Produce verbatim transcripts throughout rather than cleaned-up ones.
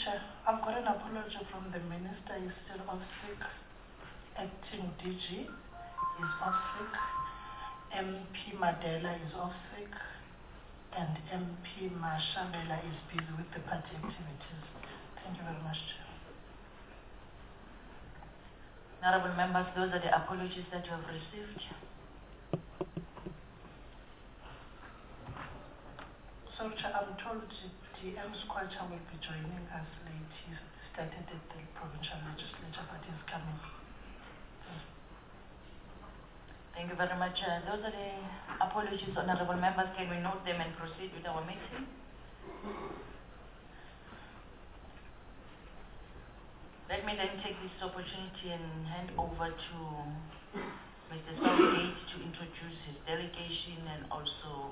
Chair, I've got an apology from the Minister. He's still off sick. Acting D G is off sick. M P Madela is off sick. And M P Mashabela is busy with the party activities. Thank you very much, Chair. Honourable members, those are the apologies that you have received. So, Chair, I'm told D M Squatter will be joining us late. He started at the provincial legislature, but he's coming. Thank you very much. Uh, those are the apologies, honourable members. Can we note them and proceed with our meeting? Let me then take this opportunity and hand over to Mister Southgate to introduce his delegation and also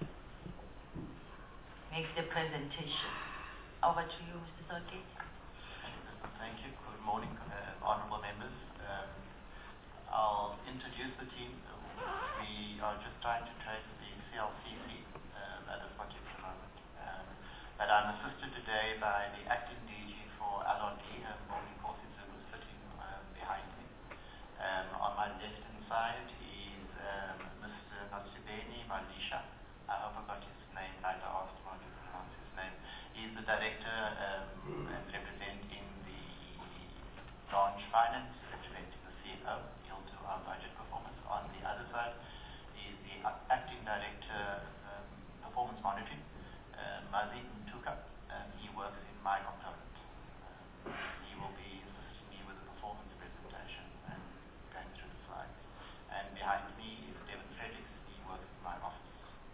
make the presentation. Over to you, Mister Southgate. Thank you. Good morning, uh, honourable members. Um, I'll introduce the team. We are just trying to trace the C L C C um, at this particular moment. Um, but I'm assisted today by the acting D G for L R D, um, Bongani Kosizulu, sitting um, behind me. Um, on my left-hand side is um, Mister Nasibeni Malisha. I hope I got his name right. I asked him how to pronounce his name. He's the director um, and representing the branch finance, representing the C F O. He'll do our budget performance. On the other side is the acting director um, performance monitoring, uh, Mazi Ntuka. Um, he works in my component. Um, he will be assisting me with the performance presentation and going through the slides. And behind me is Devin Fredericks. He works in my office.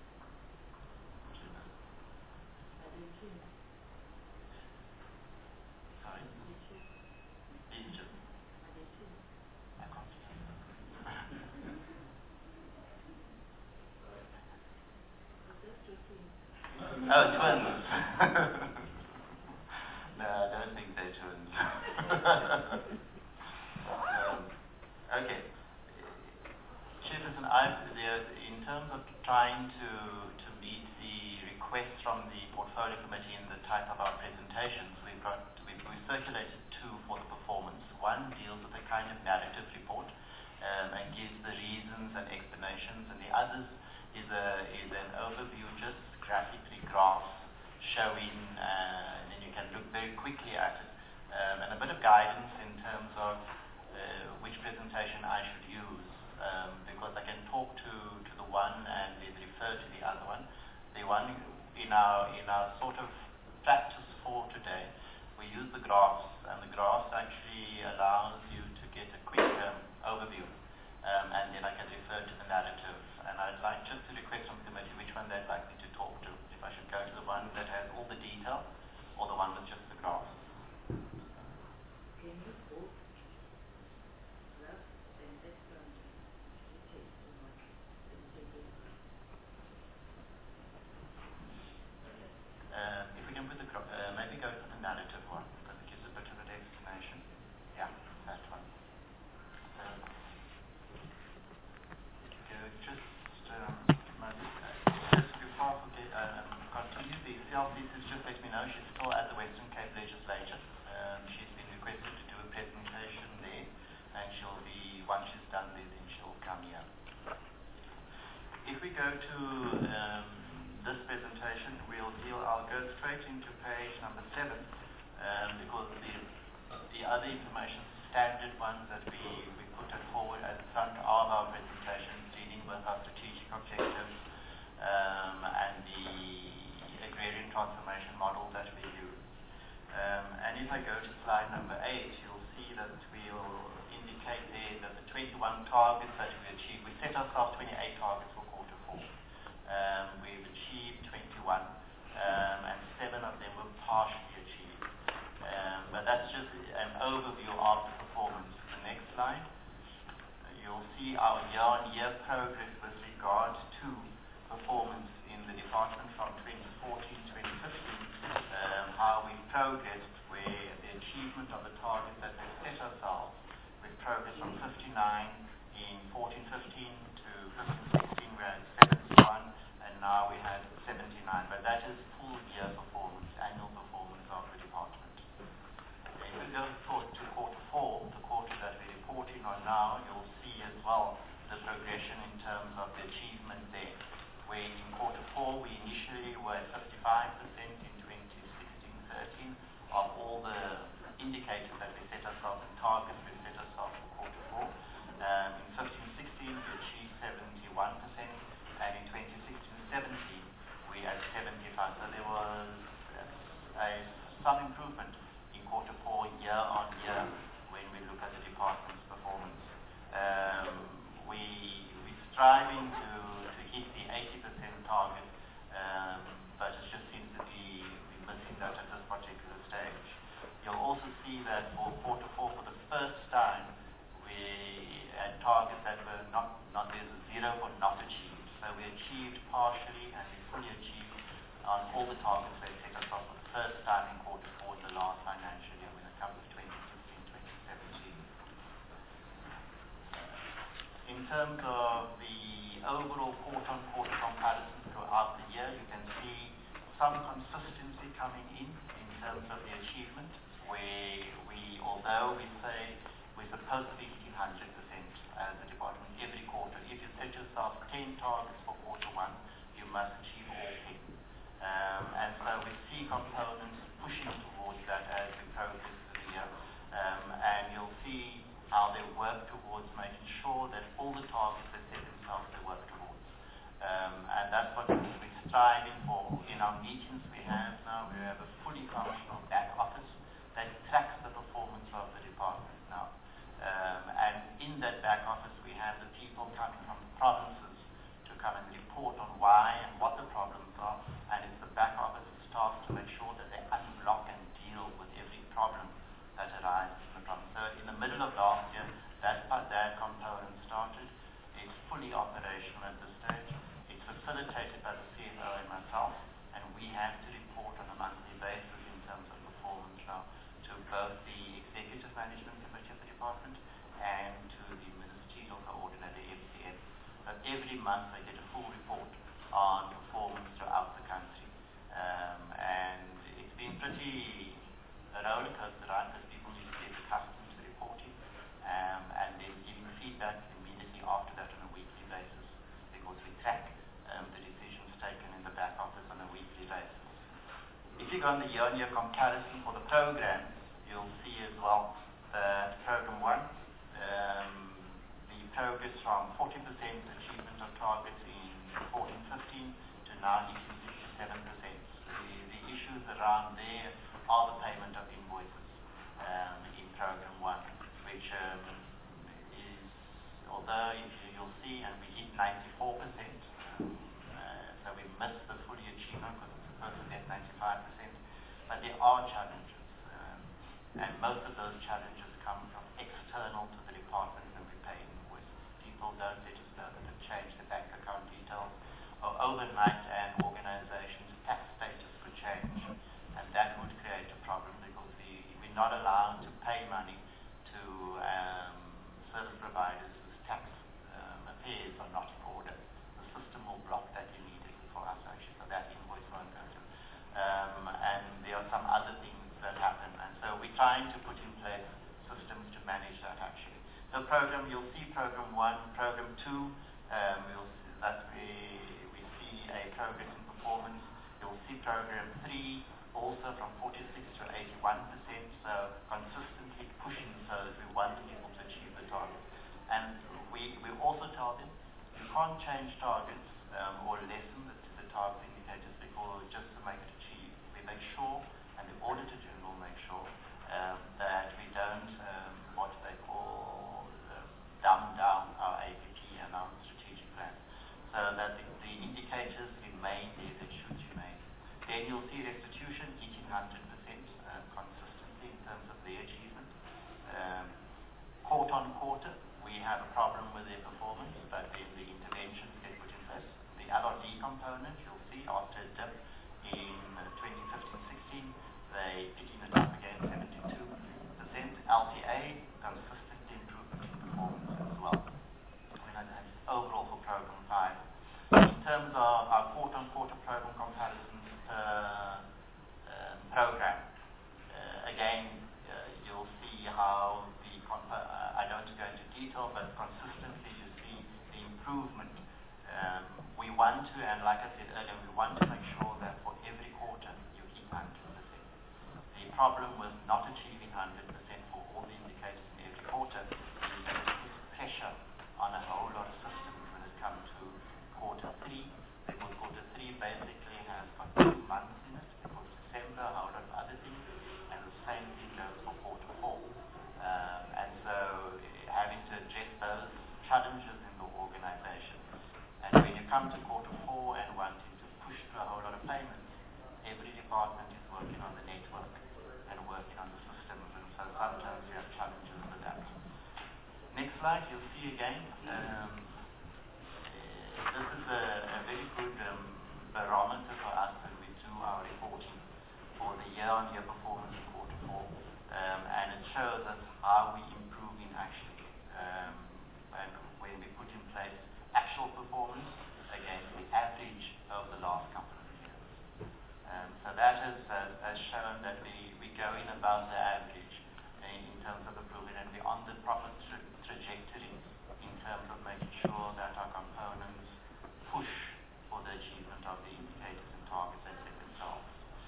Sorry? He's just. I can't see him. Oh, twins. No, I don't think they're twins. um, okay. Chairperson, I've, in terms of trying to, to meet the requests from the portfolio committee in the type of our presentations, we've got we've, we've circulated two for the performance. One deals with a kind of narrative report um, and gives the reasons and explanations, and the others is a is an overview, just graphically graphs showing, uh, and then you can look very quickly at it, um, and a bit of guidance in terms of uh, which presentation I should use, um, because I can talk to, to the one and then refer to the other one. The one in our in our sort of practice for today, we use the graphs, and the graphs actually allows you to get a quick um, overview, um, and then I can refer to the narrative. And I'd like just to request from the committee which one they'd like me to talk to. If I should go to the one that has all the detail, or the one with just the graphs. Can you both graph and background details in one presentation? Um, if we can put the gra- uh, maybe go to the narrative one, because it gives a bit of an explanation. Yeah, that one. So, go just um, just before I forget, um, continue, the C L C has just let me know she's still at the Western Cape Legislature. Um, she's been requested to do a presentation there, and she'll be, once she's done there, then she'll come here. If we go to um, this presentation, we'll deal, I'll go straight into page number seven, um, because the, the other information, standard ones that we, we put it forward at the front of our presentations, dealing with our strategic objectives, um, and the agrarian transformation model that we use. Um, and if I go to slide number eight, you'll see that we'll indicate there that the twenty-one targets that we achieved, we set ourselves twenty-eight targets for quarter four. Um, we've achieved twenty-one, um, and seven of them were partially achieved. Um, but that's just an overview of the performance. The next slide, you'll see our year-on-year progress with regard to performance in the department from twenty fourteen to twenty fifteen, um, how we progressed, where the achievement of the targets that we set ourselves, we progressed from fifty-nine in fourteen fifteen to fifteen sixteen, where in quarter four we initially were at fifty-five percent in twenty sixteen thirteen of all the indicators that we set ourselves and targets we set ourselves for quarter four. Um, in fifteen sixteen we achieved seventy-one percent, and in twenty sixteen seventeen we had seventy-five. So there was uh, a, some improvement in quarter four year on year when we look at the department's performance. Um, we, we're striving to, to hit the eighty percent target, um, but it just seems to be we're missing that at this particular stage. You'll also see that for quarter four, for the first time, we had targets that were not, not there's a zero but not achieved. So we achieved partially and we fully achieved on all the targets we set ourselves for the first time in quarter four in the last financial year when it comes to twenty sixteen twenty seventeen. In terms of the overall quarter-on-quarter comparison throughout the year, you can see some consistency coming in in terms of the achievement, where we, although we say we're supposed to be hitting one hundred percent as a department every quarter, if you set yourself ten targets for quarter one, you must achieve all ten. Um, and so we see components pushing towards that as we progress through the year. Um, and you'll see how they work towards making sure that all the targets they set themselves, they work towards. Um, and that's what we're striving for. In our meetings we have now, we have a fully functional back office that tracks the performance of the department now. Um, and in that back office we have the people coming from the provinces to come and report on why and what the problems are. And it's the back office's task to make sure that they unblock and deal with every problem that arises in the province. So in the middle of last year, that, that component started. It's fully operational at this stage. It's facilitated by the C F O and myself, and we have to report on a monthly basis in terms of performance now to both the Executive Management Committee of the department and to the Ministerial Coordinator, F C M. But every month they get a full report on performance throughout the country. Um, and it's been pretty a roller coaster ride because people need to get accustomed to reporting um, and then giving feedback immediately after that on a weekly basis, because we track um, the decisions taken in the back office on a weekly basis. If you go on the year-on-year comparison for the program, you'll see as well that program one, um, the progress from forty percent achievement of targets in fourteen fifteen to now hitting sixty-seven percent. The, the issues around there are the payment of invoices um, in program one, which um, is, although if you, you'll see, and we hit ninety-four percent, um, uh, so we missed the fully achievement because it's supposed to be at ninety-five percent, but there are challenges, um, and most of those challenges come from external to the department when we pay invoices. People don't let us know that they've changed the bank account details, or overnight an organization's tax status could change. And that would create a problem because we, we're not allowed to pay money to um, service providers whose tax um, affairs are not in order. The system will block that immediately for us actually, so that invoice won't go to. Um, and there are some other things that happen, and so we're trying to put in place systems to manage that actually. The program, you'll see program one, program two, um, we'll see, that's where we see a progress in performance. You'll see program three, also from forty-six to eighty-one percent, so consistently pushing so that we want people to achieve the target. And we, we also tell them you can't change targets um, or lessen the, the target indicators because just to make it achieve. We make sure, and the Auditor General makes sure, um, that we don't, um, what they call, um, dumb down our A P P and our strategic plan, so that the, the indicators remain there that should remain. Then you'll see restitution hitting one hundred percent uh, consistently in terms of their achievement. Um, quarter on quarter, we have a problem with their performance, but then the interventions get put in place. The L R D component, you'll see after a dip in twenty fifteen sixteen, they picking it up again, seventy-two percent. L T A, consistently improvement in performance as well. And that's overall for program five. In terms of our quarter-on-quarter program comparisons per um, program, uh, again, uh, you'll see how the, compa uh, I don't go into detail, but consistently you see the improvement. Um, we want to, and three. The quarter three basically has got two months in it because December, a whole lot of other things, and the same thing goes for quarter four. Um, and so having to address those challenges in the organization. And when you come to quarter four and wanting to push through a whole lot of payments, every department is working on the network and working on the systems, and so sometimes you have challenges with that. Next slide, you'll see again, um, this is a, a very good um, barometer for us when we do our reporting for the year-on-year performance in quarter four, um, and it shows us how we improve in actually, um, and when we put in place actual performance against the average of the last couple of years. Um, so that has, uh, has shown that we, we go in above the average in, in terms of improvement, and we're on the proper tra trajectory in terms of making sure that our components push for the achievement of the indicators and targets they set themselves.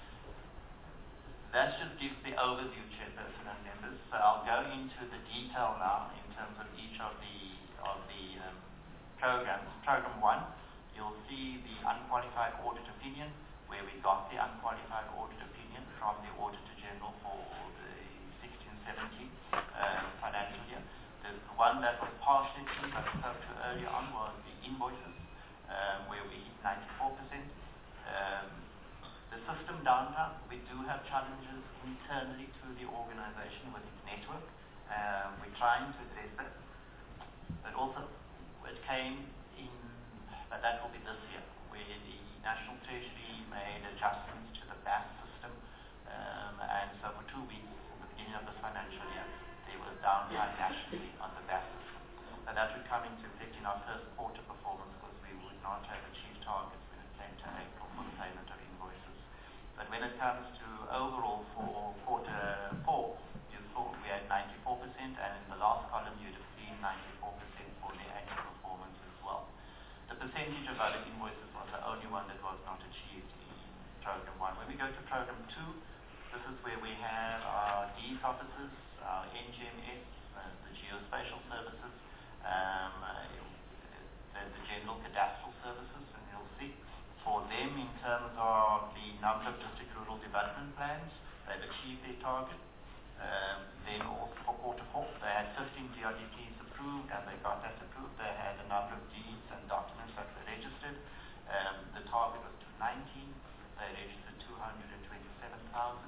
That just gives the overview, Chairperson and members. So I'll go into the detail now in terms of each of the of the um, programs. Program one, you'll see the unqualified audit opinion, where we got the unqualified audit opinion from the Auditor General for the sixteen seventeen uh, financial year. The one that was partially achieved, I spoke to earlier on, was the invoices, um, where we hit ninety-four percent. Um, the system downtime, we do have challenges internally to the organization with its network. Um, we're trying to address that, but also it came in, but that will be this year, where the National Treasury made adjustments to the B A S system, um, and so for two weeks at the beginning of this financial year, there was downtime nationally on the B A S system. But that would come into effect in our first quarter performance because we would not have achieved targets when it came to April for the payment of invoices. But when it comes to overall for quarter four, you saw we had ninety-four percent, and in the last column you'd have seen ninety-four percent for the annual performance as well. The percentage of valid invoices was the only one that was not achieved in program one. When we go to program two, this is where we have our D E S offices, our N G M S, uh, the geospatial services, um, uh, the, the general cadastral services, and you'll see for them in terms of the number of district rural development plans, they've achieved their target. Um, then also for quarter four, they had fifteen D R D Ps approved, and they got that approved. They had a number of deeds and documents that were registered. Um, the target was two nineteen. They registered two hundred twenty-seven thousand.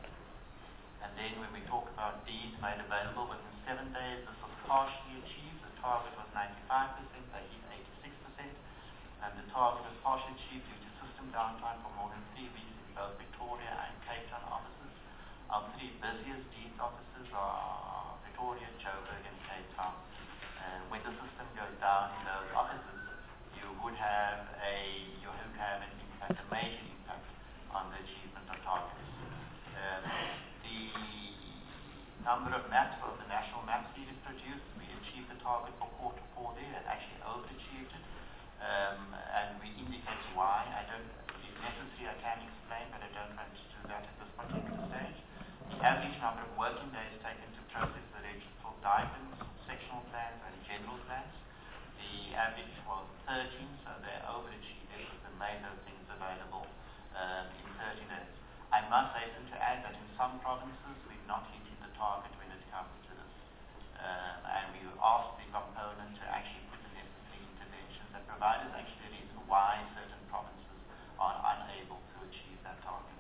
And then when we talk about deeds made available within seven days, this was partially achieved. The target was ninety-five percent. They hit eighty-six percent. And the target was partially achieved due to system downtime for more than three weeks in both Victoria and Cape Town offices. Our three busiest deeds offices are Pretoria, Joburg, and Cape Town. And when the system goes down in those offices, you would have a you would have an impact, a major impact on the achievement of targets. Um, the number of maps of the national map series produced, we achieved the target for quarter four there, and actually overachieved it. Um, and we indicate why. I don't, if necessary, I can explain, but I don't want to do that at this particular stage. The average number of working days taken to process the registered diagrams, sectional plans, and general plans, the average was thirteen, so they overachieved it because they made those things available um, in thirteen days. I must hasten to add that in some provinces, we've not hit the target when it comes to this. Um, and we asked the component to actually put the necessary interventions that provide us actually a reason why certain provinces are unable to achieve that target.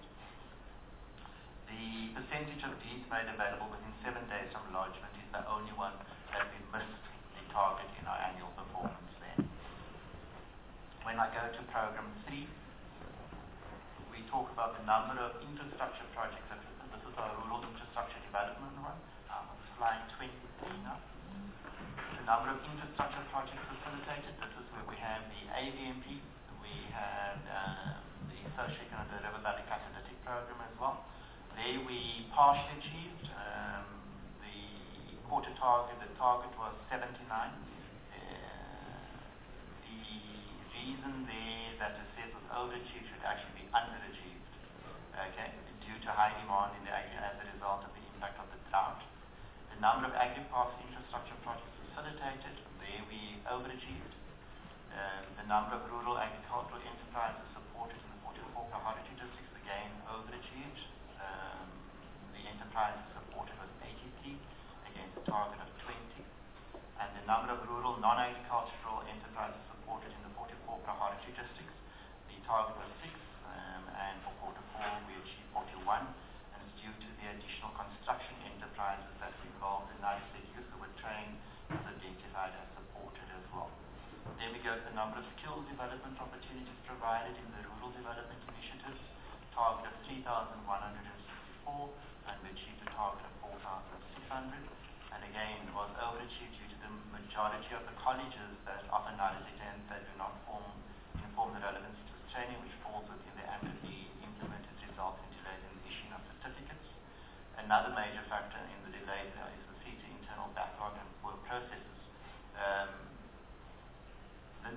The percentage of deeds made available within seven days from lodgement is the only one that we missed the target in our annual performance then. When I go to program three, we talk about the number of infrastructure projects that this is our rural infrastructure development one. Um, slide twenty-three now. The number of infrastructure projects facilitated. This is where we have the A V M P, we have um, the Socio-Economic the River Valley Catalytic Program as well. There we partially achieved um, the quarter target. The target was seventy-nine. Uh, the reason there that it says was overachieved should actually be underachieved, okay, due to high demand in the ag as a result of the impact of the drought. The number of agri-parks infrastructure projects facilitated, there we overachieved. Um, the number of rural agricultural enterprises supported in the forty-four priority districts again overachieved. Um, the enterprises supported was eighty-three against a target of twenty. And the number of rural non-agricultural enterprises supported in the forty-four priority districts, the target was six, um, and for quarter four we achieved forty-one, and it's due to the additional construction enterprises that involved the ninety-six youth who were trained as identified as supported as well. Then we go to the number of skills development opportunities provided in the rural development initiatives, target of three thousand one hundred sixty-four, and we achieved a target of four thousand six hundred. And again, it was overachieved due to the majority of the colleges that offer non-residents that do not form, inform the relevance to this training, which falls within the ambit of the implemented results in delays in the issuing of certificates. Another major factor in the delay uh, is the C T internal backlog and work processes. Um, the,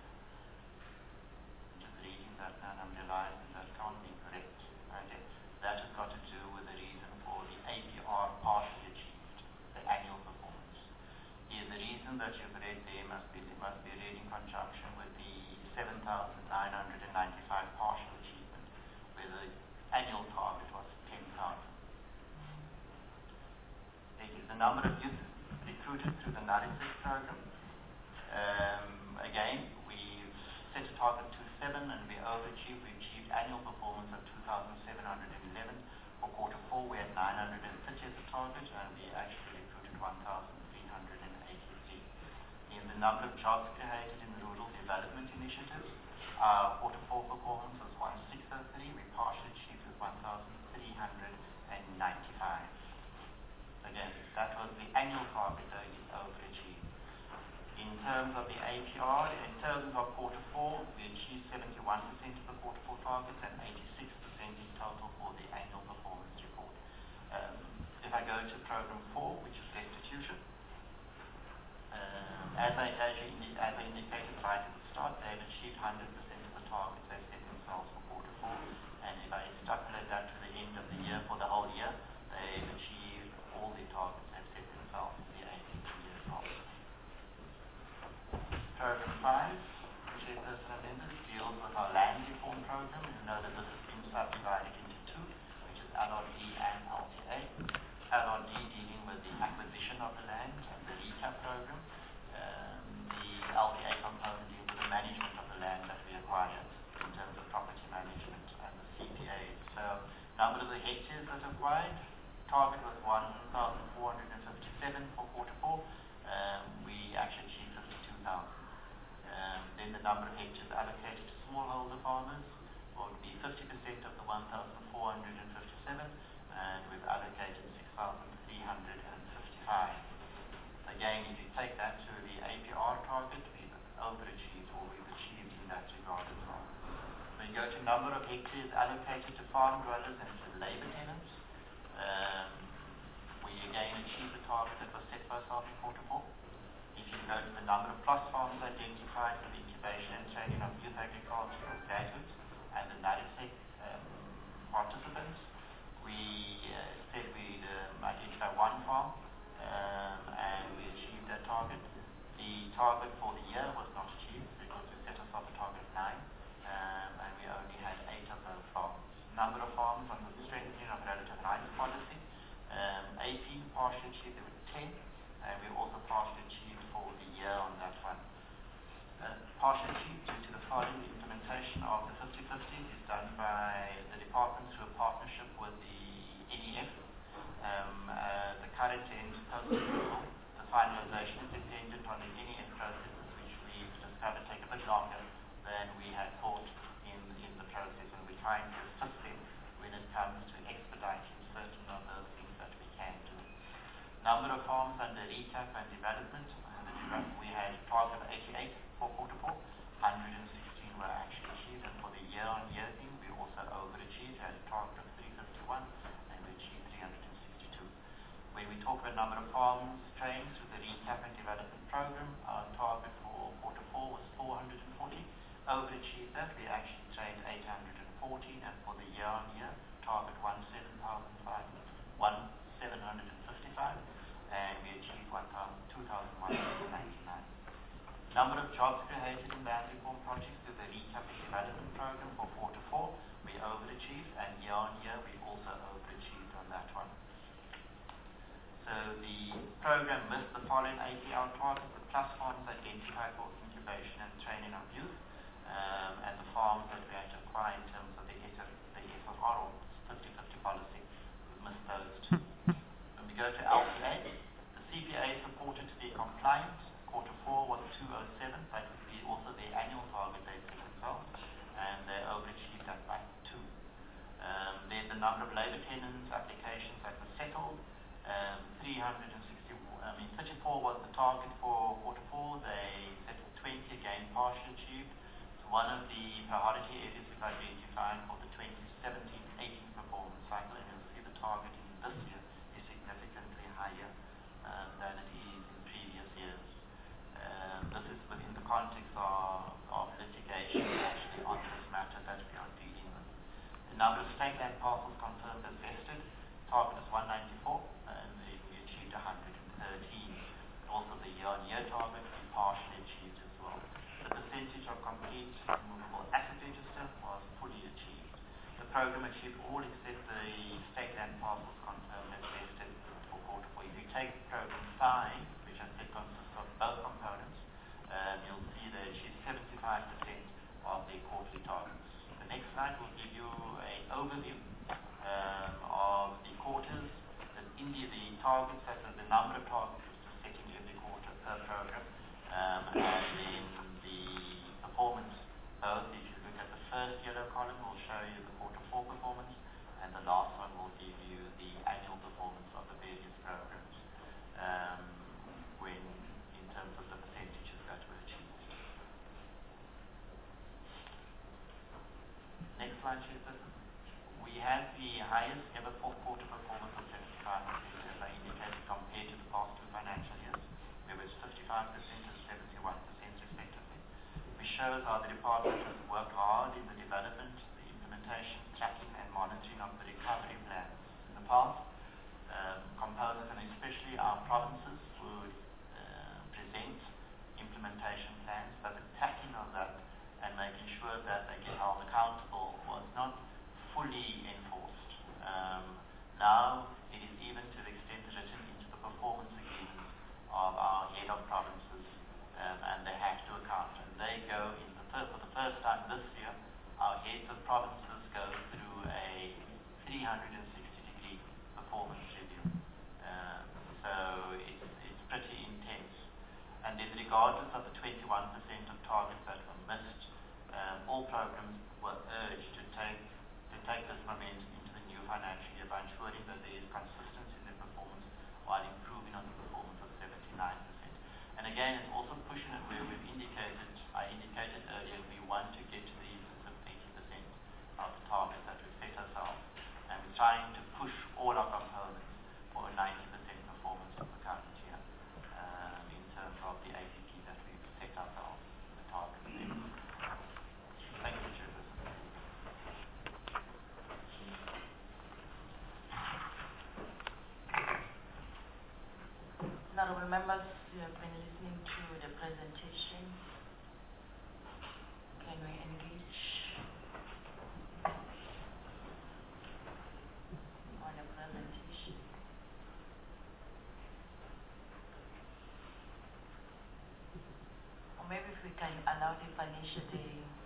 I'm just reading that now and I'm realizing that can't be correct. Okay. That has got to do with the reason for the A P R partially achieved. The annual performance. Is the reason that you've read there must be must be read in conjunction with the seven thousand nine hundred ninety-five partial achievement, where the annual target was ten thousand. It is the number of youth recruited through the NARISEC program. Um, again, we've set a target to seven and we overachieved. We achieved annual performance of two thousand seven hundred eleven. For quarter four, we had nine hundred thirty as a target, and we actually recruited one thousand three hundred eighty-three. In the number of jobs created in rural development initiatives, our quarter four performance was one thousand six hundred three. We partially achieved with one thousand three hundred ninety-five. Again, that was the annual target that is overachieved. In terms of the A P R, in terms of quarter four, we achieved seventy-one percent of the quarter four targets and eighty-six percent in total for the annual performance report. Um, if I go to program four, which is restitution, um, as, I, as, you indi as I indicated right at the start, they've achieved one hundred percent of the targets they've set themselves for quarter four, and if I extrapolate that to the end of the year, for the whole year, they've achieved all the targets they've set themselves for the A P C as well. Program five, Chairperson Amendments, deals with our land reform program. You know that this has been subdivided into two, which is L R D and L T A. L R D dealing with the acquisition of the land and the recap program. Um, the L T A component deals with the management of the land that we acquired in terms of property management and the C P A. So, number of the hectares that acquired, target was one thousand four hundred fifty-seven for quarter four. Um, we actually achieved fifty-two thousand. Um, then the number of hectares allocated to smallholder farmers would be fifty percent of the one thousand four hundred fifty-seven, and we've allocated six thousand three hundred fifty-five. Again, if you take that to the A P R target, we've overachieved or we've achieved in that regard as well. When you go to number of hectares allocated to farm dwellers and to labour tenants, um, we again achieved the target that was set for ourselves in quarter four. If you go to the number of plus farms identified for the incubation and training of youth agricultural graduates and the NARISEC um, participants, we uh, said we'd um, identify one farm um, and we achieved that target. The target for the year was not achieved because we set ourselves a target of nine um, and we only had eight of those farms. Number of farms under the strengthening of relative rights policy, um, eighteen partially achieved, there were ten, and we also partially achieved for the year on that one. Uh, partially achieved due to the following: implementation of the fifty fifty is done by the department through a partnership with the N E F. Um, uh, the current end post-approval, the finalization is dependent on the N E F processes, which we've discovered take a bit longer than we had thought in, in the process, and we're trying to assist them when it comes to expediting certain of those things that we can do. Number of farms under recap and development, and the development we had a target of eighty-eight for quarter four, one hundred sixteen were actually achieved, and for the year-on-year thing, we also overachieved, had a target of three fifty-one, and we achieved three hundred sixty-two. When we talk about number of farms trained through the recap and development program, our target for quarter four was four hundred forty. Overachieved that, we actually trained eight hundred fourteen, and for the year-on-year, target seventeen hundred fifty-five, and we achieved two thousand one hundred ninety-nine. Number of jobs created in land reform projects through the Recapitalisation Development Program for quarter four, we overachieved, and year on year we also overachieved on that one. So the program missed the following A P L targets: the plus farms identified for incubation and training of youth, um, and the farms that we had to acquire in terms of the S R or fifty fifty policy. We missed those two. When we go to L P A, the C P A supported to be compliant. Quarter four was two oh seven, that would be also the annual target they set themselves, and they overachieved that by two. Um, then the number of labour tenants applications that were settled, um, three hundred sixty, I mean thirty-four was the target for quarter four, they settled twenty, again partially achieved. So one of the priority areas we've identified for the twenty seventeen eighteen performance cycle, and you'll see the target in this year is significantly higher um, than it is in previous years. Um, this is within the context of, of litigation actually on this matter that we are dealing with. The number of state land parcels confirmed as vested, target is one ninety-four, and we we achieved one hundred thirteen. Also the year-on-year target we partially achieved as well. The percentage of complete movable asset register was fully achieved. The program achieved all except the state land parcels confirmed as vested for quarter four. If you take program five, which I said consists of both components, um, you'll see that it achieved seventy-five percent of the quarterly targets. The next slide will give you an overview um, of the quarters, the, India, the targets, that is the number of targets which are setting every quarter per program, um, and then the performance, both if you look at the first yellow column will show you the quarter four performance, and the last one will give you the annual performance of the various programs um, when in terms of the percentages that were achieved. Next slide, Chairperson. We had the highest ever fourth quarter performance of seventy-five percent, as I indicated, compared to the past two financial years, where it was fifty-five percent and seventy-one percent respectively, which shows how the department has worked hard in the development, the implementation, tracking and monitoring of the recovery plans. In the past, um, components and especially our provinces would uh, present implementation plans, but the tracking of that and making sure that they get held accountable was not fully enforced. Um, now it is even to the extent written into the performance agreements of our head of provinces, um, and they have to account. And they go in the first, for the first time this year, our heads of provinces go through a three hundred sixty degree performance review. Um, so it's, it's pretty intense. And then regardless of the twenty-one percent of targets that were missed, um, all programs were urged to take to take this momentum into the new financial year by ensuring that there is consistency in their performance while improving on the performance of seventy-nine percent. And again, it's also pushing it where we've indicated, I indicated earlier, we want to get to the instance of eighty percent of the target that we've set ourselves. And we're trying to push all our components for a ninety percent performance of the current year um, in terms of the A P P that we've set ourselves, the target there. Thank you, Chairperson. Honourable members, you have been listening to the presentation. Can we engage on the presentation? Or maybe if we can allow the financial, the,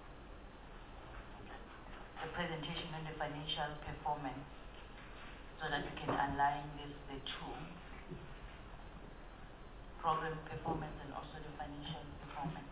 the presentation on the financial performance, so that we can align this, the two. Program performance and also the financial performance.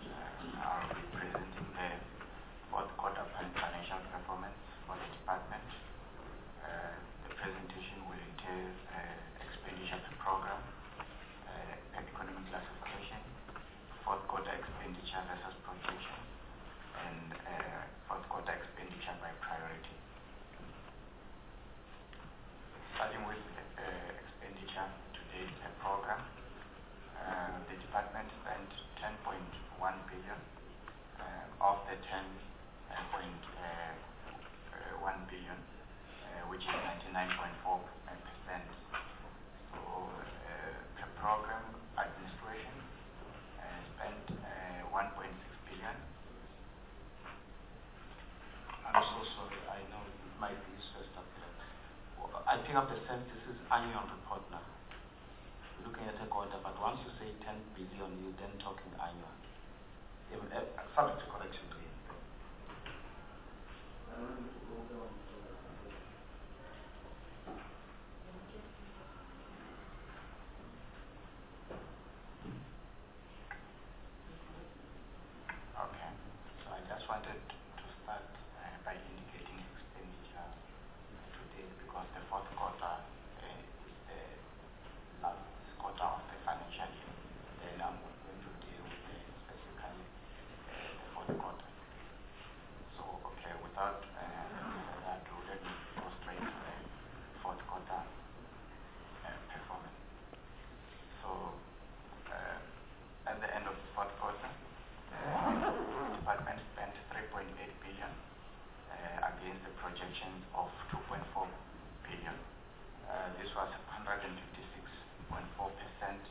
Uh, I'll be presenting the fourth quarter fin- financial performance for the department. Uh, the presentation will entail uh, expenditure per program, uh, economic classification, fourth quarter expenditure versus projection, and uh, fourth quarter expenditure by priority. Starting with uh, expenditure to date per program, uh, the department spent ten point one billion. Uh, of the ten point one billion, uh, which is ninety-nine point four percent. So uh, per program, administration uh, spent uh, one point six billion. I'm so sorry, I know it might be stressed up here. Well, I pick up the sense this is annual report now. We're looking at a quarter, but once you say ten billion, you're then talking annual. Even, uh, subject to correction, please. Okay, so I just wanted to start uh, by indicating expenditure today because the fourth quarter uh, is the last quarter of the financial year. Then I'm going to deal with the specifically uh, the fourth quarter. So, okay, without uh, further ado, let me go straight to the fourth quarter uh, performance. So, uh, at the end of the fourth quarter, the department spent three point eight billion uh, against the projections of two point four billion. Uh, this was one hundred fifty-six point four percent,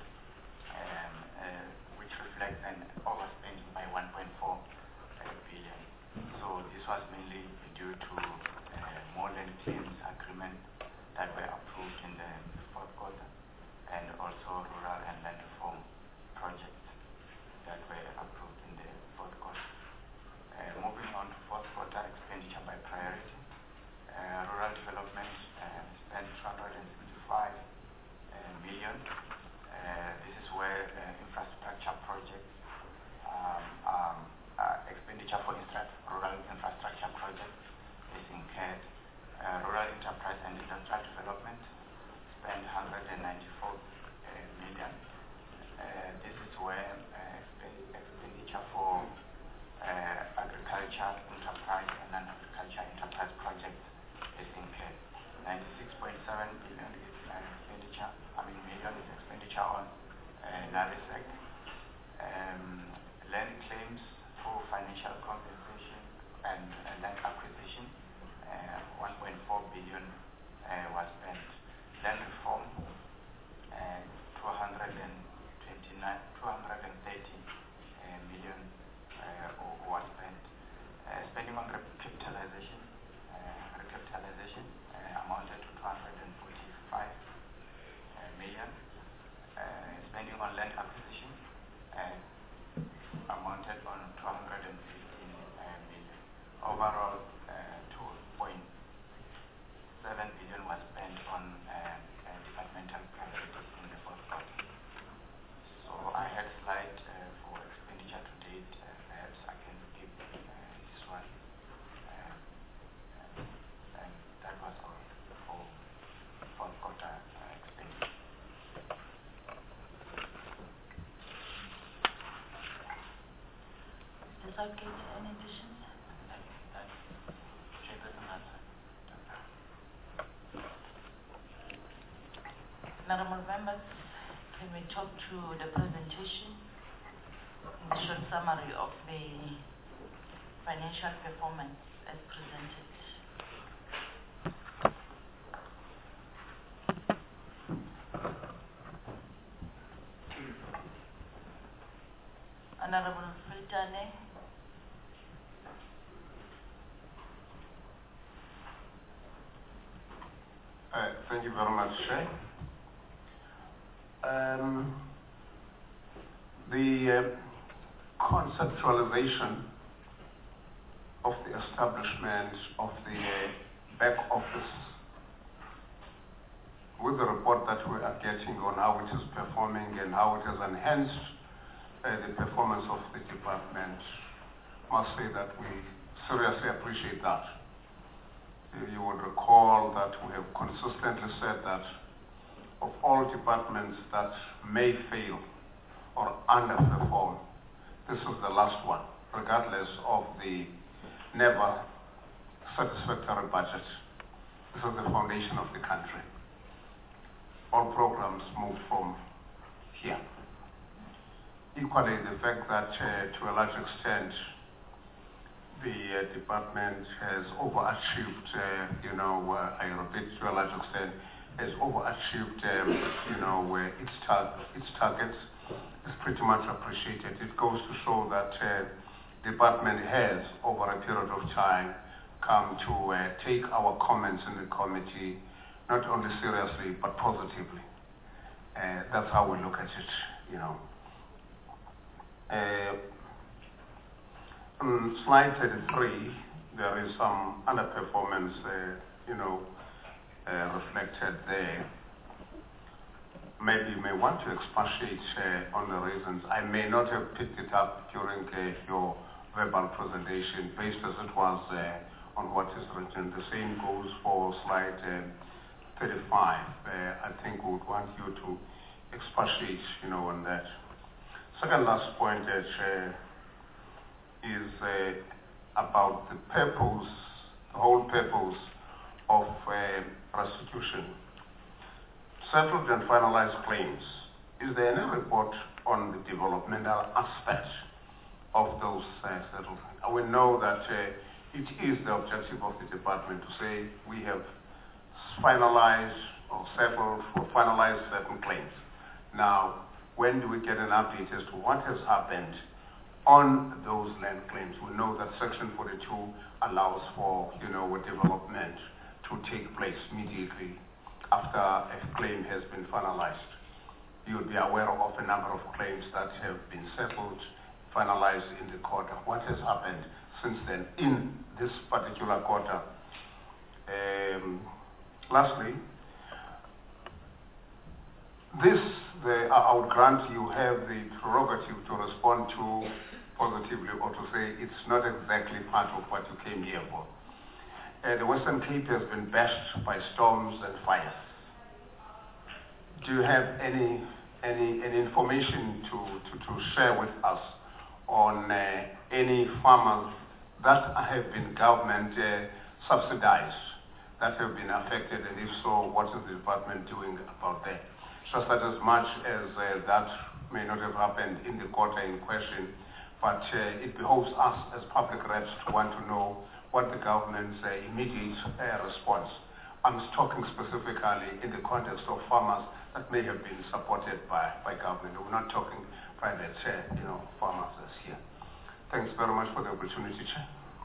um, uh, which reflects an overspending by one point four billion. So this was mainly due to uh, more land claims agreement that were approved in the fourth quarter, and also rural and land reform projects that were approved in the fourth quarter. Uh, moving on to fourth quarter expenditure by priority, uh, rural development uh, spent two hundred sixty-five uh, million. Uh, this is where uh, infrastructure projects, um, um, uh, expenditure for infra rural infrastructure projects is incurred. Uh, rural enterprise and industrial development spent one hundred ninety-four uh, million. Uh, this is where uh, expenditure for uh, agriculture enterprise and non-agriculture enterprise projects is incurred. ninety-six point seven billion is uh, expenditure, I mean million is expenditure on uh, NARISEC. Um, land claims for financial compensation and uh, land acquisition, uh, one point four billion uh, was spent. Land reform, uh, two hundred twenty-nine, two hundred thirty uh, million uh, was spent. Uh, spending on recapitalization, uh, recapitalization uh, amounted to two hundred forty-five uh, million. Uh, spending on land acquisition uh, amounted on two hundred fifteen uh, million. Overall, uh, two point seven billion was spent on uh, uh, departmental priorities in the fourth quarter. So I had slide uh, for expenditure to date. Uh, perhaps I can skip uh, this one. Uh, uh, and that was all for fourth quarter uh, expenditure. Mister Southgate, any additions? That, that changes the matter. Honorable members, can we talk to the presentation, the short summary of the financial performance as presented? Honorable Fritane. Uh, thank you very much, Chair. Um, the uh, conceptualization of the establishment of the uh, back office with the report that we are getting on how it is performing and how it has enhanced uh, the performance of the department, must say that we seriously appreciate that. Uh, you would recall that we have consistently said that of all departments that may fail or underperform, this is the last one, regardless of the never satisfactory budget. This is the foundation of the country. All programs move from here. Equally, the fact that uh, to a large extent the uh, department has overachieved, uh, you know, uh, I repeat, to a large extent, has overachieved, um, you know, uh, its, tar its targets is pretty much appreciated. It goes to show that uh, the department has, over a period of time, come to uh, take our comments in the committee not only seriously but positively. Uh, that's how we look at it, you know. Uh, on slide thirty-three, there is some underperformance, uh, you know, uh, reflected there. Maybe you may want to expatiate uh, on the reasons. I may not have picked it up during uh, your verbal presentation, based as it was uh, on what is written. The same goes for slide uh, thirty-five. Uh, I think we would want you to expatiate, you know, on that. Second last point that, uh, is uh, about the purpose, the whole purpose of uh, restitution. Settled and finalized claims. Is there any report on the developmental aspect of those uh, settled? We know that uh, it is the objective of the department to say we have finalized or settled or finalized certain claims. Now, when do we get an update as to what has happened on those land claims? We know that Section forty-two allows for, you know, a development to take place immediately after a claim has been finalized. You'll be aware of a number of claims that have been settled, finalized in the quarter. What has happened since then in this particular quarter? Um, lastly, this, the, I would grant you have the prerogative to respond to positively or to say it's not exactly part of what you came here for. Uh, the Western Cape has been bashed by storms and fires. Do you have any any, any information to, to, to share with us on uh, any farmers that have been government uh, subsidized, that have been affected, and if so, what is the department doing about that? Just that as much as uh, that may not have happened in the quarter in question, but uh, it behoves us as public reps to want to know what the government's uh, immediate uh, response. I'm talking specifically in the context of farmers that may have been supported by, by government. We're not talking private, uh, you know, farmers as here. Thanks very much for the opportunity, Chair.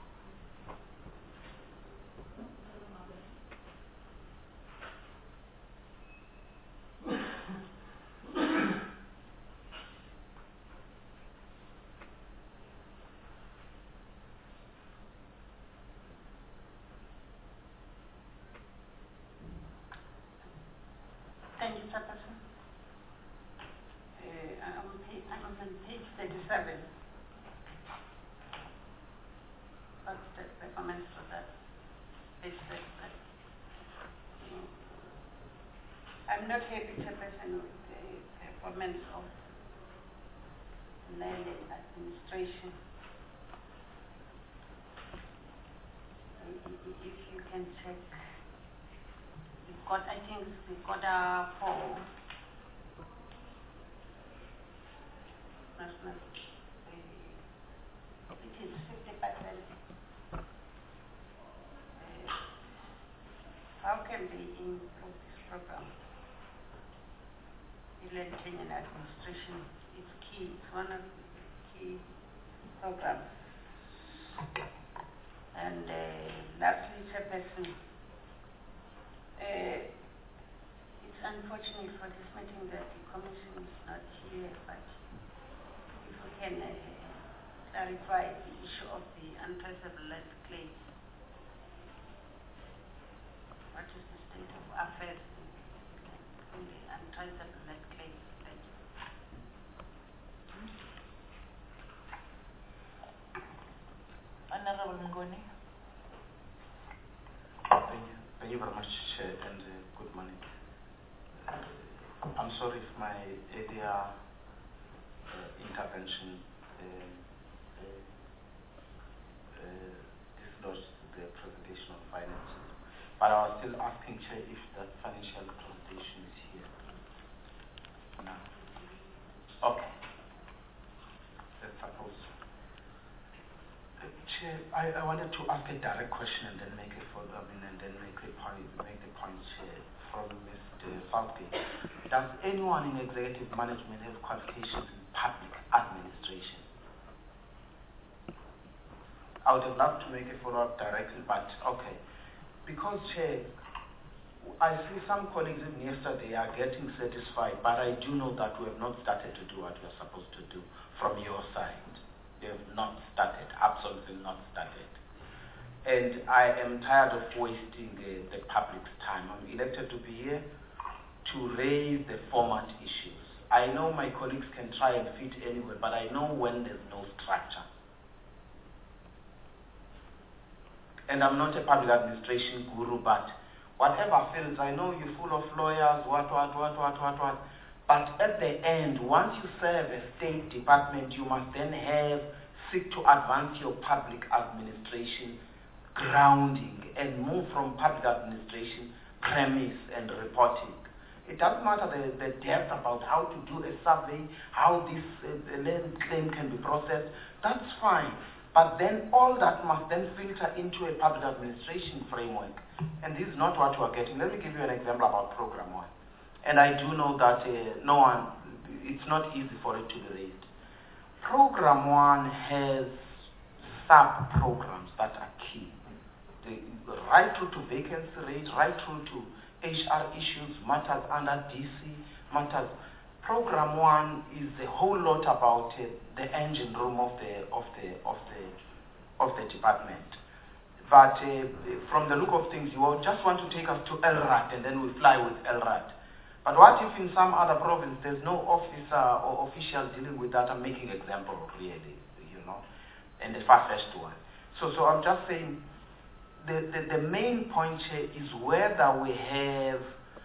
Thank you, Chairperson. Uh, I'm, on page, I'm on page thirty-seven. What's the performance for that? Page thirty-seven. Mm. I'm not happy, Chairperson, with the performance of land and administration. If you can check. We've got, I think, we've got a four national. Uh, it is fifty percent. Uh, how can we improve this program? The land change and administration is key. It's one of the key programs. And uh, lastly, Chairperson. Uh, it's unfortunate for this meeting that the Commission is not here, but if we can uh, clarify the issue of the untraceable land claims. What is the state of affairs in the untraceable land claims? Thank you. Ngoni. Thank you. Thank you very much, Chair, and uh, good morning. Uh, I'm sorry if my earlier uh, intervention uh, uh, uh, dislodged the presentation on finances, but I was still asking, Chair, if that financial presentation is here. No. Okay. Let's suppose. Uh, Chair, I, I wanted to ask a direct question and then make a follow-up and then make a point, make the point, Chair, from Mister Southgate. Does anyone in executive management have qualifications in public administration? I would have loved to make a follow-up directly, but okay. Because, Chair, I see some colleagues even yesterday are getting satisfied, but I do know that we have not started to do what we are supposed to do from your side. We have not started, absolutely not started. And I am tired of wasting uh, the public's time. I'm elected to be here to raise the format issues. I know my colleagues can try and fit anywhere, but I know when there's no structure. And I'm not a public administration guru, but whatever fields, I know you're full of lawyers, what, what, what, what, what, what. But at the end, once you serve a state department, you must then have, seek to advance your public administration grounding and move from public administration premise and reporting. It doesn't matter the, the depth about how to do a survey, how this uh, land claim can be processed, that's fine. But then all that must then filter into a public administration framework. And this is not what we are getting. Let me give you an example about Program One. And I do know that uh, no one, it's not easy for it to be raised. Program One has sub-programs that are key. The, right through to vacancy rate, right through to H R issues, matters under D C, matters. Program One is a whole lot about uh, the engine room of the of the of the of the department. But uh, from the look of things, you just want to take us to L R A T and then we fly with L R A T. But what if in some other province there's no officer or official dealing with that? I'm making example really, you know, and the far-fetched one. So so I'm just saying the, the, the main point here is whether we have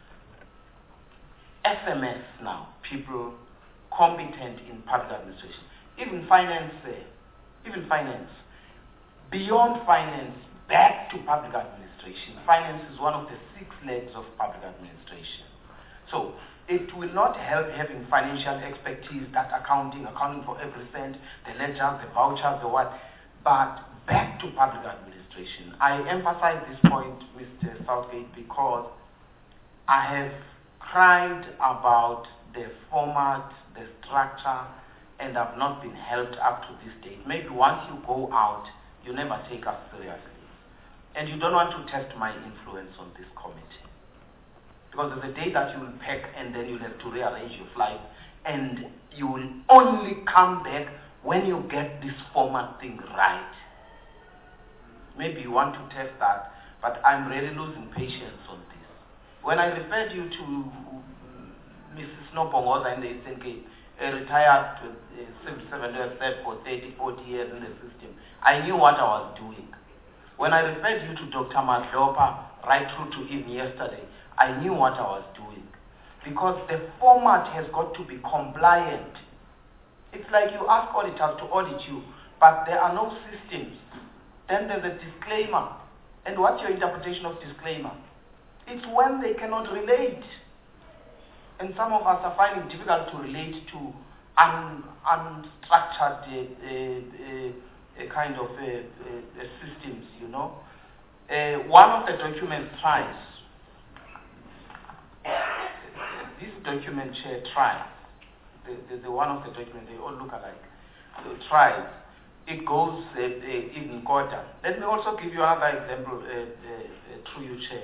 F M S now, people competent in public administration, even finance, uh, even finance, beyond finance, back to public administration. Finance is one of the six legs of public administration. So it will not help having financial expertise, that accounting, accounting for every cent, the ledgers, the vouchers, the what, but back to public administration. I emphasize this point, Mister Southgate, because I have cried about the format, the structure, and have not been helped up to this date. Maybe once you go out, you never take us seriously. And you don't want to test my influence on this committee. Because there's a day that you will pack and then you'll have to rearrange your flight, and you will only come back when you get this format thing right. Maybe you want to test that, but I'm really losing patience on this. When I referred you to Missus Nobongoza in the Eastern Cape, a retired uh, civil servant who has served for thirty, forty years in the system, I knew what I was doing. When I referred you to Doctor Madlopa right through to him yesterday, I knew what I was doing. Because the format has got to be compliant. It's like you ask auditors to audit you, but there are no systems. Then there's a disclaimer. And what's your interpretation of disclaimer? It's when they cannot relate. And some of us are finding it difficult to relate to un, unstructured uh, uh, uh, kind of uh, uh, systems, you know. Uh, one of the documents tries, this document chair tries, the, the, the one of the documents, they all look alike, so tries. It goes uh, uh, in quarter. Let me also give you another example uh, uh, uh, through you, Chair.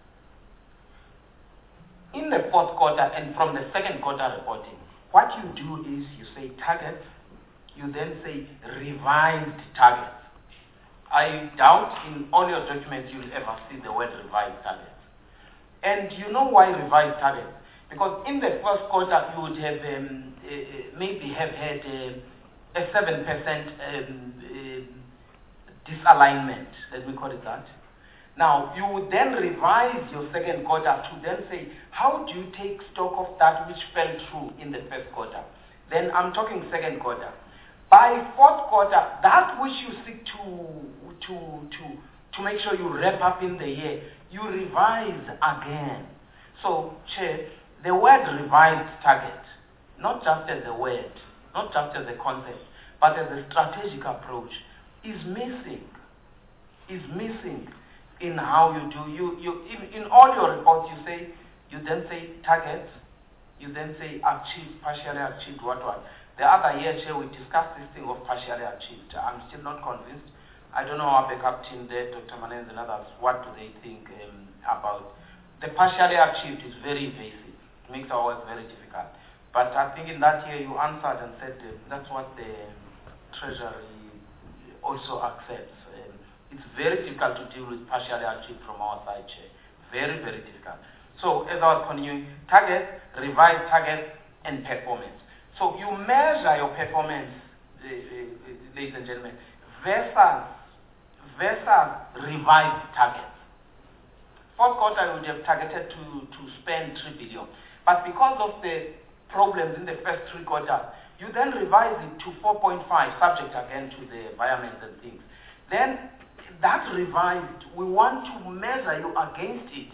In the fourth quarter and from the second quarter reporting, what you do is you say targets, you then say revised targets. I doubt in all your documents you'll ever see the word revised targets. And you know why revised targets? Because in the first quarter you would have um, uh, maybe have had uh, a seven percent um, uh, disalignment, let me call it that. Now, you would then revise your second quarter to then say, how do you take stock of that which fell through in the first quarter? Then I'm talking second quarter. By fourth quarter, that which you seek to, to, to, to make sure you wrap up in the year, you revise again. So, Chair, the word revised target, not just as a word, not just as a concept, but as a strategic approach, is missing, is missing in how you do. You, you, in, in all your reports, you say, you then say targets, you then say achieved, partially achieved, what, what. The other year, Chair, we discussed this thing of partially achieved. I'm still not convinced. I don't know our backup team there, Doctor Manenz and others, what do they think um, about. The partially achieved is very evasive. It makes our work very difficult. But I think in that year you answered and said uh, that's what the Treasury also accepts. Um, it's very difficult to deal with partially achieved from our side, Chair. Very, very difficult. So as I was continuing, target, revised target, and performance. So you measure your performance, uh, uh, ladies and gentlemen, versus, versus revised targets. Fourth quarter we would have targeted to, to spend three billion. But because of the problems in the first three quarters, you then revise it to four point five, subject again to the environment and things. Then that revised, we want to measure you against it.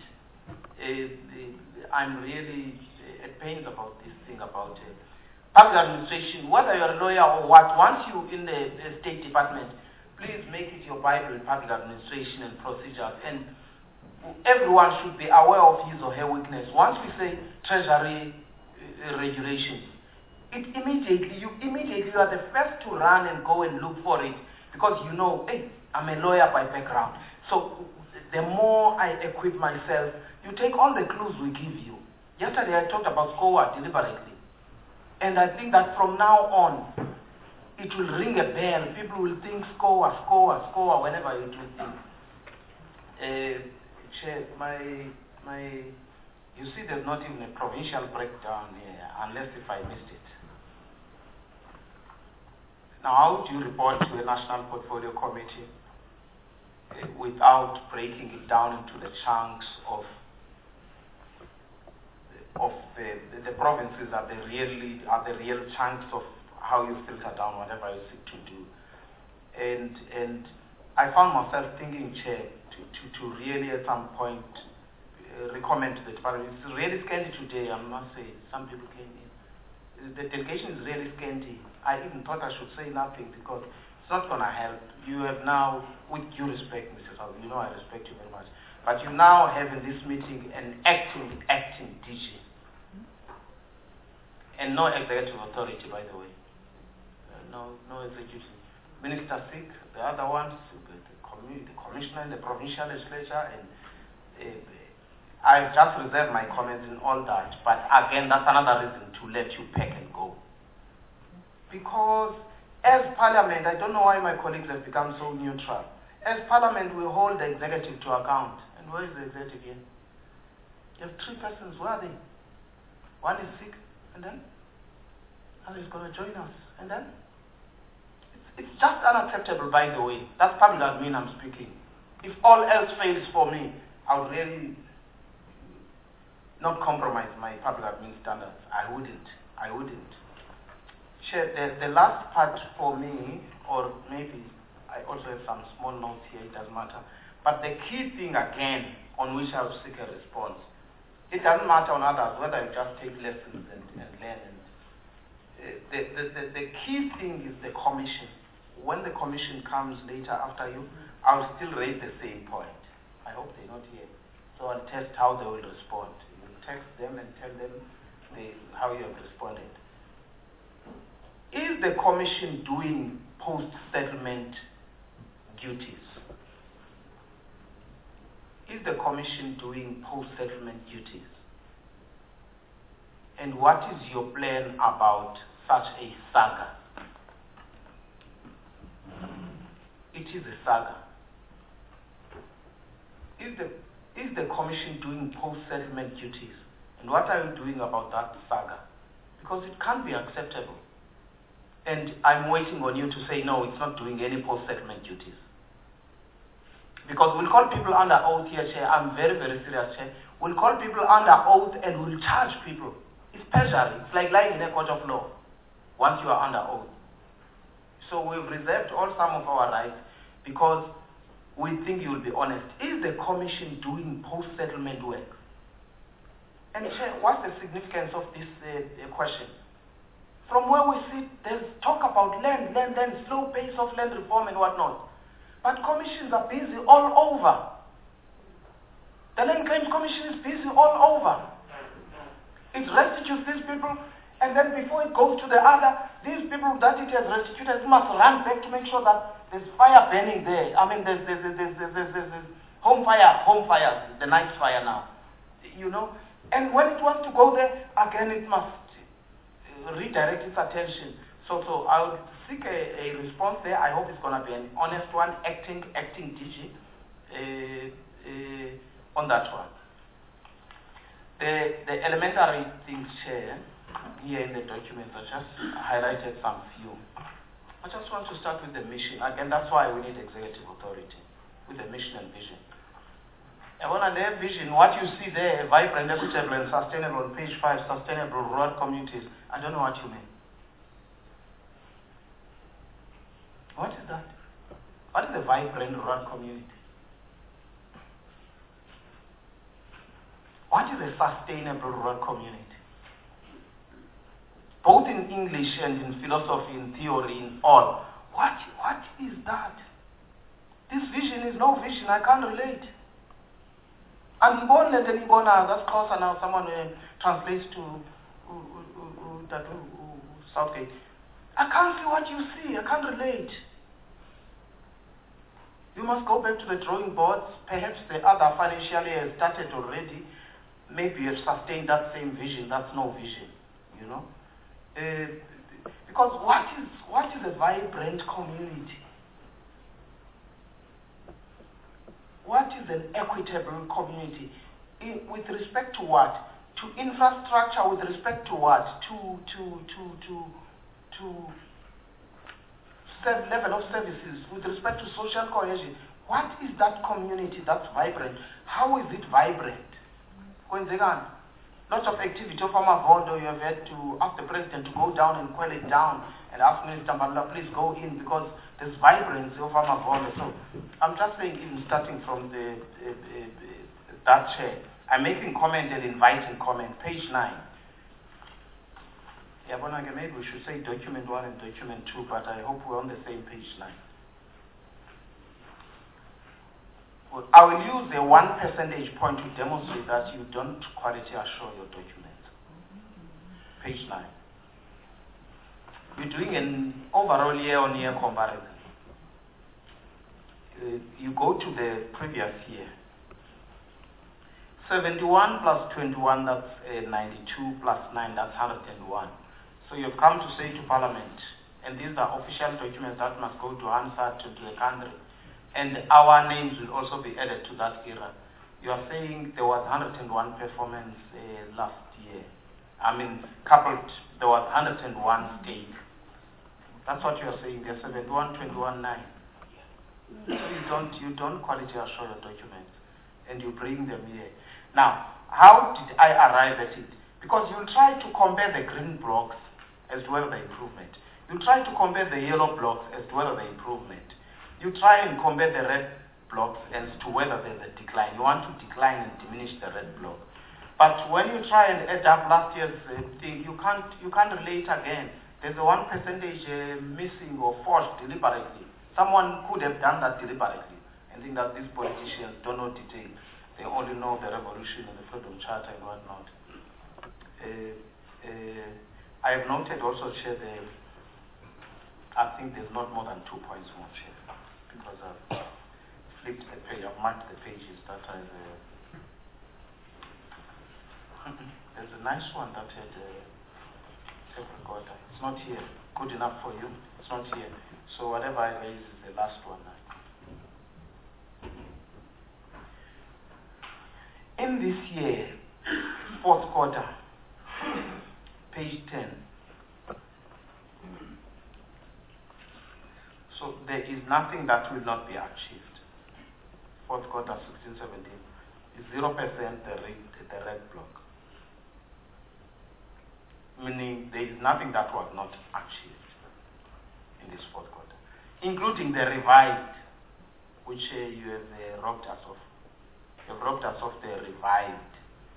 Uh, I'm really uh, at pains about this thing about it. Uh, Public administration, whether you're a lawyer or what, once you in the, the State Department, please make it your Bible in public administration and procedures. And everyone should be aware of his or her weakness. Once we say Treasury uh, regulations, it immediately, you immediately you are the first to run and go and look for it because you know, hey, I'm a lawyer by background. So the more I equip myself, you take all the clues we give you. Yesterday I talked about SCOA deliberately. And I think that from now on, it will ring a bell. People will think SCOA, SCOA, SCOA, whenever it will think. Uh, Chair, my, my, you see there's not even a provincial breakdown here, unless if I missed it. Now, how do you report to a National Portfolio Committee uh, without breaking it down into the chunks of of the, the, the provinces are the really are the real chunks of how you filter down whatever you seek to do. And and I found myself thinking, Chair, to, to, to really at some point uh, recommend to the department. It's really scanty today, I must say. Some people came in. The delegation is really scanty. I even thought I should say nothing because it's not going to help. You have now, with due respect, Mister Saul, you know I respect you very much, but you now have in this meeting an acting, acting D G. And no executive authority, by the way. Uh, no, no executive. Minister Sick, the other ones, the, commu the commissioner in the provincial legislature, and uh, I've just reserved my comments in all that. But again, that's another reason to let you pack and go. Because as Parliament, I don't know why my colleagues have become so neutral. As Parliament, we hold the executive to account. And where is the executive here? You have three persons. Where are they? One is sick. And then other is going to join us. And then it's, it's just unacceptable, by the way. That's public admin I'm speaking. If all else fails for me, I would really not compromise my public admin standards. I wouldn't. I wouldn't. Chair, the, the last part for me, or maybe I also have some small notes here, it doesn't matter. But the key thing again on which I will seek a response, it doesn't matter on others whether you just take lessons and, and learn. And, uh, the, the, the, the key thing is the commission. When the commission comes later after you, I'll still raise the same point. I hope they're not here. So I'll test how they will respond. You text them and tell them the, how you have responded. Is the commission doing post-settlement duties? Is the commission doing post-settlement duties? And what is your plan about such a saga? It is a saga. Is the, is the commission doing post-settlement duties? And what are you doing about that saga? Because it can't be acceptable. And I'm waiting on you to say, no, it's not doing any post-settlement duties. Because we'll call people under oath here, Chair. I'm very, very serious, Chair. We'll call people under oath and we'll charge people. It's perjury. It's like lying in a court of law once you are under oath. So we've reserved all some of our rights because we think you will be honest. Is the commission doing post-settlement work? And Chair, what's the significance of this uh, question? From where we sit, there's talk about land, land, land, slow pace of land reform and whatnot. But commissions are busy all over. The Land Claims Commission is busy all over. It restitutes these people, and then before it goes to the other, these people that it has restituted must run back to make sure that there's fire burning there. I mean, there's, there's, there's, there's, there's, there's, there's home fire, home fire, the night fire now. You know? And when it wants to go there, again, it must redirect its attention. So, so I would seek a, a response there. I hope it's going to be an honest one, acting, acting D G uh, uh, on that one. The, the elementary things, Chair, here in the documents, I just highlighted some few. I just want to start with the mission. Again, that's why we need executive authority, with the mission and vision. And when I their vision, what you see there, vibrant, equitable, and sustainable, on page five, sustainable rural communities, I don't know what you mean. What is that? What is a vibrant rural community? What is a sustainable rural community? Both in English and in philosophy, in theory, in all. What, what is that? This vision is no vision. I can't relate. And Ibon and then Ibona, that's closer now. Someone uh, translates to uh, uh, uh, that uh, uh, Southgate. I can't see what you see. I can't relate. You must go back to the drawing boards. Perhaps the other financially has started already. Maybe you have sustained that same vision. That's no vision, you know. Uh, because what is what is a vibrant community? What is an equitable community? In, with respect to what? To infrastructure. With respect to what? To to to to to level of services. With respect to social cohesion. What is that community that's vibrant? How is it vibrant? Lots of activity of Amavondo, you have had to ask the president to go down and quell it down and ask Minister Mbala, please go in because there's vibrancy of Amavondo. So I'm just saying, even starting from the uh, uh, that chair, I'm making comment and inviting comment. Page nine. Yeah, but maybe we should say document one and document two, but I hope we're on the same page nine. I will use a one percentage point to demonstrate that you don't quality assure your document. Page nine. You're doing an overall year-on-year comparison. Uh, you go to the previous year. seventy-one plus twenty-one, that's uh, ninety-two, plus nine, that's one hundred one. So you've come to say to Parliament, and these are official documents that must go to answer to, to the country. And our names will also be added to that era. You are saying there was one hundred one performance uh, last year. I mean, coupled, there was one hundred one stake. That's what you are saying. There's seventy-one, twenty-one, nine. So you don't, you don't quality assure your documents, and you bring them here. Now, how did I arrive at it? Because you'll try to compare the green blocks as to whether the improvement. You'll try to compare the yellow blocks as to whether the improvement. You try and compare the red blocks as to whether there's a decline. You want to decline and diminish the red block. But when you try and add up last year's uh, thing, you can't you can't relate again. There's a one percentage uh, missing or forged deliberately. Someone could have done that deliberately. I think that these politicians don't know detail. They only know the revolution and the Freedom Charter and whatnot. Uh, uh, I have noted also, Chair, the, I think there's not more than two points more, Chair. Because I've flipped the page, I've marked the pages that I've. Uh, there's a nice one that had uh, recorder. It's not here. Good enough for you. It's not here. So whatever I raise is the last one. In this year, fourth quarter, page ten. So there is nothing that will not be achieved. fourth quarter sixteen seventeen, is zero percent the red, the red block. Meaning there is nothing that was not achieved in this fourth quarter, including the revised, which uh, you have uh, robbed us of. You have robbed us of the revised,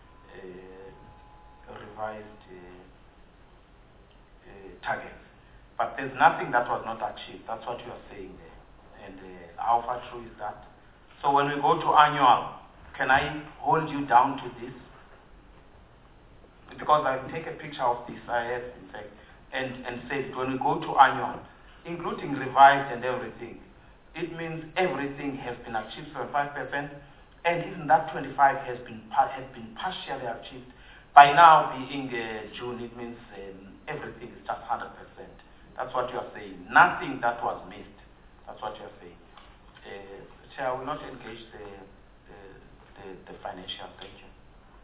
uh, revised uh, uh, targets. But there's nothing that was not achieved. That's what you are saying there. And uh, how far true is that? So when we go to annual, can I hold you down to this? Because I take a picture of this, I have in fact, and, and said when we go to annual, including revised and everything, it means everything has been achieved, seventy-five percent, and even that twenty-five has been has been partially achieved. By now being uh, June, it means um, everything is just one hundred percent. That's what you are saying. Nothing that was missed. That's what you are saying. Uh, Chair, I will not engage the, the, the, the financial. Thank you.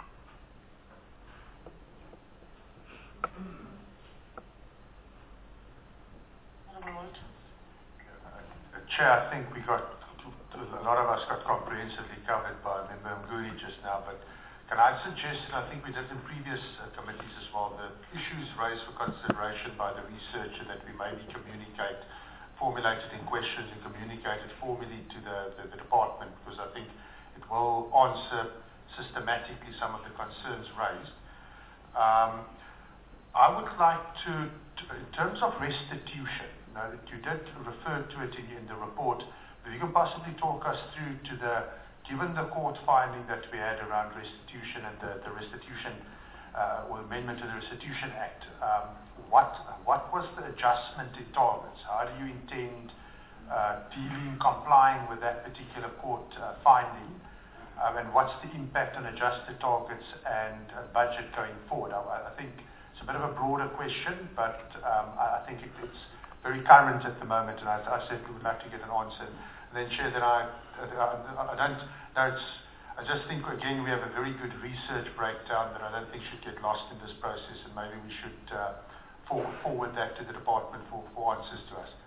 Walters. Chair, I think we got, a lot of us got comprehensively covered by Member Mguni just now, but can I suggest, and I think we did in previous uh, committees as well, the issues raised for consideration by the researcher that we maybe communicate, formulated in questions and communicated formally to the, the, the department, because I think it will answer systematically some of the concerns raised. Um, I would like to, to, in terms of restitution, you know, you did refer to it in, in the report, but you can possibly talk us through to the, given the court finding that we had around restitution and the, the restitution, uh, or amendment to the Restitution Act, um, what, what was the adjustment in targets? How do you intend uh, dealing, complying with that particular court uh, finding? Um, and what's the impact on adjusted targets and uh, budget going forward? I, I think it's a bit of a broader question, but um, I, I think it, it's very current at the moment, and I, I certainly would like to get an answer. And then, Chair, that I, I, I don't know, it's, I just think, again, we have a very good research breakdown that I don't think should get lost in this process, and maybe we should uh, forward, forward that to the department for, for answers to us.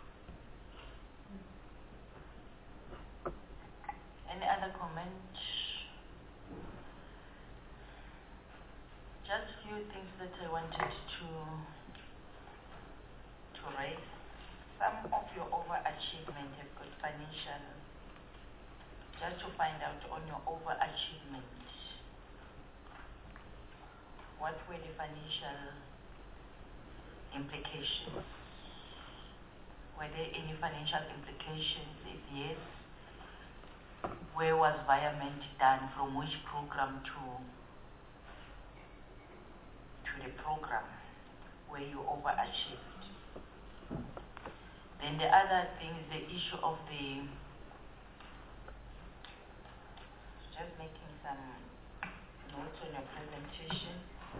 Any other comments? Just few things that I wanted to to raise. Some of your overachievement have got financial. Just to find out on your overachievement, what were the financial implications? Were there any financial implications? If yes, where was virement done, from which program to to the program where you overachieved? Then the other thing is the issue of the, just making some notes on your presentation.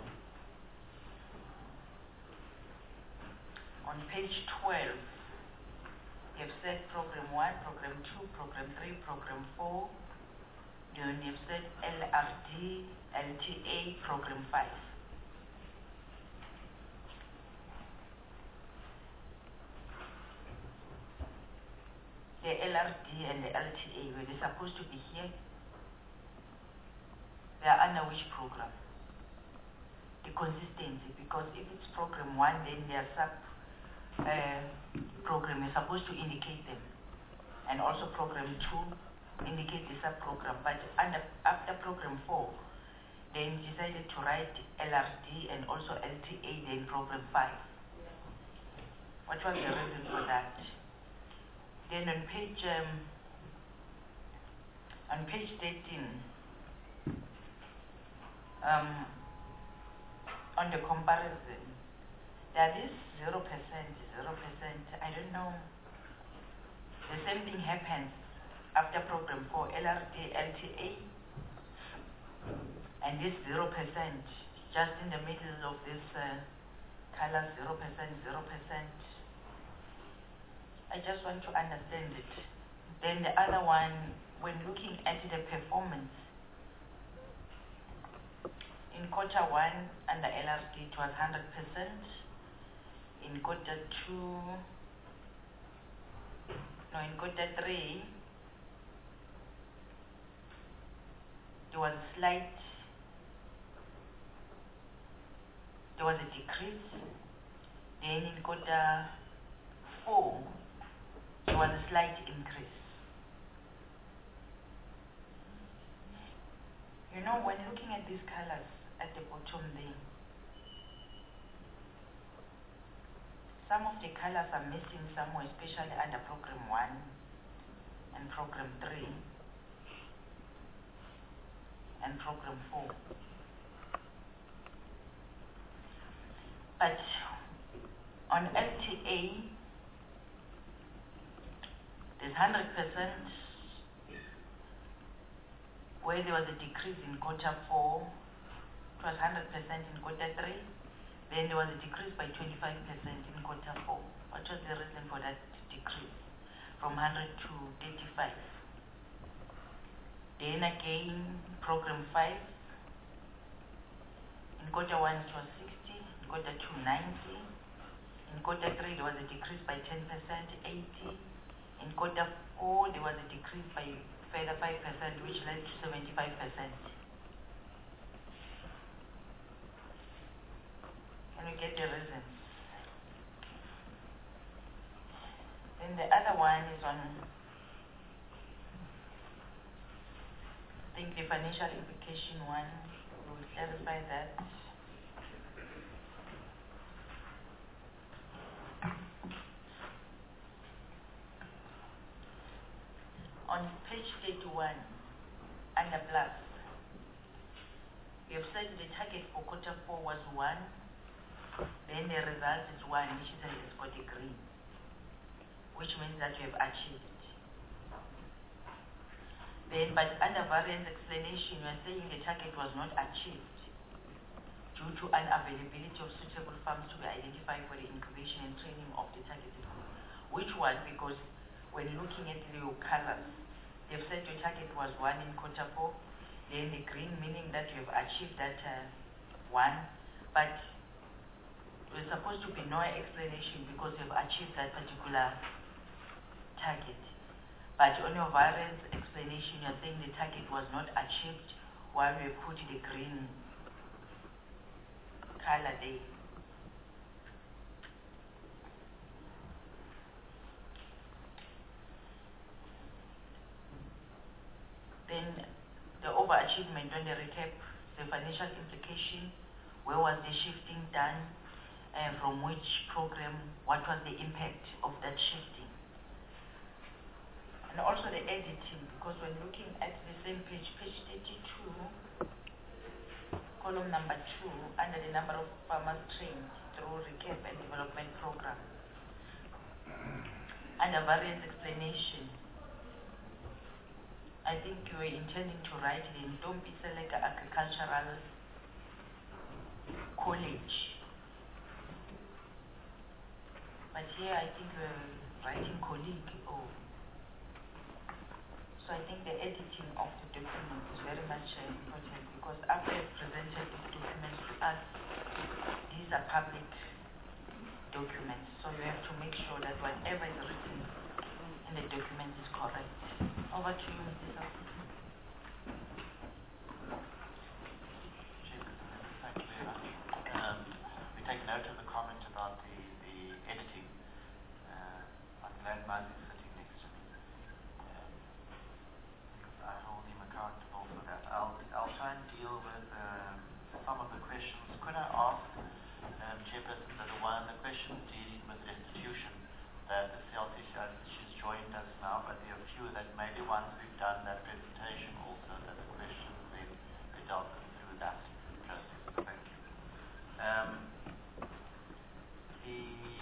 On page twelve, you've said program one, program two, program three, program four. Then you've said L R D, L T A, program five. The L R D and the L T A, were they supposed to be here? They are under which program? The consistency, because if it's program one, then their sub uh, program is supposed to indicate them, and also program two indicate the sub program. But under after program four, they decided to write L R D and also L T A, then program five. What was the reason for that? Then on page um, on page thirteen, um, on the comparison, there is zero percent, zero percent. I don't know. The same thing happens after program four, L R D, L T A, and this zero percent just in the middle of this uh, color, zero percent, zero percent. I just want to understand it. Then the other one, when looking at the performance, in quarter one under L R D it was one hundred percent. In quarter two, no, in quarter three, there was a slight, there was a decrease. Then in quarter four, there was a slight increase. You know, when looking at these colors at the bottom there, some of the colors are missing somewhere, especially under program one and program three and program four. But on L T A, there's one hundred percent where there was a decrease in quarter four, it was one hundred percent in quarter three, then there was a decrease by twenty-five percent in quarter four. What was the reason for that decrease from one hundred to thirty-five? Then again, program five, in quarter one it was sixty, in quarter two ninety, in quarter three there was a decrease by ten percent, eighty, in quarter four there was a decrease by further five percent, which led to seventy-five percent. Can we get the reasons? Then the other one is on, I think the financial implication one, we will clarify that. On page thirty-one, under plus, we have said the target for quarter four was one, then the result is one, which is it's got a green, which means that you have achieved. Then, but under variance explanation, we are saying the target was not achieved due to unavailability of suitable farms to be identified for the incubation and training of the targeted group. Which one? Because when looking at the colors, they've said your target was one in quarter four, then the green meaning that you have achieved that uh, one, but there's supposed to be no explanation because you've achieved that particular target. But on your variance explanation, you're saying the target was not achieved while we put the green color there. Then the overachievement on the recap, the financial implication, where was the shifting done, uh, from which program, what was the impact of that shifting. And also the editing, because when looking at the same page, page thirty-two, column number two, under the number of farmers trained through recap and development program, under variance explanation, I think you were intending to write the Ntombi Seleka Agricultural College. But here I think you were writing colleague. Oh. So I think the editing of the document is very much uh, important, because after you've presented these documents to us, these are public documents. So you have to make sure that whatever is written in the document is correct. Over to you, Missus Thank you very much. Um, we take note of the comment about the, the editing. Uh, I'm glad Maz is sitting next to me. Um, I hold him accountable for that. I'll, I'll try and deal with um, some of the questions. Could I ask, um, Chairperson, that the one, the question dealing with restitution, that the C L T says she's joined us now, but there are a few that maybe once we've done that presentation also, that the questions then be dealt with through that process. Thank you. Um, the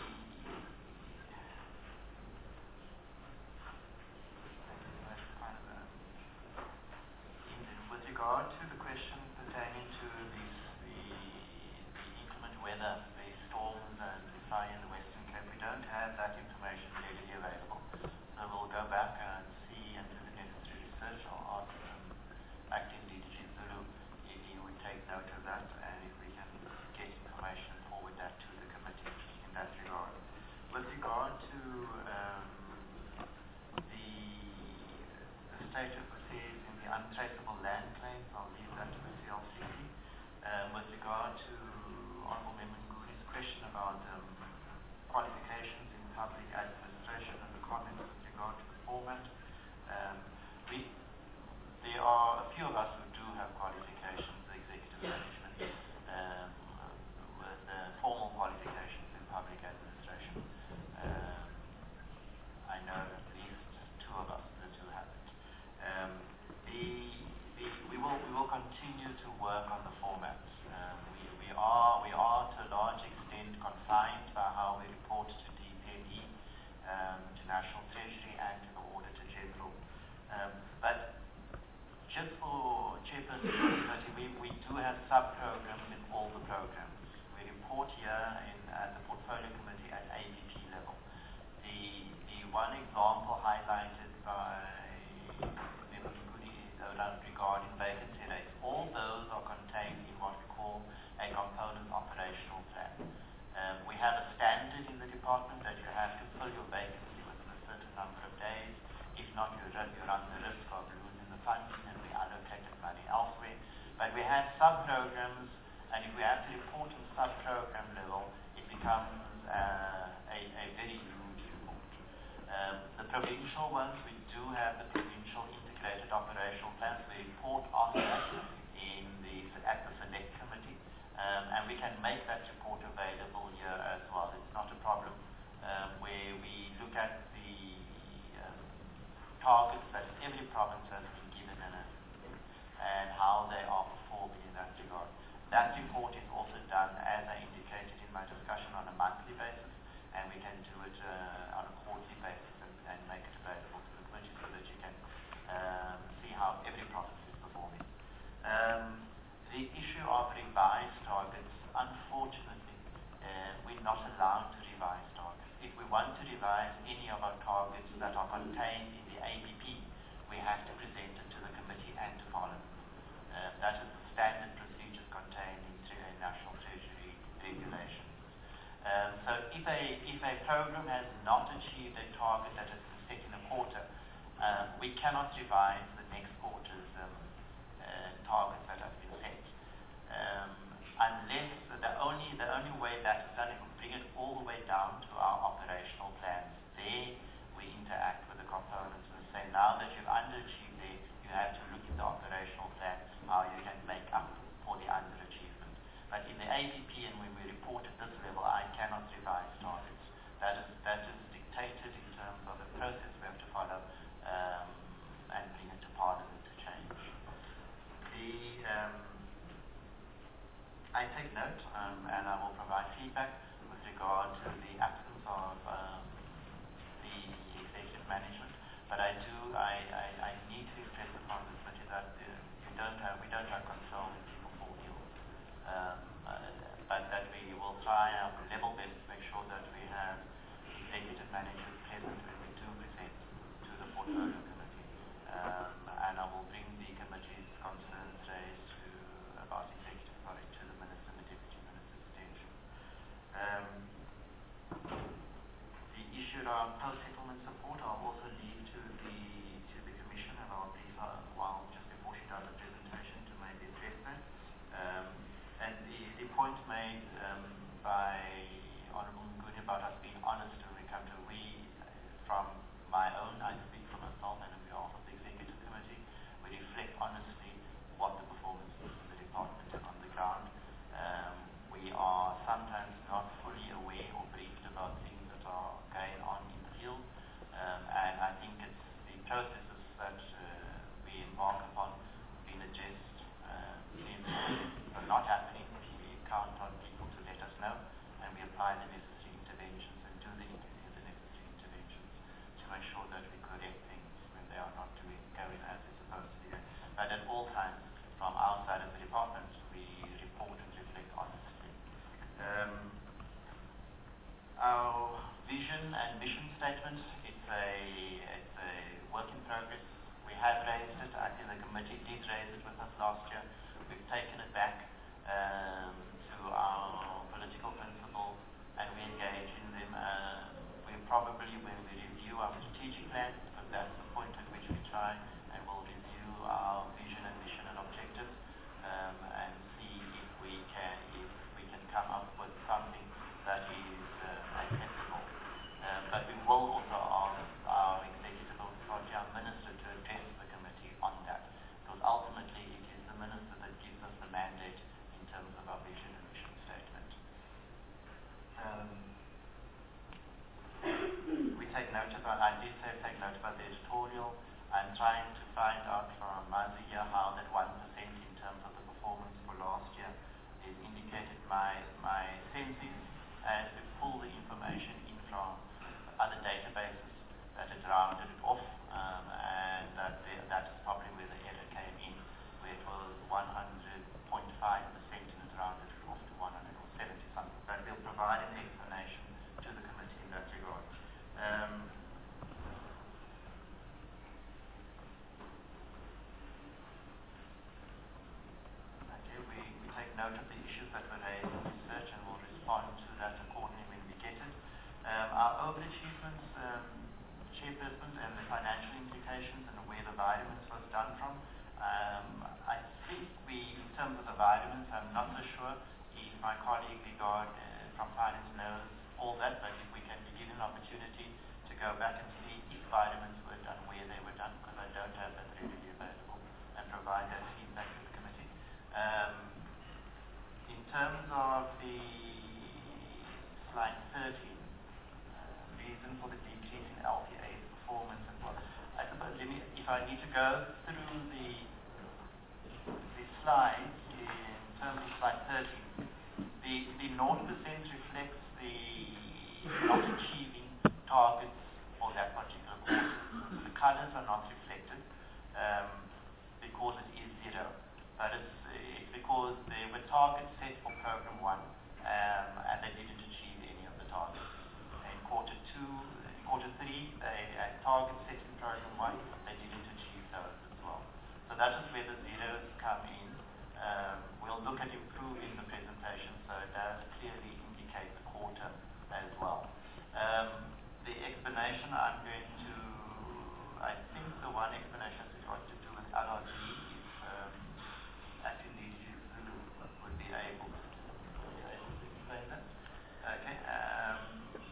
with regard to the question pertaining to the, the, the inclement weather, the storms and the fire in the Western Cape, we don't have that information readily available. So we'll go back and see and do the necessary research. I'll ask um, Acting D G Zulu if he would take note of that, and if we can get information and forward that to the committee in that regard. With regard to um, the, the state of affairs in the the untraceable land claims, I'll leave that to the C L C C. Um, with regard to Honourable Member Nguni's question about um, qualifications in public administration and the comments with regard to the format, um, we, there are a few of us who do have qualifications, the executive management, um, with uh, formal qualifications in public administration. Um, I know at least two of us that do have it. Um, the, the, we will we will continue to work on the formats. Um, we, we are we are to a large extent confined by how we report to D P M E, um, to National Treasury, and to the Auditor General. Um, but just for Chairperson Committee, we, we do have sub-programs in all the programs. We report here in at the Portfolio Committee at A V P level. The the one example highlighted by Member Nguni regarding vacancy rates, all those are contained in what we call a component operational plan. Um, we have a standard in the department that you have to fill your vacancy within a certain number of days. If not, you run, you run the risk of losing the funding and we allocated money elsewhere. But we have sub-programs, and if we have to report on sub-program level, it becomes uh, a, a very huge report. Um, the provincial ones, we do have the provincial integrated operational plans. We report on that in the, at the Select Committee, um, and we can make that report available here as well. It's not a problem, um, where we look at the um, targets that every province has been given and, and how they are performing in that regard. That report is also done, as I indicated in my discussion, on a monthly basis, and we can do it uh, on a quarterly basis and, and make it available to the committee so that you can um, see how every province is performing. Um, the issue of revised targets, unfortunately, uh, we're not allowed to revise targets. If we want to revise any of our targets that are contained in the A B P, we have to present it to the committee and to Parliament. Uh, that is the standard procedures contained in uh, National Treasury regulations. Um, so if a, if a program has not achieved a target that has been set in a quarter, uh, we cannot revise the next quarter's um, uh, targets that have been set. Um, unless the only, the only way that is done is to bring it all the way down to our operational plans. There we interact with the components and say, now that you've underachieved there, you have to look at the operational plan, how you can make up for the underachievement. But in the A P P, and when we report at this level, I cannot revise targets. That is, that is dictated in terms of the process we have to follow um, and bring it to Parliament to change. The, um, I take note um, and I will provide feedback with regard to the absence of um, the executive management. But I do, I, I, I need to impress upon the committee that uh, we don't have, we don't have control when people fall ill. Um, uh, but that we will try our level best to make sure that we have executive managers present when we do present to the portfolio committee. Um, and I will bring the committee's concerns raised to about executive authority to the minister and the deputy minister's attention. Um, the issue around post-settlement support I'll also leave to the to the commission, and I'll brief her while just before she does the presentation to maybe address that. Um, and the, the point made um, by Honourable Nguni about us being honest when we come to we, from my own, I speak for myself and on behalf of the executive committee, we reflect honestly what the performance is in the department and on the ground. Um, we are sometimes not fully aware or briefed about things that are going on in the field, um, and I think it's the processes that uh, we embark upon being addressed, uh, are not happening. We count on people to let us know, and we apply the necessary interventions and do the, the necessary interventions to make sure that we correct things when they are not doing going as it's supposed to be. But at all times, from our side of the department, we report and reflect honestly. Um, our vision and mission statement, it's a, it's a work in progress. We have raised it. I think the committee did raise it with us last year. We've taken it back um, to our political principles and we engage in them. Uh, we probably, when we review our strategic plan, because that's the point at which we try, and we'll review our take note of, I did say take note about the editorial. I'm trying to find out from Mazia how that one percent in terms of the performance for last year is indicated. My, my sense is as we pull the information in from other databases that it rounded it off, um, and that the, that's probably where the error came in, where it was one hundred point five percent and it rounded it off to one hundred seventy something. But we'll provide an explanation to the committee in that regard. Um, okay, we, we take note of the issues that were raised in research and we'll respond to that accordingly when we get it. Um, our overachievements, um, chairpersons, and the financial implications and where the vitamins was done from. Um, I think we, in terms of the vitamins, I'm not so sure if my colleague regard uh, from finance knows all that, but if we can be given an opportunity to go back and see if vitamins were done, where they were done, because I don't have that readily available, and provide that feedback to the committee. Um, in terms of the slide thirteen, uh, reason for the decrease in L P A's performance, and what, I suppose, let me, if I need to go through the the slides in terms of slide thirteen, the the zero percent reflects the not achieving targets for that particular course. So the colors are not reflected um, because it is zero, but it's, it's because there were targets set for program one, um, and they didn't achieve any of the targets. In quarter two, in quarter three, they had targets set in program one, they didn't achieve those as well. So that is where the zeros come in. Um, we'll look at improving the presentation so it does clearly indicate the quarter as well. Um, the explanation I'm going to, I think the one explanation has got to do with L R G, if um, acting D G Zulu would be able to, be able to explain that. Okay. Um,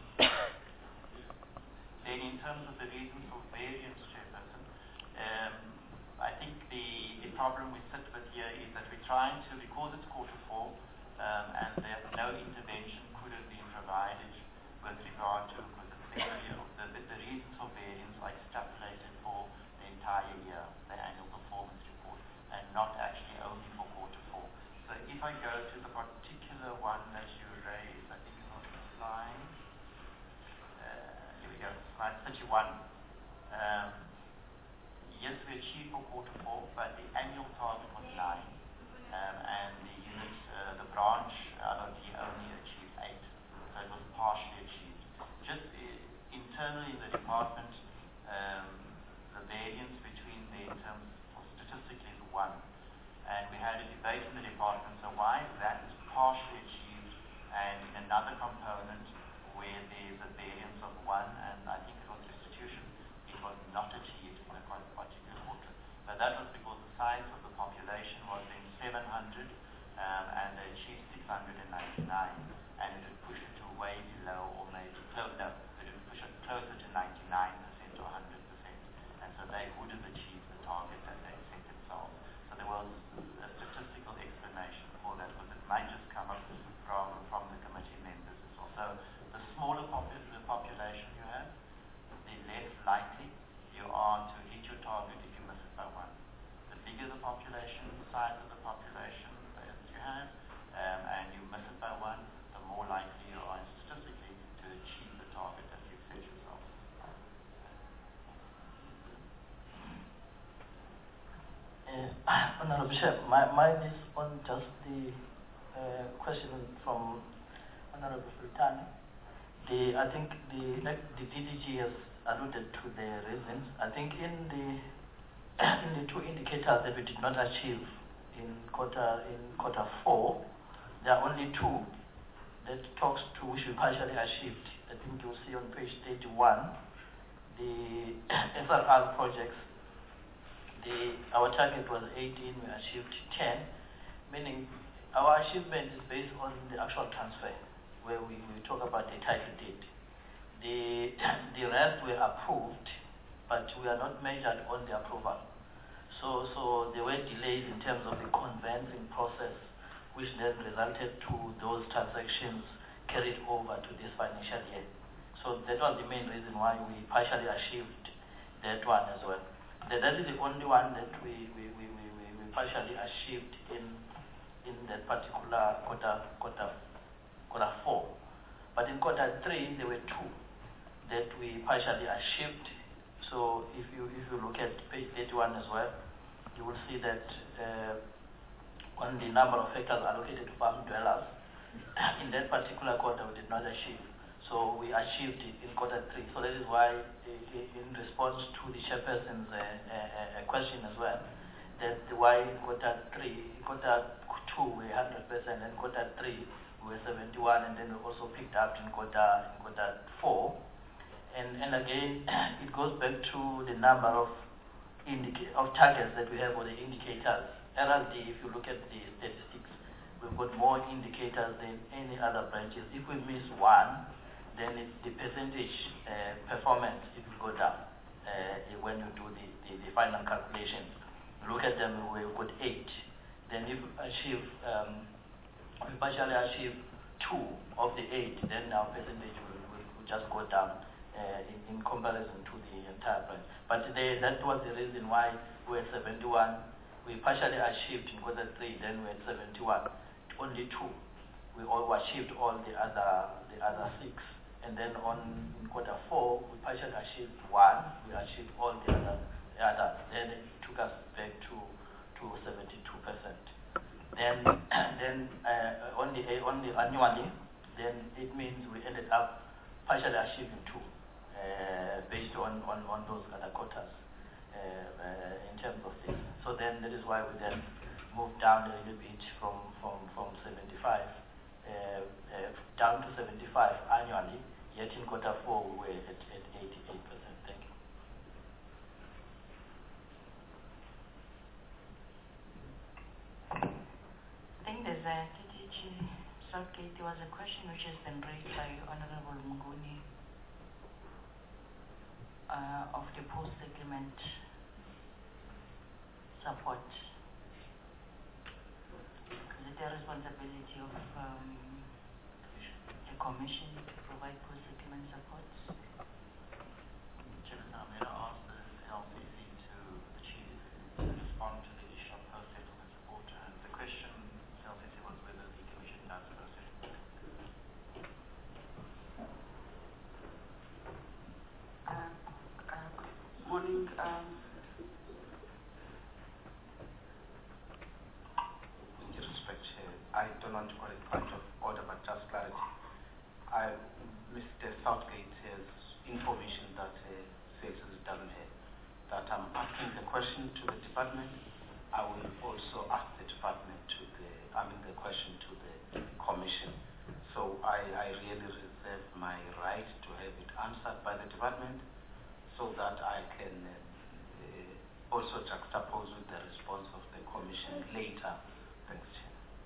then in terms of the reasons for variance, Chairperson, um, I think the, the problem we sit with here is that we're trying to, because it's quarter four, um, and there no intervention could have been provided with regard to, because it's the, the, the reasons for variance are extrapolated for the entire year, the annual performance report, and not actually only for quarter four. So if I go to the particular one that you raised, I think it's on the slide, uh, here we go, slide thirty-one. Um, Yes, we achieved for quarter four, but the annual target was nine, um, and the unit, uh, the branch, L R D only achieved eight, so it was partially achieved. Just uh, internally in the department, um, the variance between the terms for statistically is one, and we had a debate in the department. So why is that partially achieved, and in another component where there's a variance of one, and I think it was restitution, it was not achieved in a particular quarter. But that was because the size of the population was in seven hundred, um, and they achieved six hundred ninety-nine, and it would push it to way below, or maybe close, no, it would push it closer to ninety-nine percent or one hundred percent, and so they would have achieved the target that they set themselves. So there was a statistical explanation for that, but it might just come up from, from the committee members as well. So the smaller popu the population you have, the less likely you are to hit your target if you miss it by one. The bigger the population, the size of the population that you have, um, and you miss it by one, the more likely you are statistically to achieve the target that you've set yourself. Uh, Honorable Chair, my, mine is on just the uh, question from Honorable Sultan. The, I think the, like the D D G has alluded to the reasons. I think in the in the two indicators that we did not achieve in quarter in quarter four, there are only two that talks to which we partially achieved. I think you'll see on page thirty-one, the S R R projects. The our target was eighteen, we achieved ten, meaning our achievement is based on the actual transfer, where we, we talk about the title date. The, the rest were approved, but we are not measured on the approval. So, so there were delays in terms of the conveyancing process, which then resulted to those transactions carried over to this financial year. So that was the main reason why we partially achieved that one as well. That, that is the only one that we, we, we, we, we we partially achieved in in that particular quarter quarter quarter four. But in quarter three there were two that we partially achieved. So if you if you look at page eighty-one as well, you will see that uh, on the number of hectares allocated to farm dwellers, in that particular quarter we did not achieve. So we achieved it in quarter three. So that is why, uh, in response to the chairperson's uh, uh, uh, question as well, that why in quarter three, quarter two we were one hundred percent, and quarter three we were seventy-one, and then we also picked up in quarter in quarter four. And and again, it goes back to the number of indica- of targets that we have for the indicators. R L D, if you look at the statistics, we've got more indicators than any other branches. If we miss one, then it, the percentage uh, performance, it will go down uh, when you do the, the, the final calculations. Look at them, we've got eight. Then if we achieve, um, we partially achieve two of the eight, then our percentage will, will, will just go down uh, in, in comparison to the entire branch. But they, that was the reason why we were seventy-one. We partially achieved in quarter three, then we were seventy-one. Only two. We all achieved all the other the other six. And then on in quarter four, we partially achieved one. We achieved all the other the others. Then it took us back to to seventy-two percent. Then then uh, only only annually, then it means we ended up partially achieving two, uh, based on, on, on those other quotas. Uh, uh, in terms of this. So then that is why we then moved down a little bit from, from, from seventy-five uh, uh, down to seventy-five annually, yet in quarter four we were at, at eighty-eight percent. Thank you. I think there's a T D G Southgate. There was a question which has been raised by Honorable Mnguni uh, of the post-settlement support. Is it the responsibility of um, the Commission to provide post-settlement support? Chairman, I'm going to ask the L C C to achieve to respond to the issue of post-settlement support. And the question, L C C, was whether the Commission does post-settlement. Uh, uh, good morning. Um, I don't want to call it point of order, but just clarity. I, Mister Southgate has information that uh, says it doesn't have. That I'm asking the question to the department. I will also ask the department to the, I mean the question to the commission. So I, I really reserve my right to have it answered by the department, so that I can uh, uh, also juxtapose with the response of the commission later. Thanks, Chair.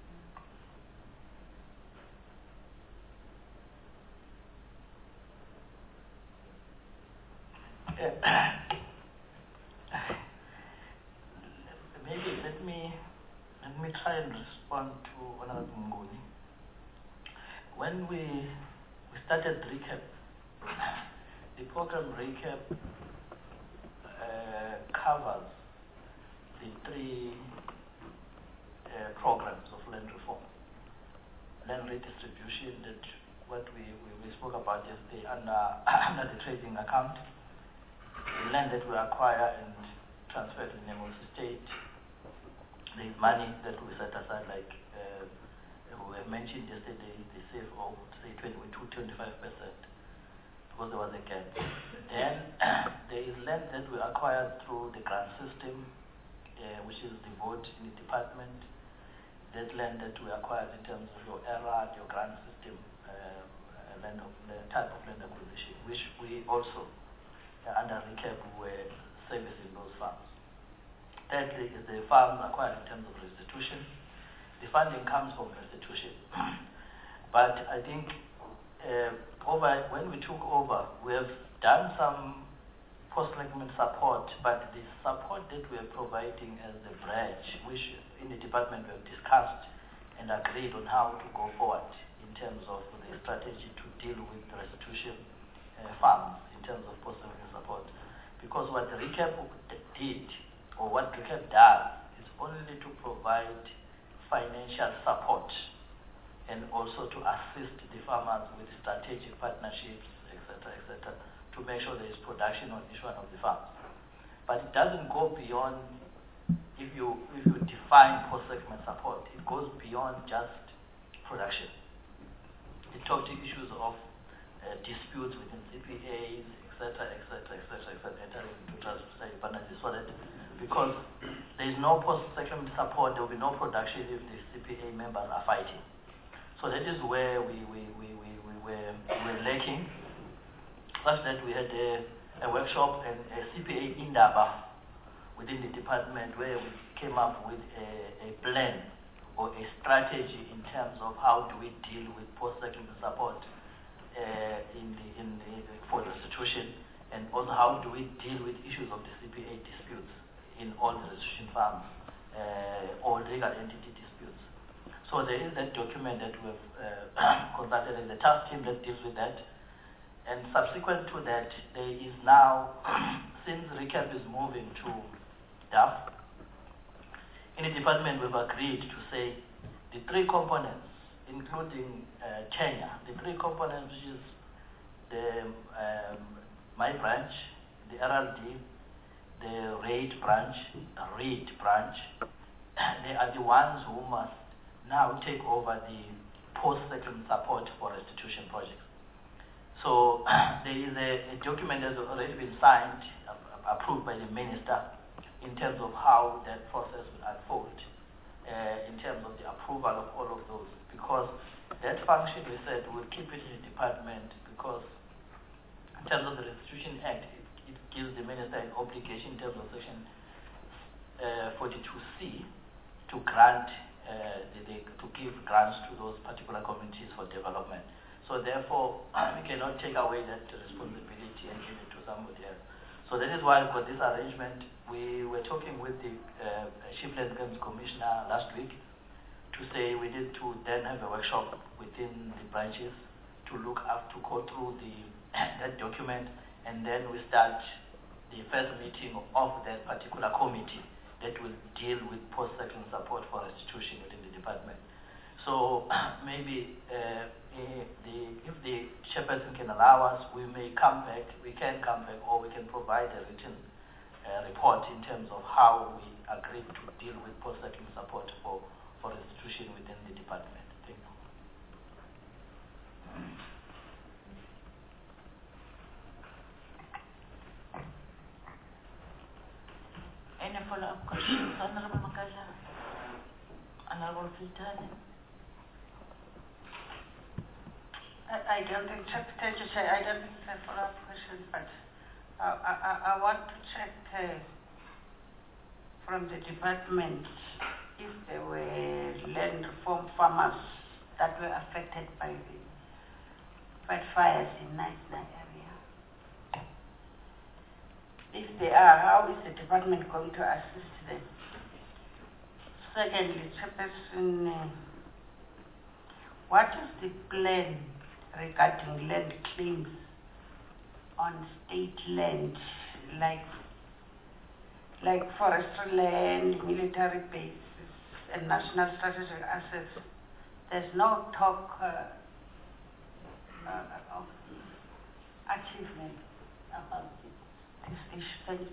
Maybe let me let me try and respond to Honorable Mnguni. When we we started recap, the program recap uh, covers the three uh, programs of land reform, land redistribution, that what we, we, we spoke about yesterday under under the trading account. The land that we acquire and transfer to the name of the state, there is money that we set aside, like uh, we have mentioned yesterday, the safe of say twenty-five percent, because there was a gap. Then there is land that we acquired through the grant system, uh, which is the vote in the department. That land that we acquired in terms of your E R A D, your grant system, uh, land of the type of land acquisition, which we also Uh, under recap, we were servicing those farms. Thirdly is the farms acquired in terms of restitution. The funding comes from restitution. But I think uh, over when we took over, we have done some post-settlement support, but the support that we are providing as the branch, which in the department we have discussed and agreed on how to go forward in terms of the strategy to deal with restitution uh, farms in terms of post-secondary support. Because what the RECAP did, or what RECAP does, is only to provide financial support and also to assist the farmers with strategic partnerships, et cetera, et cetera, to make sure there is production on each one of the farms. But it doesn't go beyond, if you if you define post-segment support, it goes beyond just production. It talks to issues of uh, disputes within C P As, et cetera, et cetera, et cetera, et cetera, entering into strategic partnerships, so that because there is no post-segment support, there will be no production if the C P A members are fighting. So that is where we, we, we, we, we, were, we were lacking, such that we had a, a workshop and a C P A Indaba within the department where we came up with a, a plan or a strategy in terms of how do we deal with post-secondary support uh, in the, in the, for the institution, and also how do we deal with issues of the C P A disputes in all the restitution farms, uh, or legal entity disputes. So there is that document that we've uh, consulted as a task team that deals with that. And subsequent to that, there is now, since RECAP is moving to D A F, in the department we've agreed to say the three components, including uh, Kenya, the three components, which is the um, my branch, the R R D, the RAID branch, the RAID branch, they are the ones who must now take over the post-second support for restitution projects. So there is a, a document that has already been signed, uh, approved by the minister, in terms of how that process will unfold, uh, in terms of the approval of all of those. Because that function, we said, we'll keep it in the department, because in terms of the Restitution Act, it, it gives the minister an obligation in terms of Section uh, forty-two C to grant Uh, the, the, to give grants to those particular communities for development. So therefore, we cannot take away that responsibility and give it to somebody else. So that is why for this arrangement, we were talking with the uh, Chief Land Claims Commissioner last week to say we need to then have a workshop within the branches to look up, to go through the that document, and then we start the first meeting of that particular committee that will deal with post-second support for restitution within the department. So maybe uh, if, the, if the chairperson can allow us, we may come back, we can come back, or we can provide a written uh, report in terms of how we agreed to deal with post-second support for, for restitution within the department. Thank you. Any follow-up questions, Honorable Magaja? Honorable Filtani? I, I don't think, thank you, Chair, I don't think it's a follow-up question, but uh, I, I, I want to check uh, from the department if there were land reform farmers that were affected by the by fires in Knysna area. If they are, how is the department going to assist them? Secondly, Chairperson, uh, what is the plan regarding land claims on state land, like like forestry land, military bases, and national strategic assets? There's no talk uh, uh, of achievement about it. This issue. Thank you.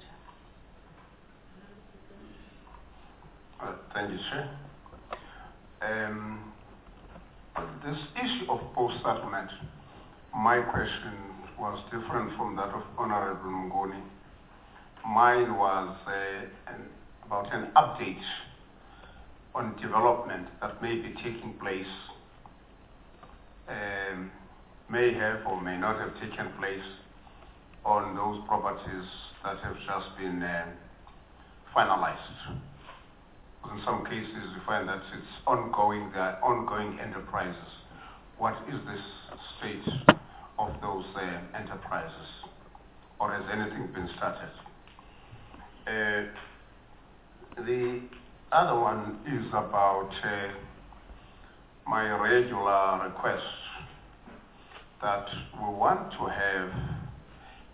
Uh, thank you, Chair. Um, this issue of post-settlement, my question was different from that of Honorable Mngoni. Mine was uh, an, about an update on development that may be taking place, um, may have or may not have taken place on those properties that have just been uh, finalized. In some cases, you find that it's ongoing, they are ongoing enterprises. What is the state of those uh, enterprises? Or has anything been started? Uh, the other one is about uh, my regular request that we want to have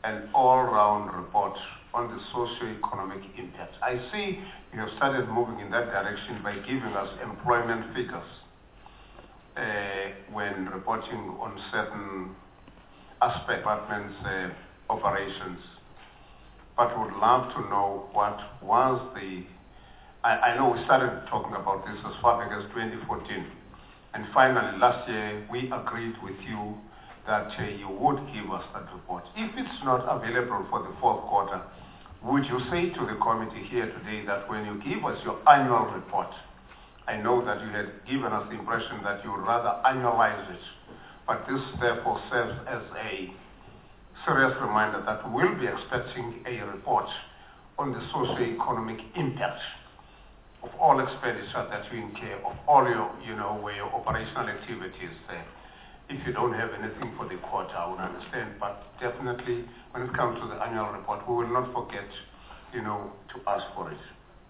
an all-round report on the socio-economic impact. I see you have started moving in that direction by giving us employment figures uh, when reporting on certain aspect departments' uh, operations. But would love to know what was the, I, I know we started talking about this as far back as twenty fourteen. And finally, last year, we agreed with you that uh, you would give us that report. If it's not available for the fourth quarter, would you say to the committee here today that when you give us your annual report, I know that you had given us the impression that you would rather annualize it, but this therefore serves as a serious reminder that we'll be expecting a report on the socio-economic impact of all expenditure that you incur, of all your, you know, where your operational activities there. If you don't have anything for the quarter, I would understand, but definitely when it comes to the annual report, we will not forget, you know, to ask for it.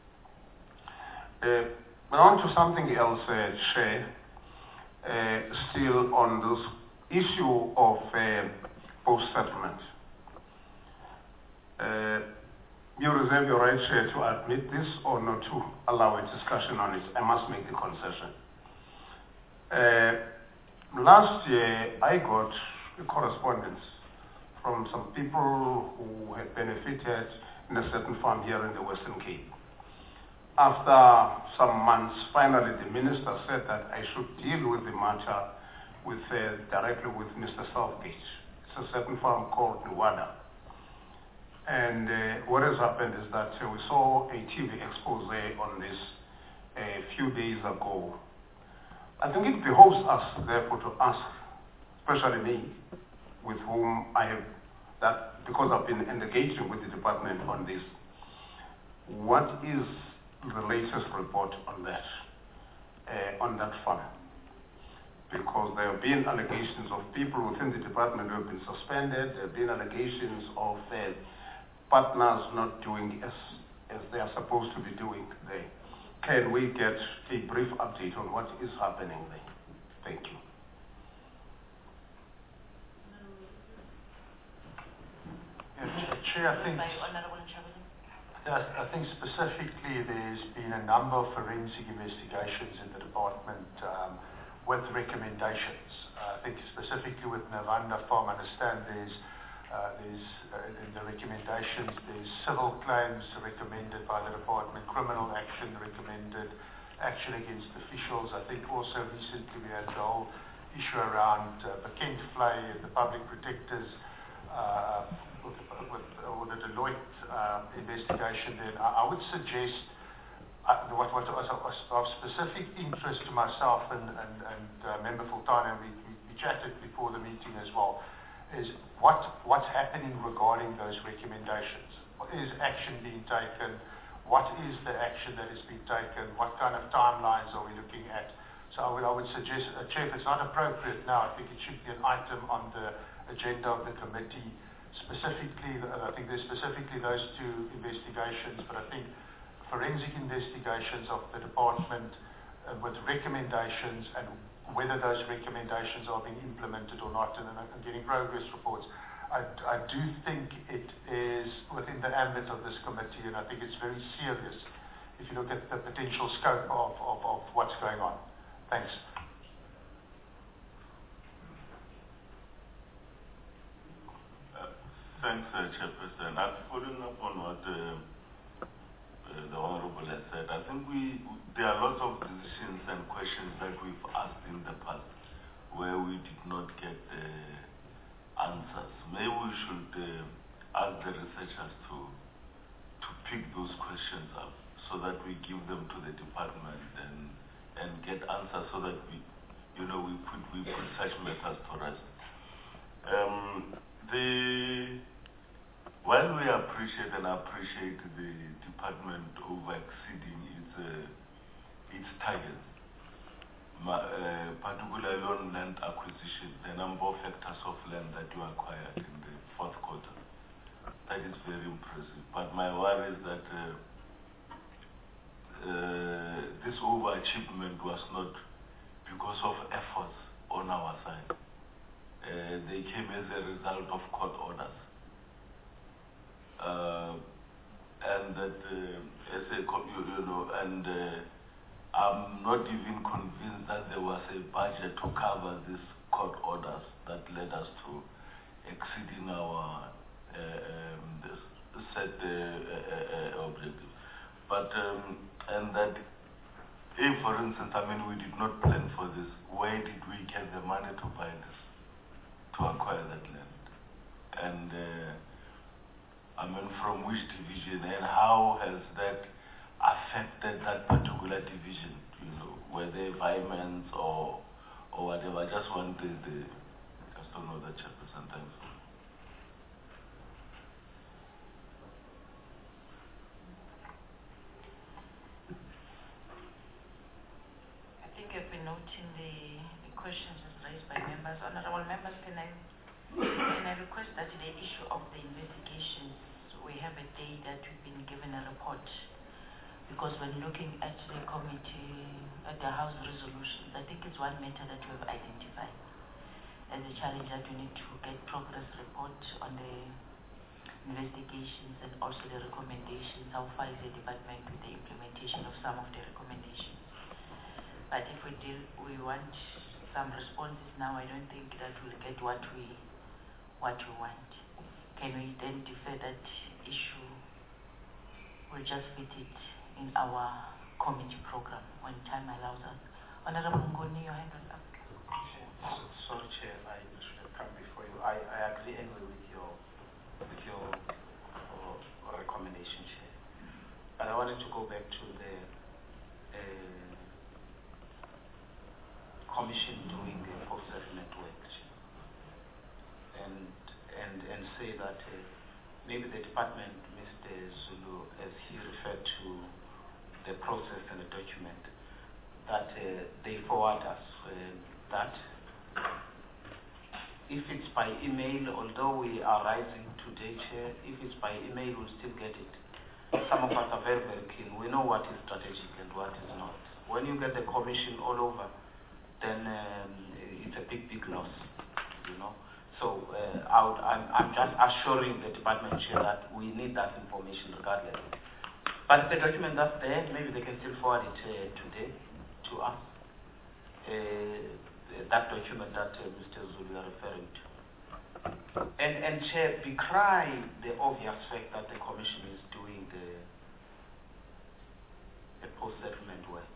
Uh, but on to something else, uh, Chair, uh, still on this issue of uh, post-settlement. Uh, you reserve your right, Chair, to admit this or not to allow a discussion on it. I must make the concession. Uh, last year, I got a correspondence from some people who had benefited in a certain farm here in the Western Cape. After some months, finally the minister said that I should deal with the matter with, uh, directly with Mister Southgate. It's a certain farm called Nuwada. And uh, what has happened is that uh, we saw a T V expose on this a few days ago. I think it behoves us, therefore, to ask, especially me, with whom I have, that because I've been engaging with the department on this, what is the latest report on that, uh, on that farm? Because there have been allegations of people within the department who have been suspended. There have been allegations of uh, partners not doing as, as they are supposed to be doing there. Can we get a brief update on what is happening there? Thank you. Yeah, Chair, I think, yes, I think specifically there's been a number of forensic investigations in the department um, with recommendations. Uh, I think specifically with Navanda Farm, I understand there's, uh, there's uh, in the recommendations, there's civil claims recommended by the department, criminal action recommended, action against officials. I think also recently we had the whole issue around uh, the Kent Flay and the public protectors uh, with, with, uh, with the Deloitte uh, investigation. Then I, I would suggest Uh, what, what was of specific interest to myself and, and, and uh, Member Fultana, and we, we, we chatted before the meeting as well, is what, what's happening regarding those recommendations. Is action being taken? What is the action that is being taken? What kind of timelines are we looking at? So I would, I would suggest, uh, Chair, if it's not appropriate now, I think it should be an item on the agenda of the committee, specifically, uh, I think there's specifically those two investigations, but I think forensic investigations of the department uh, with recommendations and whether those recommendations are being implemented or not, and, and getting progress reports. I, I do think it is within the ambit of this committee, and I think it's very serious if you look at the potential scope of, of, of what's going on. Thanks. Uh, thanks, uh, Chairperson. I'm following up on what uh, Uh, the Honorable has said. I think we, there are lots of decisions and questions that we've asked in the past where we did not get uh, answers. Maybe we should uh, ask the researchers to to pick those questions up so that we give them to the department and and get answers so that we, you know, we put we put such matters to rest. Um, the While we appreciate and appreciate the department over exceeding its uh, its targets, ma, uh, particularly on land acquisition, the number of hectares of land that you acquired in the fourth quarter, that is very impressive. But my worry is that uh, uh, this overachievement was not because of efforts on our side. Uh, they came as a result of court orders. that uh, as a, co- you, you know, and uh, I'm not even convinced that there was a budget to cover these court orders that led us to exceeding our uh, um, this set uh, uh, uh, objectives. But, um, and that if, for instance, I mean, we did not plan for this, where did we get the money to buy this, to acquire that land? And, uh, I mean, from which division, and how has that affected that particular division? You know, were there environments or or whatever? I just wanted the, just don't know that chapter sometimes. I think I've been noting the, the questions raised by members. Honorable members, can I, can I request that the issue of the investigations, we have a day that we've been given a report, because when looking at the committee, at the House resolutions, I think it's one matter that we have identified as a challenge, that we need to get progress report on the investigations and also the recommendations. How far is the department with the implementation of some of the recommendations? But if we deal, we want some responses now, I don't think that we'll get what we what we want. Can we then defer that issue? We'll just fit it in our committee program when time allows us. Honorable Ngoni, your hand is up. Sorry, Chair, I should have come before you. I, I agree anyway with your with your uh, recommendation, Chair. But I wanted to go back to the uh, Commission doing the post-settlement work, and and and say that uh, maybe the department, Mister Zulu, as he referred to the process and the document, that uh, they forward us uh, that. If it's by email, although we are rising today, Chair, if it's by email, we'll still get it. Some of us are very, very keen. We know what is strategic and what is not. When you get the commission all over, then um, it's a big, big loss, you know. So uh, I would, I'm, I'm just assuring the department chair that we need that information regardless. But the document that's there, maybe they can still forward it uh, today to us. Uh, that document that uh, Mister Zulu are referring to. And, and Chair, decry the obvious fact that the Commission is doing the, the post-settlement work.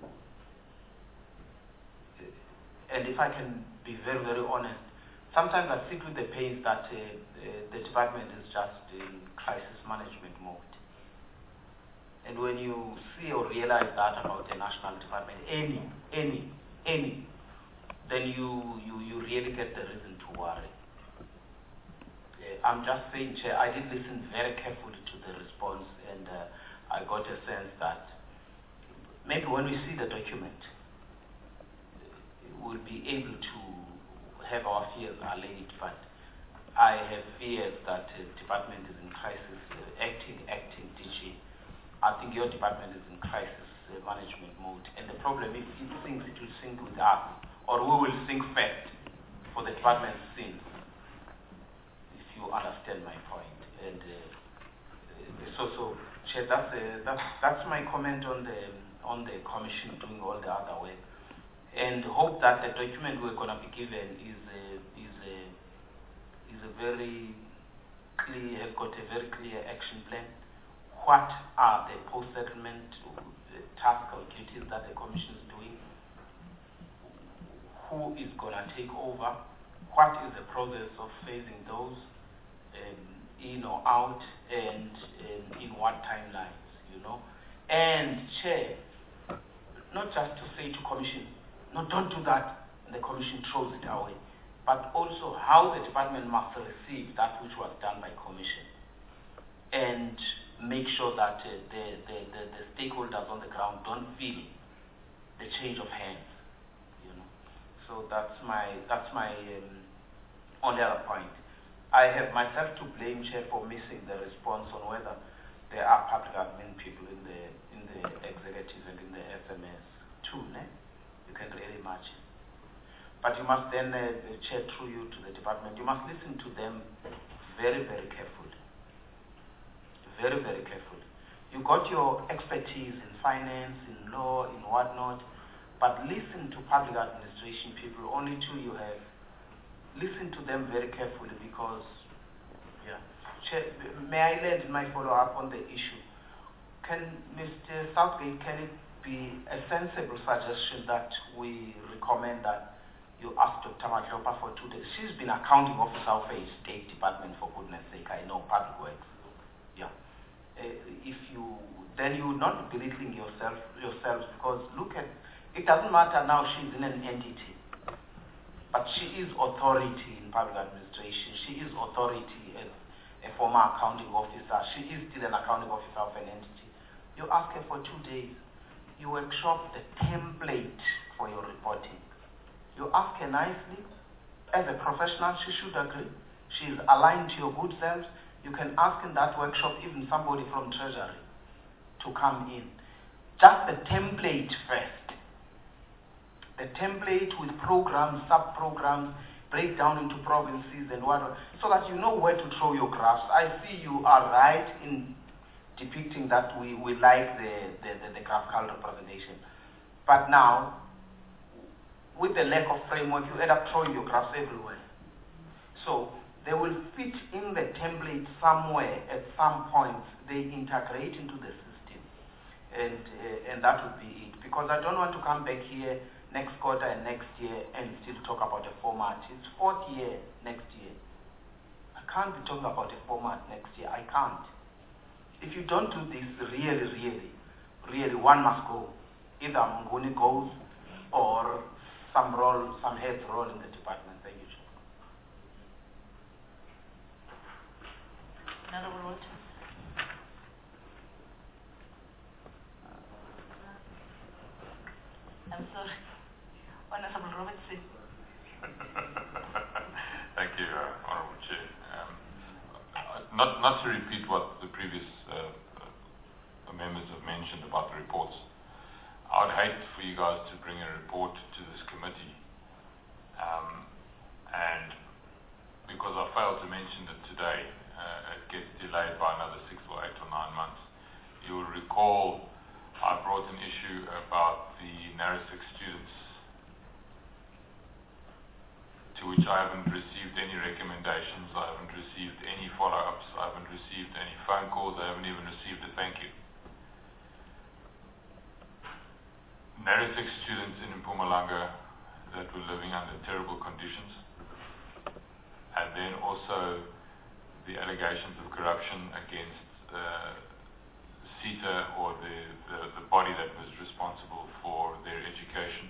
And if I can be very, very honest, sometimes I sit with the pains that uh, uh, the department is just in crisis management mode. And when you see or realize that about the national department, any, any, any, then you, you, you really get the reason to worry. Uh, I'm just saying, Chair, I did listen very carefully to the response, and uh, I got a sense that maybe when we see the document, we'll be able to have our fears allayed, but I have fears that the uh, department is in crisis, uh, acting, acting, D G. I think your department is in crisis uh, management mode, and the problem is it thinks it will sync with us, or we will think first for the department's sins, if you understand my point. And uh, so, so, Chair, that's, uh, that's that's my comment on the on the commission doing all the other work, and hope that the document we're going to be given is a, is a, is a very clear, has got a very clear action plan. What are the post-settlement tasks or duties that the commission is doing? Who is going to take over? What is the process of phasing those um, in or out, and, and in what timelines, you know? And Chair, not just to say to Commission, no, don't do that, and the Commission throws it away, but also how the department must receive that which was done by Commission, and make sure that uh, the, the, the, the stakeholders on the ground don't feel the change of hands. So that's my that's my um, only other point. I have myself to blame, Chair, for missing the response on whether there are public admin people in the in the executive and in the S M S too. Ne? You can really imagine. But you must then, uh, Chair, through you to the department, you must listen to them very, very carefully. Very, very carefully. You got your expertise in finance, in law, in whatnot, but listen to public administration people, only two you have. Listen to them very carefully because, yeah. May I land in my follow-up on the issue? Can, Mister Southgate, can it be a sensible suggestion that we recommend that you ask Doctor Madlopa for two days? She's been accounting officer of a State Department, for goodness sake, I know, public works. Yeah. Uh, if you, then you would not be belittling yourself, yourselves because look at, it doesn't matter now she's in an entity, but she is authority in public administration. She is authority as a former accounting officer. She is still an accounting officer of an entity. You ask her for two days. You workshop the template for your reporting. You ask her nicely. As a professional, she should agree. She is aligned to your good selves. You can ask in that workshop even somebody from Treasury to come in. Just the template first. The template with programs, sub-programs, break down into provinces and whatever, so that you know where to throw your graphs. I see you are right in depicting that we, we like the, the, the, the graphical representation. But now, with the lack of framework, you end up throwing your graphs everywhere. So they will fit in the template somewhere at some point. They integrate into the system. And, uh, and that would be it. Because I don't want to come back here next quarter and next year and still talk about a format. It's fourth year next year. I can't be talking about a format next year. I can't. If you don't do this really, really, really, one must go. Either Mnguni goes or some role, some heads roll in the department. Thank you. Honorable Walters. I'm sorry. Honorable Robertson. Thank you, uh, Honorable Chair. Um, uh, not, not to repeat what the previous uh, uh, members have mentioned about the reports. I would hate for you guys to bring a report to this committee, um, and because I failed to mention it today, uh, it gets delayed by another six or eight or nine months. You will recall I brought an issue about the Narrowsix students, to which I haven't received any recommendations, I haven't received any follow-ups, I haven't received any phone calls, I haven't even received a thank you. Narrowsix students in Mpumalanga that were living under terrible conditions, and then also the allegations of corruption against uh, CETA, or the, the, the body that was responsible for their education.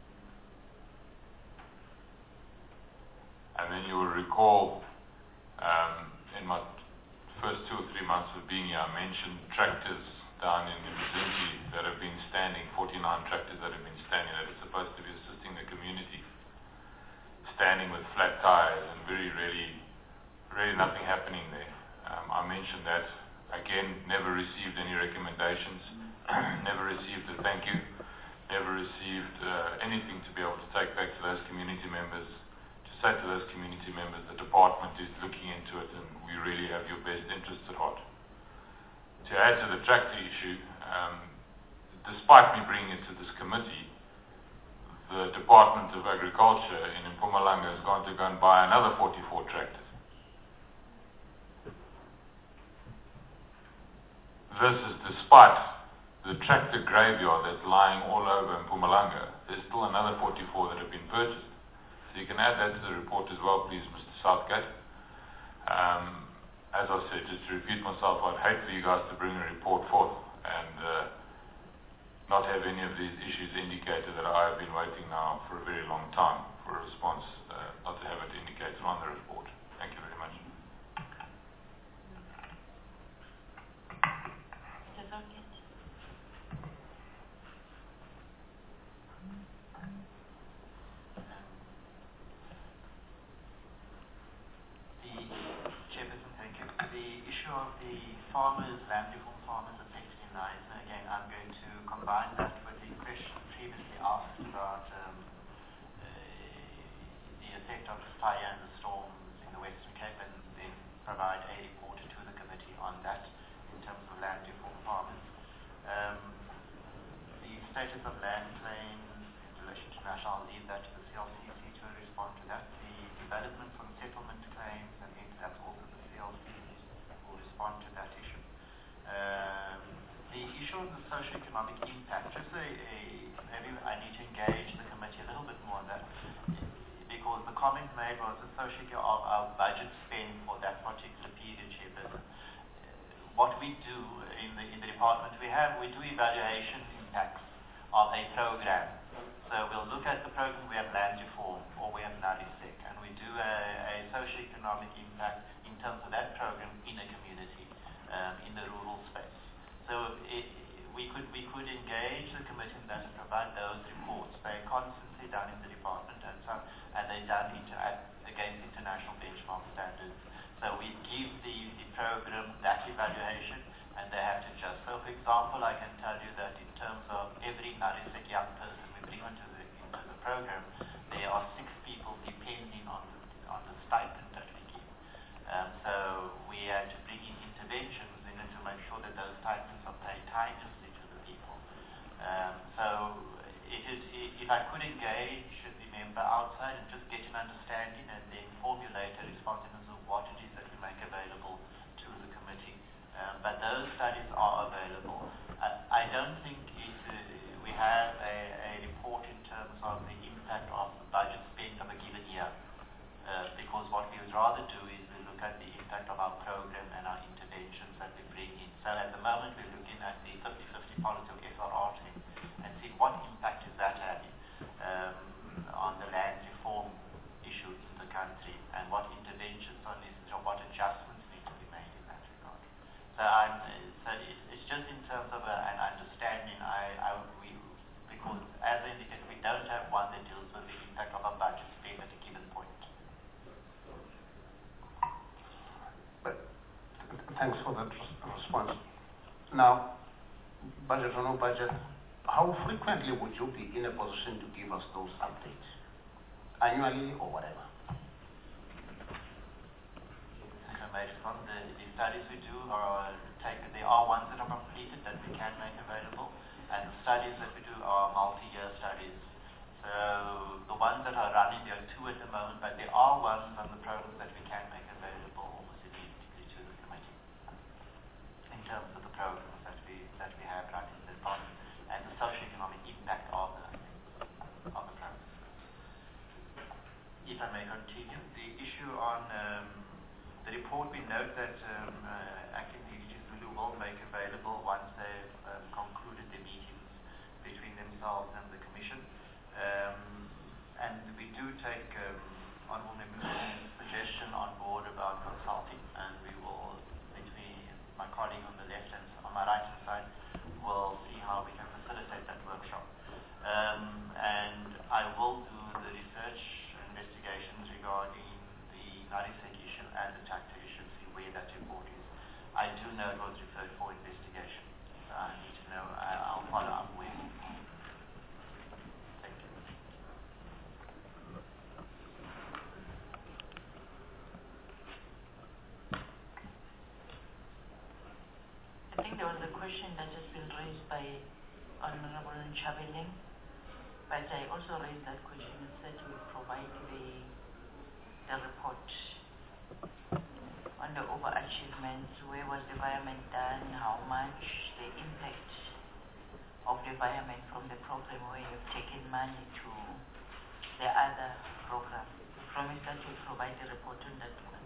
And then you will recall um, in my first two or three months of being here, I mentioned tractors down in Mzimzi that have been standing, forty-nine tractors that have been standing, that are supposed to be assisting the community, standing with flat tires and very really, really nothing happening there. Um, I mentioned that. Again, never received any recommendations, never received a thank you, never received uh, anything to be able to take back to those community members, to say to those community members, the department is looking into it and we really have your best interests at heart. To add to the tractor issue, um, despite me bringing it to this committee, the Department of Agriculture in Mpumalanga has gone to go and buy another forty-four tractors. This is despite the tractor graveyard that's lying all over Mpumalanga. There's still another forty-four that have been purchased. So you can add that to the report as well, please, Mister Southgate. Um, as I said, just to repeat myself, I'd hate for you guys to bring a report forth and uh, not have any of these issues indicated that I have been waiting now for a very long time for a response, uh, not to have it indicated on the report. Thank you very much. Of the farmers, land reform farmers at Sexton Nice, and again I'm going to combine that with the question previously asked about um, uh, the effect of fire and the storms in the Western Cape, and then provide a report to the committee on that in terms of land reform farmers. issue of the socio-economic impact, just a, a, maybe I need to engage the committee a little bit more on that, because the comment made was the socio of our budget spend for that particular period, Chairperson. What we do in the in the department, we have we do evaluation impacts of a program. So we'll look at the program, we have land reform, or we have NARISEC, and we do a, a socio-economic impact in terms of that program in a community, um, in the rural space. So it, we could we could engage the committee in that and provide those reports. They're constantly done in the department, and so and they're done inter, at, against international benchmark standards. So we give the, the program that evaluation, and they have to adjust. So, for example, I can tell you that in terms of every NARISEC young person we bring onto the into the program, there are six people depending on the on the stipend that we give. Um, so we had to bring in interventions in it to make sure that those stipends are paid timely to the people. Um, so it is, if I could engage the member outside and just get an understanding and then formulate a response in terms of what it is that we make available to the committee. Um, but those studies are available. Uh, I don't think it, uh, we have a, a report in terms of the impact of the budget spent of a given year, uh, because what we would rather do is we look at the impact of our program and our interventions that we bring in. So at the moment we're looking at the fifty fifty policy of S R R team and see what impact is that having um, on the land reform issue in the country, and what interventions are necessary, or what adjustments need to be made in that regard. So, I'm, so it's just in terms of a, an understanding, I, I, we, because as indicated, we don't have one that deals with the impact of our budget spend at a given point. But, thanks for that response. Now, budget or no budget, how frequently would you be in a position to give us those updates? Annually or whatever? From the, the studies we do are taken, there are ones that are completed that we can make available, and the studies that we do are multi-year studies. So the ones that are running, there are two at the moment, but there are ones on the programs that we can make available almost immediately to the committee in terms of the programs that we that we have running in the department and the socio-economic impact of the of the programs. If I may continue, the issue on um, the report, we note that um, uh, Acting D G Zulu will make available once they've um, concluded their meetings between themselves and the Commission. Um, and we do take um, Honourable Member's suggestion on board about consulting, and we will, between my colleague on the left and on my right hand side, will see how we can facilitate that workshop. Um, and I will do the research investigations regarding the NARISEC issue and the TACTA issue, see where that report is. I do know it was referred for investigation, so I need to know, I, I'll follow up with. Thank you. I think there was a question that has been raised by Honorable Nchabeling, but I also raised that question and said we provide the, the report on the overachievements, where was the environment done, how much, the impact of the environment from the program where you've taken money to the other program. We promise that we provide the report on that one.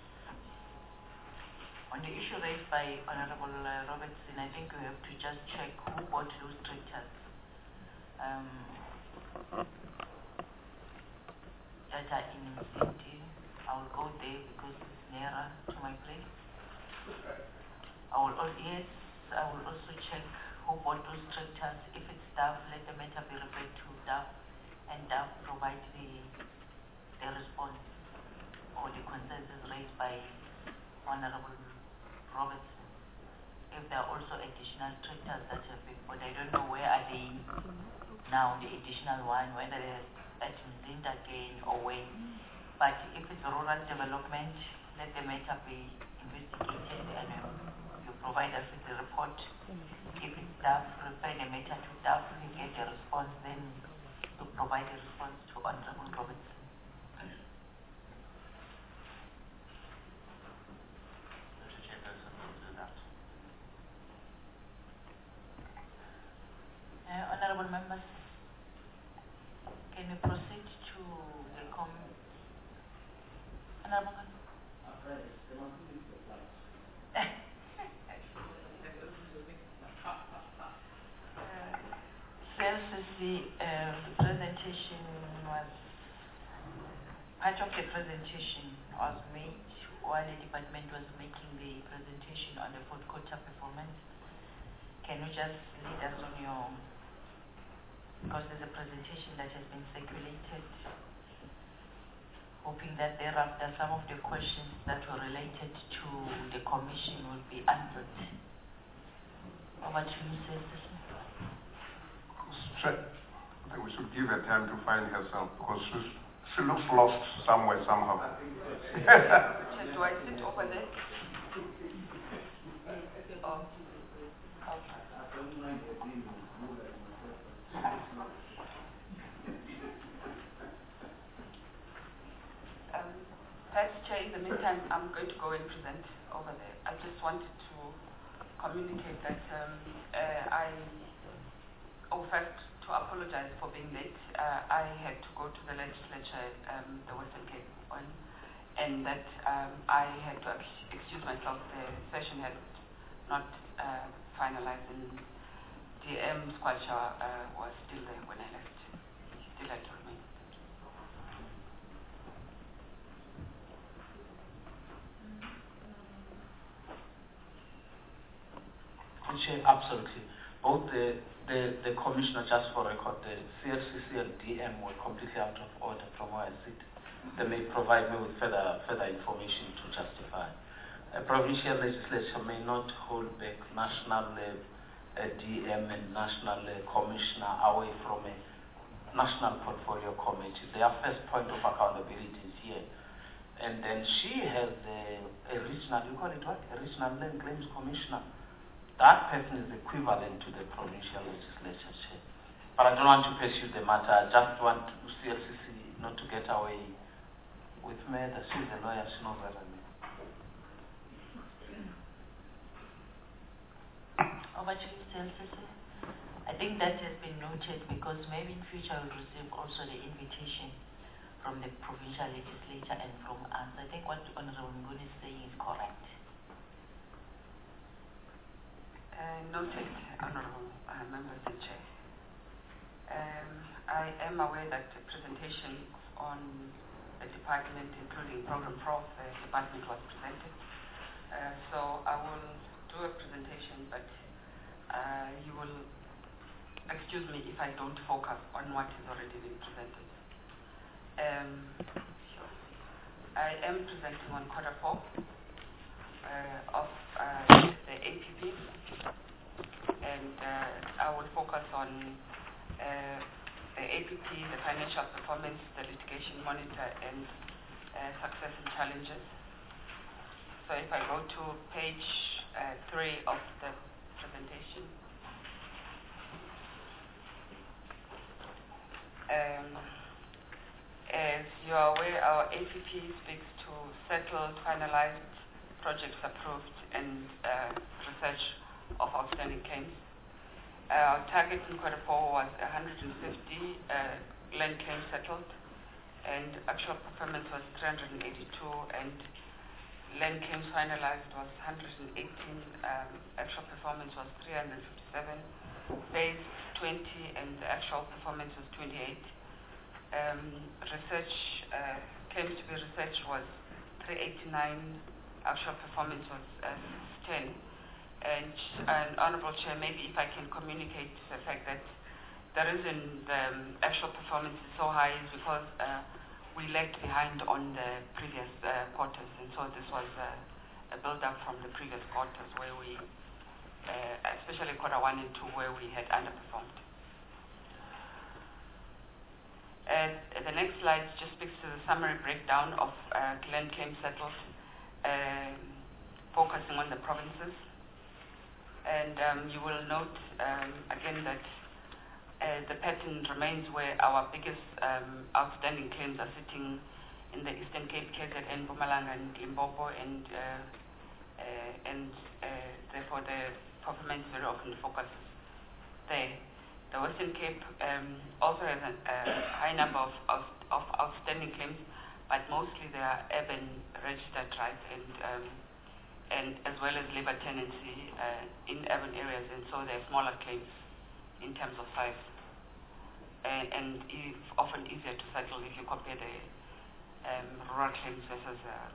On the issue raised by Honorable uh, Robertson, I think we have to just check who bought those tractors. Um, that are in Mzindi. I will go there because it's nearer to my place. I will, oh, yes, I will also check who bought those tractors. If it's D A F, let the matter be referred to D A F, and D A F provide the, the response or the consensus raised by Honorable Robertson. If there are also additional tractors that have been bought, I don't know where are they now, the additional one, whether they're at Mzindi again or where. But if it's rural development, let the matter be investigated and um, you provide us with the report. If it's D A F, refer the matter to D A F, we get a response, then to provide a response to Honorable Robertson. Mister Chairperson will do that. Ramon? C L C C uh, presentation was, part of the presentation was made while the department was making the presentation on the fourth quarter performance. Can you just lead us on your, because there's a presentation that has been circulated, hoping that thereafter some of the questions that were related to the commission will be answered. Over to you, C L C C. I think we should give her time to find herself because she's, she looks lost somewhere, somehow. Do I sit over there? Oh. Um, perhaps, Chair, in the meantime, I'm going to go and present over there. I just wanted to communicate that um, uh, I, oh, first, to apologize for being late. Uh, I had to go to the legislature, um, the Western Cape one, and that um, I had to ex- excuse myself. The session had not uh, finalized, and D M Squalcha uh, was still there when I left. He still had to remain. Chair, absolutely. Both the, the, the commissioner, just for record, the C L C C and D M were completely out of order from where I sit. They may provide me with further further information to justify. A provincial legislature may not hold back national uh, uh, D M and national uh, commissioner away from a national portfolio committee. Their first point of accountability is here. And then she has a, a regional, you call it what? A regional land claims commissioner. That person is equivalent to the provincial legislature chair. But I don't want to pursue the matter. I just want C L C C not to get away with me. She's a lawyer, she knows better than me. Over to you, C L C C. I think that has been noted because maybe in future we'll receive also the invitation from the provincial legislature and from us. I think what Honorable Nguni is saying is correct. Uh, noted, Honourable uh, Members and Chair. Um, I am aware that the presentation on the department, including Program Prof, the department was presented. Uh, so I will do a presentation, but uh, you will excuse me if I don't focus on what has already been presented. Um, sure. I am presenting on quarter four uh, of uh, the A P P. And uh, I will focus on uh, the A P P, the financial performance, the litigation monitor, and uh, success and challenges. So if I go to page uh, three of the presentation, um, as you are aware, our A P P speaks to settled, finalized, projects approved, and uh, research of outstanding claims. Uh, our target in quarter four was one hundred fifty uh, land claims settled, and actual performance was three hundred eighty-two, and land claims finalized was one hundred eighteen, um, actual performance was three hundred fifty-seven, base twenty, and the actual performance was twenty-eight. Um, research, uh, claims to be researched was three eighty-nine, actual performance was uh, ten. And, and Honourable Chair, maybe if I can communicate the fact that the reason the um, actual performance is so high is because uh, we lagged behind on the previous uh, quarters, and so this was uh, a build-up from the previous quarters where we, uh, especially quarter one and two, where we had underperformed. Uh, the next slide just speaks to the summary breakdown of uh, land claims settled, uh, focusing on the provinces. And um, you will note um, again that uh, the pattern remains where our biggest um, outstanding claims are sitting in the Eastern Cape, K Z N, Mpumalanga, and Limpopo, and uh, uh, and uh, therefore the performance very often focuses there. The Western Cape um, also has a, a high number of, of, of outstanding claims, but mostly they are urban registered rights and um, and as well as labor tenancy uh, in urban areas, and so they're smaller claims in terms of size, and, and it's often easier to settle if you compare the um, rural claims versus um,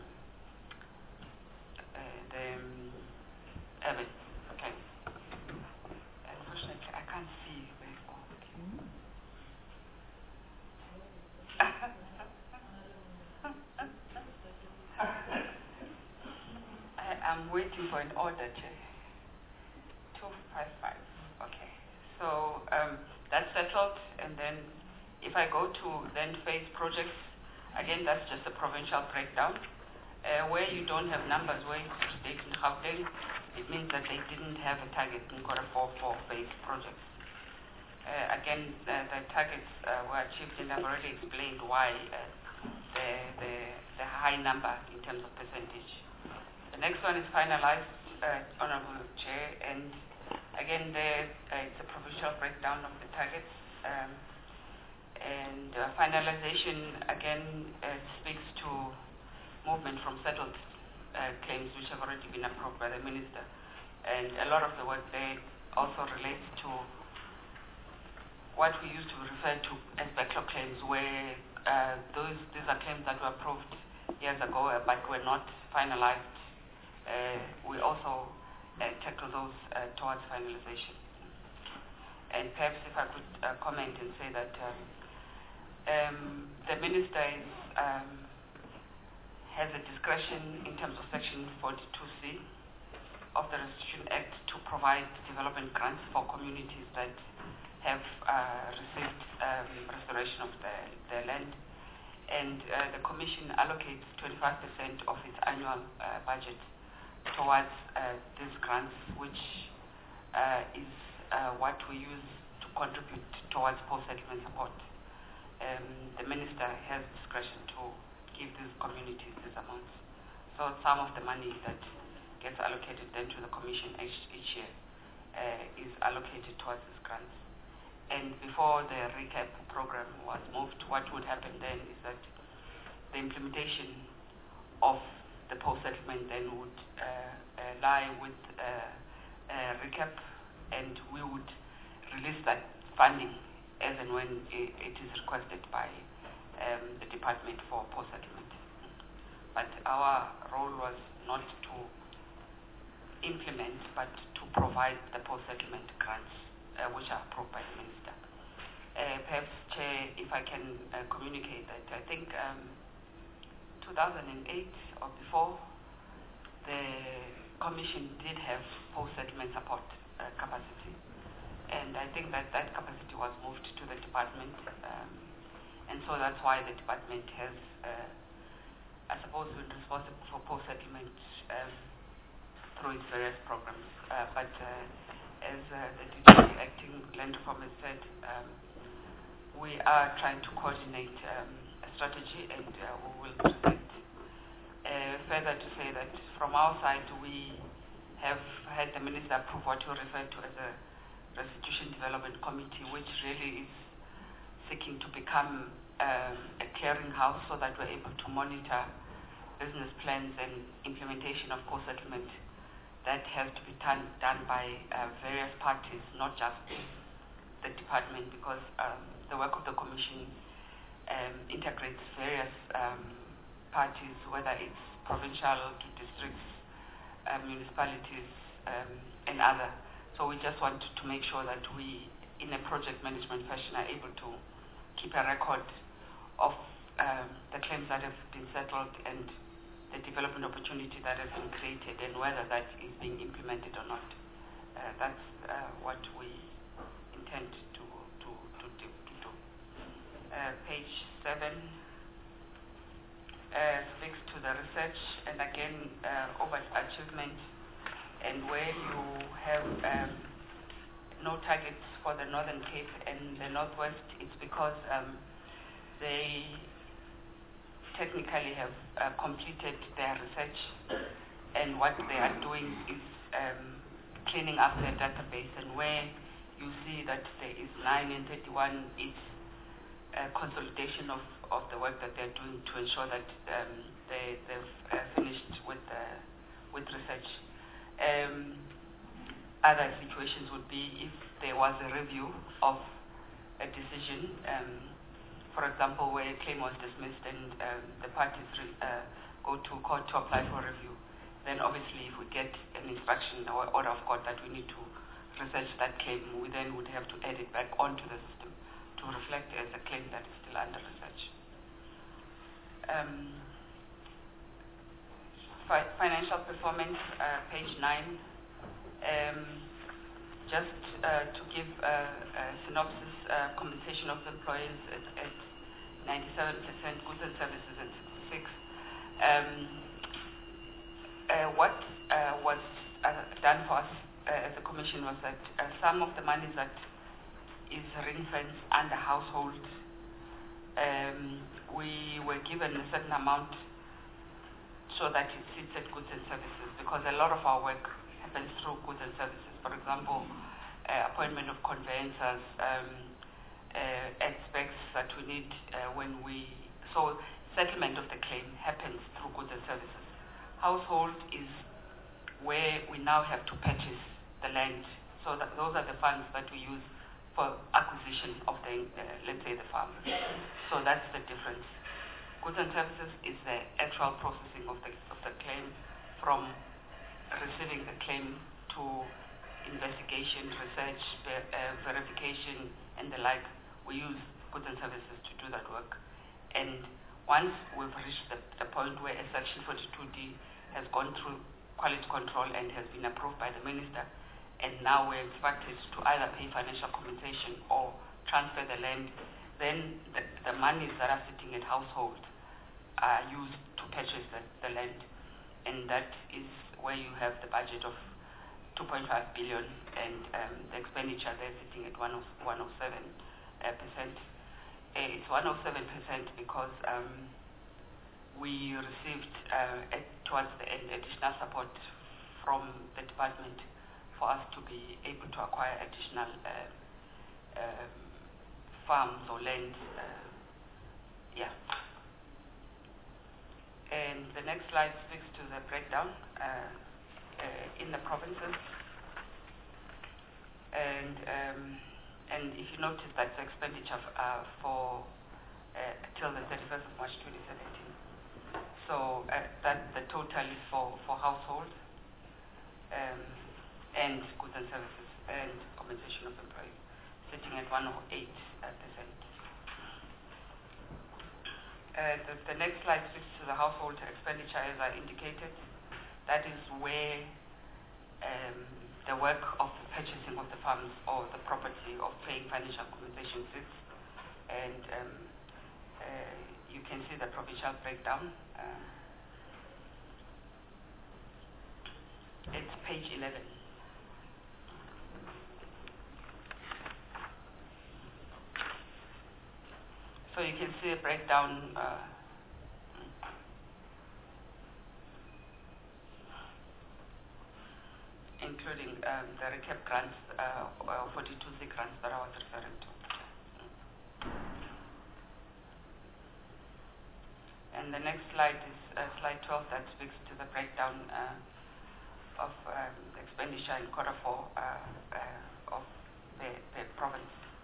uh, the um, urban claims. Unfortunately, I can't see where it's going. I, I'm waiting for an order, Chair. two five five. Okay. So um, that's settled, and then if I go to then phase projects, again, that's just a provincial breakdown. Uh, where you don't have numbers, where it's state in Gauteng, it means that they didn't have a target in quarter four for phase projects. Uh, again, uh, the targets uh, were achieved, and I've already explained why uh, the, the, the high number in terms of percentage. The next one is finalized, uh, Honorable Chair, and again, there uh, it's a provincial breakdown of the targets. Um, and uh, finalization, again, uh, speaks to movement from settled uh, claims which have already been approved by the Minister. And a lot of the work there also relates to what we used to refer to as backlog claims, where uh, those these are claims that were approved years ago uh, but were not finalized. Uh, we also uh, tackle those uh, towards finalization. And perhaps if I could uh, comment and say that um, um, the Minister is um, has a discretion in terms of Section forty-two C of the Restitution Act to provide development grants for communities that have uh, received um, restoration of the, their land. And uh, the Commission allocates twenty-five percent of its annual uh, budget towards uh, these grants, which uh, is uh, what we use to contribute towards post-settlement support. Um, the Minister has discretion to give these communities these amounts. So some of the money that gets allocated then to the Commission each, each year uh, is allocated towards these grants. And before the recap program was moved, what would happen then is that the implementation of the post-settlement then would uh, uh, lie with uh, uh, recap, and we would release that funding as and when it, it is requested by Um, the Department for Post-Settlement. But our role was not to implement, but to provide the post-settlement grants, uh, which are approved by the Minister. Uh, perhaps, Chair, if I can uh, communicate that, I think um, two thousand eight or before, the Commission did have post-settlement support uh, capacity. And I think that that capacity was moved to the department. Um, And so that's why the department has, uh, I suppose, been responsible for post-settlement um, through its various programs. Uh, but uh, as uh, the D G acting land reform has said, um, we are trying to coordinate um, a strategy, and uh, we will present. Uh, further to say that from our side, we have had the Minister approve what you refer to as a Restitution Development Committee, which really is seeking to become um, a clearinghouse so that we're able to monitor business plans and implementation of post-settlement. That has to be done, done by uh, various parties, not just the department, because um, the work of the Commission um, integrates various um, parties, whether it's provincial to districts, uh, municipalities, um, and other. So we just want to make sure that we, in a project management fashion, are able to keep a record of um, the claims that have been settled and the development opportunity that has been created, and whether that is being implemented or not. Uh, that's uh, what we intend to to to do. To do. Uh, page seven uh, speaks to the research, and again uh, overachievement, and where you have um, no targets for the Northern Cape and the Northwest, it's because um, they technically have uh, completed their research, and what they are doing is um, cleaning up their database, and where you see that there is nine and thirty-one, it's a consolidation of, of the work that they're doing to ensure that um, they, they've uh, finished with, uh, with research. Um, other situations would be if there was a review of a decision, um, for example, where a claim was dismissed and um, the parties re- uh, go to court to apply for review, then obviously if we get an instruction or order of court that we need to research that claim, we then would have to add it back onto the system to reflect as a claim that is still under research. Um, fi- financial performance, uh, page nine. Um, just uh, to give uh, a synopsis, uh, compensation of employees at, at ninety-seven percent, goods and services at sixty-six. Um, uh, what uh, was uh, done for us uh, as a commission was that uh, some of the money that is ring-fenced under household, um, we were given a certain amount so that it sits at goods and services, because a lot of our work happens through goods and services. For example, uh, appointment of conveyancers, um, uh, aspects that we need uh, when we, so settlement of the claim happens through goods and services. Household is where we now have to purchase the land, so that those are the funds that we use for acquisition of the, uh, let's say, the farm. So that's the difference. Goods and services is the actual processing of the, of the claim, from receiving the claim to investigation, research, ver- uh, verification, and the like. We use goods and services to do that work. And once we've reached the, the point where a Section forty-two D has gone through quality control and has been approved by the minister, and now we're instructed to either pay financial compensation or transfer the land, then the, the monies that are sitting at household are used to purchase the, the land. And that is where you have the budget of two point five billion and um, the expenditure there sitting at one oh seven percent. Uh, it's one oh seven percent because um, we received uh, at, towards the end additional support from the department for us to be able to acquire additional uh, uh, farms or land. Uh, yeah. And the next slide speaks to the breakdown uh, uh, in the provinces. And um, and if you notice that the expenditure uh, for uh, till the thirty-first of March twenty seventeen. So uh, that the total is for, for household um, and goods and services and compensation of employees, sitting at one oh eight percent. Uh, the, the next slide speaks to the household expenditure, as I indicated. That is where um, the work of the purchasing of the farms or the property of paying financial compensation sits. And um, uh, you can see the provincial breakdown. Uh, it's page eleven. So you can see a breakdown uh, including um, the recap grants, uh, uh, forty-two C grants that I was referring to. And the next slide is uh, slide twelve, that speaks to the breakdown uh, of um, expenditure in quarter four uh, uh, of the, the province.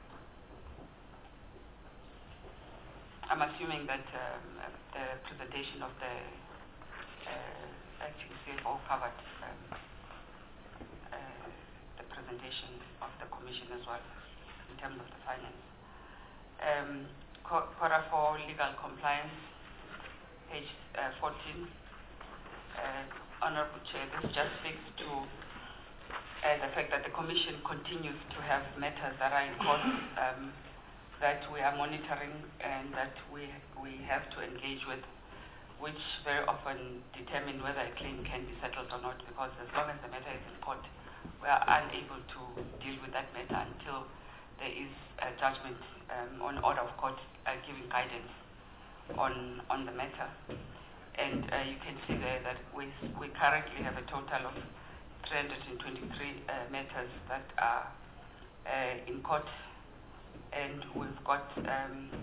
I'm assuming that um, the presentation of the uh, acting C F O covered um, uh, the presentation of the commission as well in terms of the finance. Um, qu- quarter four legal compliance, page uh, fourteen. Uh, Honorable Chair, this just speaks to uh, the fact that the commission continues to have matters that are in court um, that we are monitoring and that we we have to engage with, which very often determine whether a claim can be settled or not, because as long as the matter is in court, we are unable to deal with that matter until there is a judgment um, on order of court uh, giving guidance on on the matter. And uh, you can see there that we we currently have a total of three hundred twenty-three uh, matters that are uh, in court. And we've got um,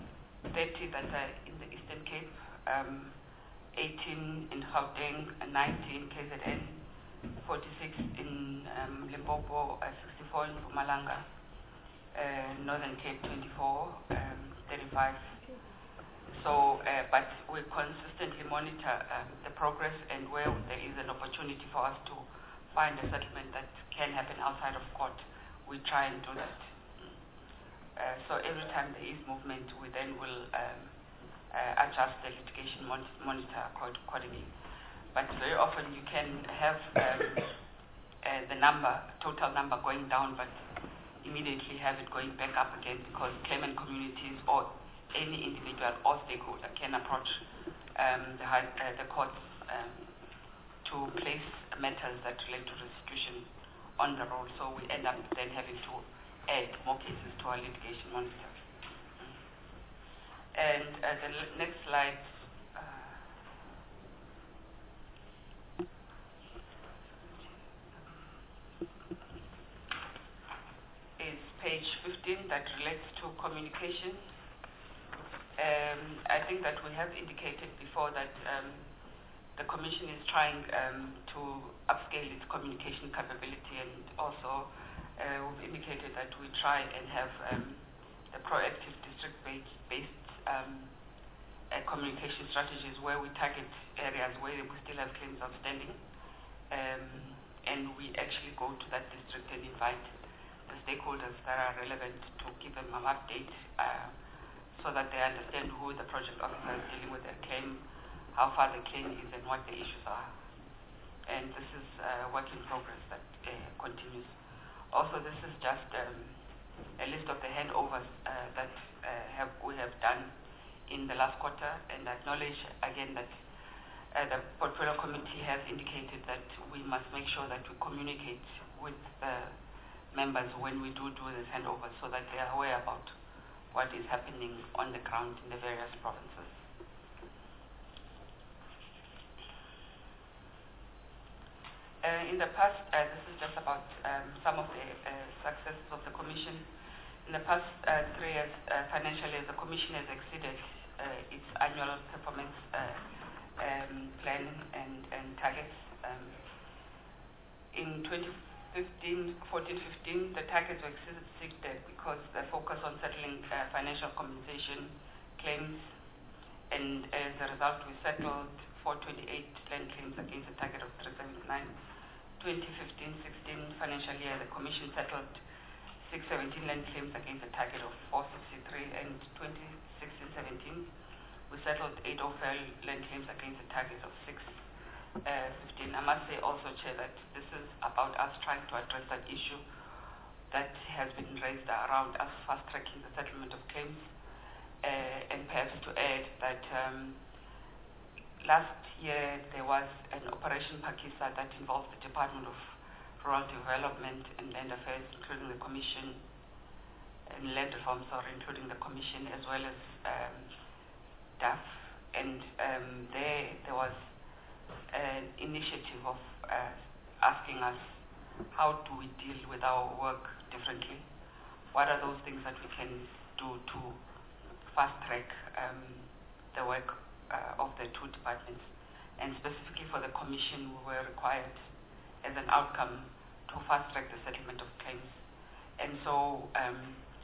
thirty that are in the Eastern Cape, um, eighteen in Gauteng, ninety in K Z N, forty-six in um, Limpopo, uh, sixty-four in Mpumalanga, uh, Northern Cape twenty-four, um, thirty-five. So, uh, but we consistently monitor um, the progress, and where there is an opportunity for us to find a settlement that can happen outside of court, we try and do that. Uh, so every time there is movement, we then will um, uh, adjust the litigation mon monitor accordingly. But very often you can have um, uh, the number, total number going down, but immediately have it going back up again, because claimant communities or any individual or stakeholder can approach um, the, high, uh, the courts um, to place matters that relate to restitution on the roll. So we end up then having to add more cases to our litigation monitor. And uh, the next slide uh, is page fifteen, that relates to communication. Um, I think that we have indicated before that um, the Commission is trying um, to upscale its communication capability, and also uh, we've indicated that we try and have um, the proactive district-based um, uh, communication strategies where we target areas where we still have claims outstanding, um, and we actually go to that district and invite the stakeholders that are relevant to give them an update, uh, so that they understand who the project officer is dealing with their claim, how far the claim is, and what the issues are. And this is a work in progress that uh, continues. Also, this is just um, a list of the handovers uh, that uh, have, we have done in the last quarter, and acknowledge again that uh, the Portfolio Committee has indicated that we must make sure that we communicate with the members when we do do this handover, so that they are aware about what is happening on the ground in the various provinces. Uh, in the past, uh, this is just about um, some of the uh, successes of the Commission. In the past uh, three years, uh, financial years, the Commission has exceeded uh, its annual performance uh, um, plan and, and targets. Um, in twenty fifteen, fourteen, fifteen, the targets were exceeded because the focus on settling uh, financial compensation claims, and as a result, we settled four hundred twenty-eight land claims against a target of three hundred seventy-nine. twenty fifteen sixteen financial year, the Commission settled six hundred seventeen land claims against a target of four hundred sixty-three, and twenty sixteen seventeen, we settled eight hundred land claims against a target of six hundred fifteen. I must say also, Chair, that this is about us trying to address that issue that has been raised around us fast-tracking the settlement of claims, uh, and perhaps to add that um, last year there was an Operation Pakisa that involved the Department of Rural Development and Land Affairs, including the Commission, and Land Reform, sorry, including the Commission, as well as um, D A F. And um, there, there was an initiative of uh, asking us, how do we deal with our work differently? What are those things that we can do to fast-track um, the work uh, of the two departments? And specifically for the Commission, we were required as an outcome to fast-track the settlement of claims. And so um,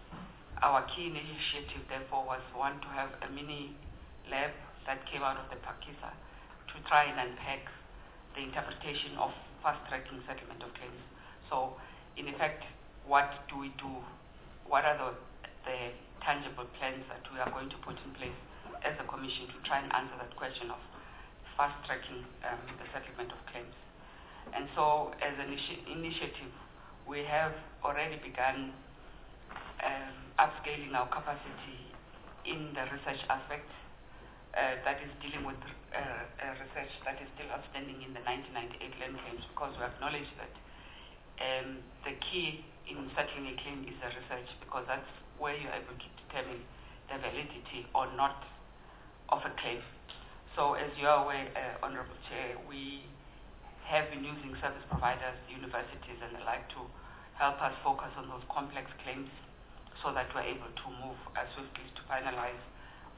our key initiative, therefore, was one, to have a mini lab that came out of the Pakisa to try and unpack the interpretation of fast-tracking settlement of claims. So, in effect, what do we do? What are the, the tangible plans that we are going to put in place as a Commission to try and answer that question of fast-tracking um, the settlement of claims? And so, as an initi initiative, we have already begun um, upscaling our capacity in the research aspect. Uh, that is dealing with uh, uh, research that is still outstanding in the nineteen ninety-eight land claims, because we acknowledge that um, the key in settling a claim is the research, because that's where you're able to determine the validity or not of a claim. So as you are aware, uh, Honorable Chair, we have been using service providers, universities and the like to help us focus on those complex claims, so that we're able to move as swiftly to finalize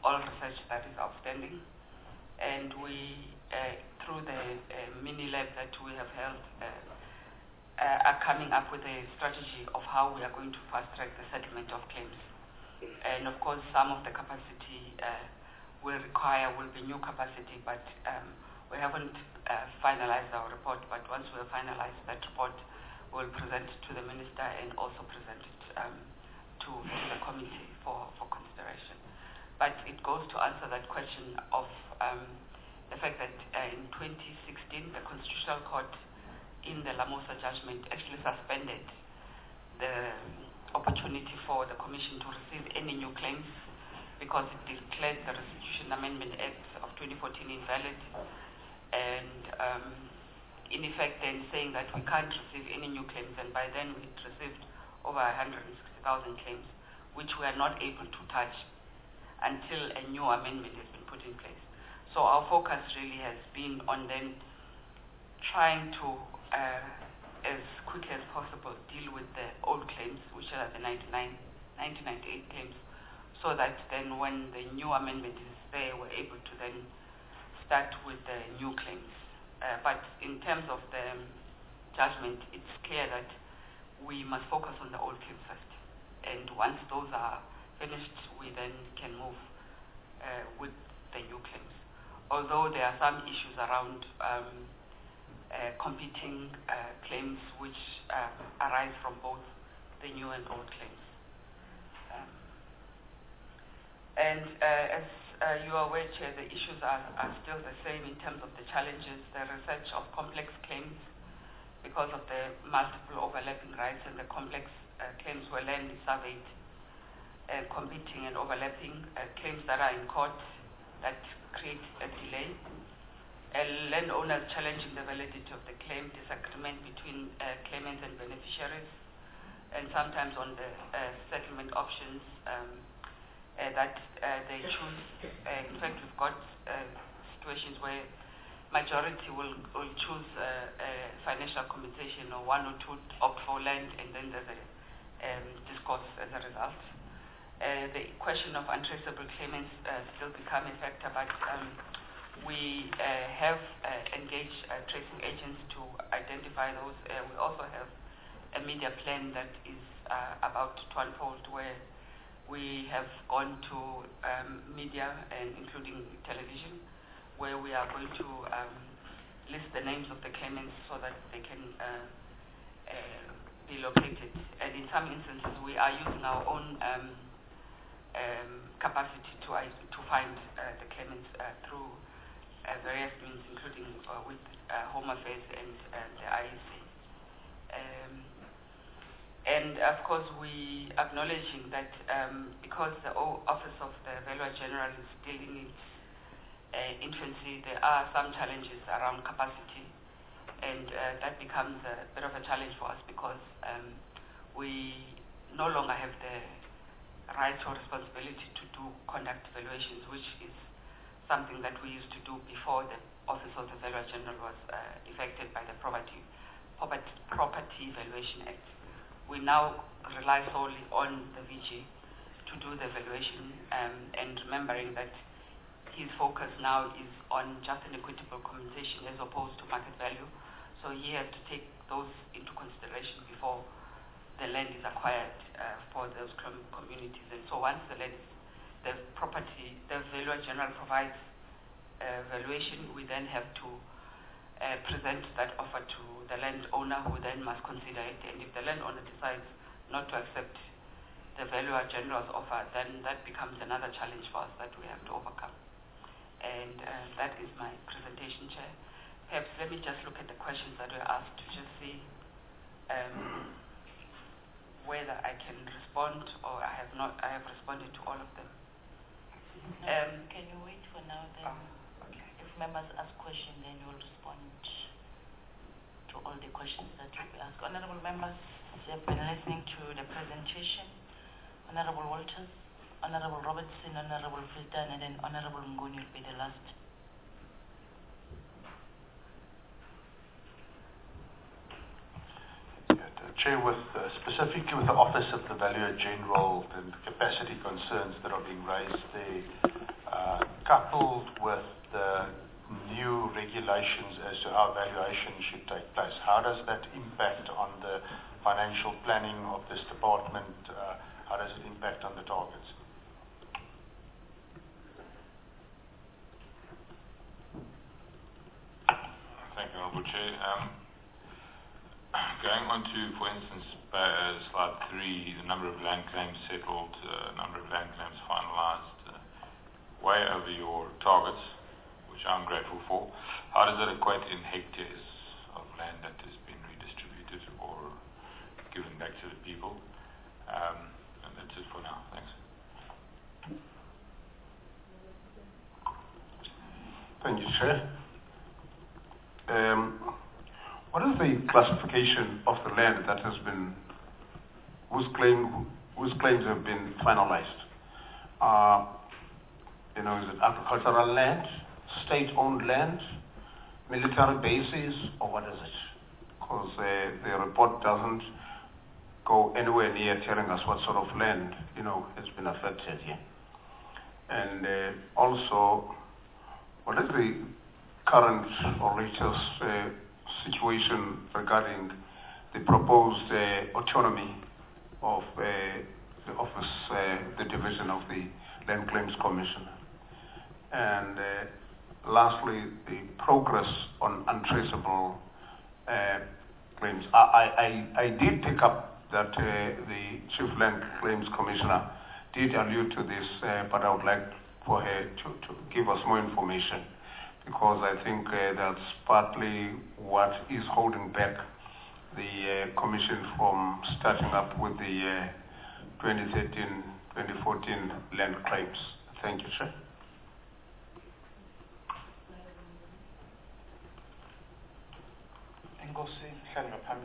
all research that is outstanding. And we, uh, through the uh, mini lab that we have held, uh, uh, are coming up with a strategy of how we are going to fast track the settlement of claims. And of course, some of the capacity uh, will require will be new capacity, but um, we haven't uh, finalized our report. But once we have finalized that report, we'll present it to the minister and also present it um, to, to the committee for, for consideration. But it goes to answer that question of um, the fact that uh, in twenty sixteen, the Constitutional Court in the Lamosa judgment actually suspended the opportunity for the Commission to receive any new claims because it declared the Restitution Amendment Act of twenty fourteen invalid, and um, in effect then saying that we can't receive any new claims, and by then we received over one hundred sixty thousand claims, which we are not able to touch until a new amendment has been put in place. So our focus really has been on then trying to, uh, as quickly as possible, deal with the old claims, which are the nineteen ninety-eight claims, so that then when the new amendment is there, we're able to then start with the new claims. Uh, but in terms of the judgment, it's clear that we must focus on the old claims first. And once those are finished, we then can move uh, with the new claims. Although there are some issues around um, uh, competing uh, claims which uh, arise from both the new and old claims. Um, and uh, as uh, you are aware, Chair, the issues are, are still the same in terms of the challenges, the research of complex claims because of the multiple overlapping rights and the complex uh, claims where land is surveyed. Uh, competing and overlapping uh, claims that are in court that create a delay. A landowner challenging the validity of the claim, disagreement between uh, claimants and beneficiaries, and sometimes on the uh, settlement options um, uh, that uh, they choose. Uh, in fact, we've got uh, situations where majority will, will choose uh, uh, financial compensation, or one or two opt for land, and then there's a um, discourse as a result. Uh, the question of untraceable claimants uh, still become a factor, but um, we uh, have uh, engaged uh, tracing agents to identify those. Uh, we also have a media plan that is uh, about to unfold, where we have gone to um, media, and including television, where we are going to um, list the names of the claimants so that they can uh, uh, be located. And in some instances, we are using our own um, Um, capacity to uh, to find uh, the claimants uh, through uh, various means, including uh, with uh, Home Affairs and uh, the I E C. Um, and of course, we acknowledging that um, because the Office of the Valuer General is still in its uh, infancy, there are some challenges around capacity, and uh, that becomes a bit of a challenge for us because um, we no longer have the rights or responsibility to do conduct valuations, which is something that we used to do before the Office of the Valuer General was uh, effected by the Property, Property, Property Valuation Act. We now rely solely on the V G to do the valuation, um, and remembering that his focus now is on just an equitable compensation as opposed to market value. So he has to take those into consideration before the land is acquired uh, for those com- communities. And so once the land, the property, the Valuer General provides uh, valuation, we then have to uh, present that offer to the landowner, who then must consider it. And if the landowner decides not to accept the Valuer General's offer, then that becomes another challenge for us that we have to overcome. And uh, that is my presentation, Chair. Perhaps let me just look at the questions that were asked to just see um, whether I can respond, or I have not. I have responded to all of them. No, Um, can you wait for now? Then, oh, okay. if members ask questions, then you will respond to all the questions that will be asked. Honourable members, you have been listening to the presentation. Honourable Walters, Honourable Robertson, Honourable Filtan, and then Honourable Nguni will be the last. Chair, with uh, specifically with the Office of the Valuer General and capacity concerns that are being raised there, uh, coupled with the new regulations as to how valuation should take place. How does that impact on the financial planning of this department? Uh, how does it impact on the targets? Thank you, Honourable Chair. Um, going on to, for instance, uh, slide three, the number of land claims settled, uh, number of land claims finalised, uh, way over your targets, which I'm grateful for. How does that equate in hectares of land that has been redistributed or given back to the people? Um, and that's it for now. Thanks. Thank you, Chair. Um, what is the classification of the land that has been, whose claim, whose claims have been finalized? Uh, you know, is it agricultural land, state-owned land, military bases, or what is it? Because uh, the report doesn't go anywhere near telling us what sort of land, you know, has been affected here. And uh, also, what is the current or latest uh, situation regarding the proposed uh, autonomy of uh, the office, uh, the division of the Land Claims Commission? And uh, lastly, the progress on untraceable uh, claims. I, I, I did pick up that uh, the Chief Land Claims Commissioner did allude to this, uh, but I would like for her to, to give us more information, because I think uh, that's partly what is holding back the uh, Commission from starting up with the uh, twenty thirteen twenty fourteen land claims. Thank you, Chair. Ngosi Mhlanga Phambili.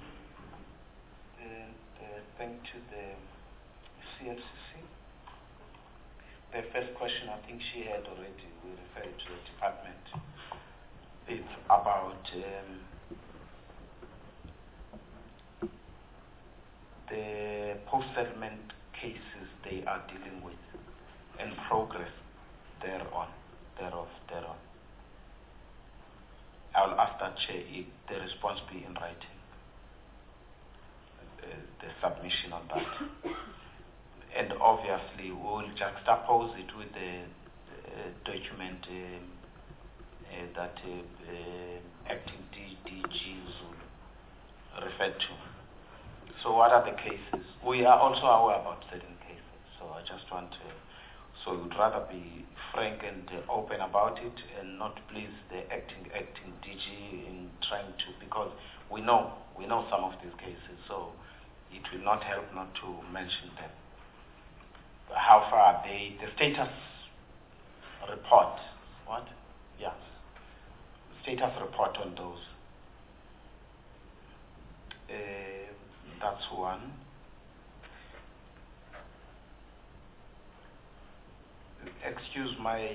And uh, thank to the C L C C. The first question, I think she had already, we referred to the department. It's about um, the post-settlement cases they are dealing with and progress thereon, thereof, thereon. I will ask that Chair if the response be in writing, uh, the submission on that. And obviously, we will juxtapose it with the uh, document um, uh, that uh, uh, Acting D G Zulu referred to. So what are the cases? We are also aware about certain cases. So I just want to, so we would rather be frank and uh, open about it and not please the acting acting D G in trying to, because we know, we know some of these cases, so it will not help not to mention them. How far are they? The status report. What? Yes. Status report on those. Uh, that's one. Excuse my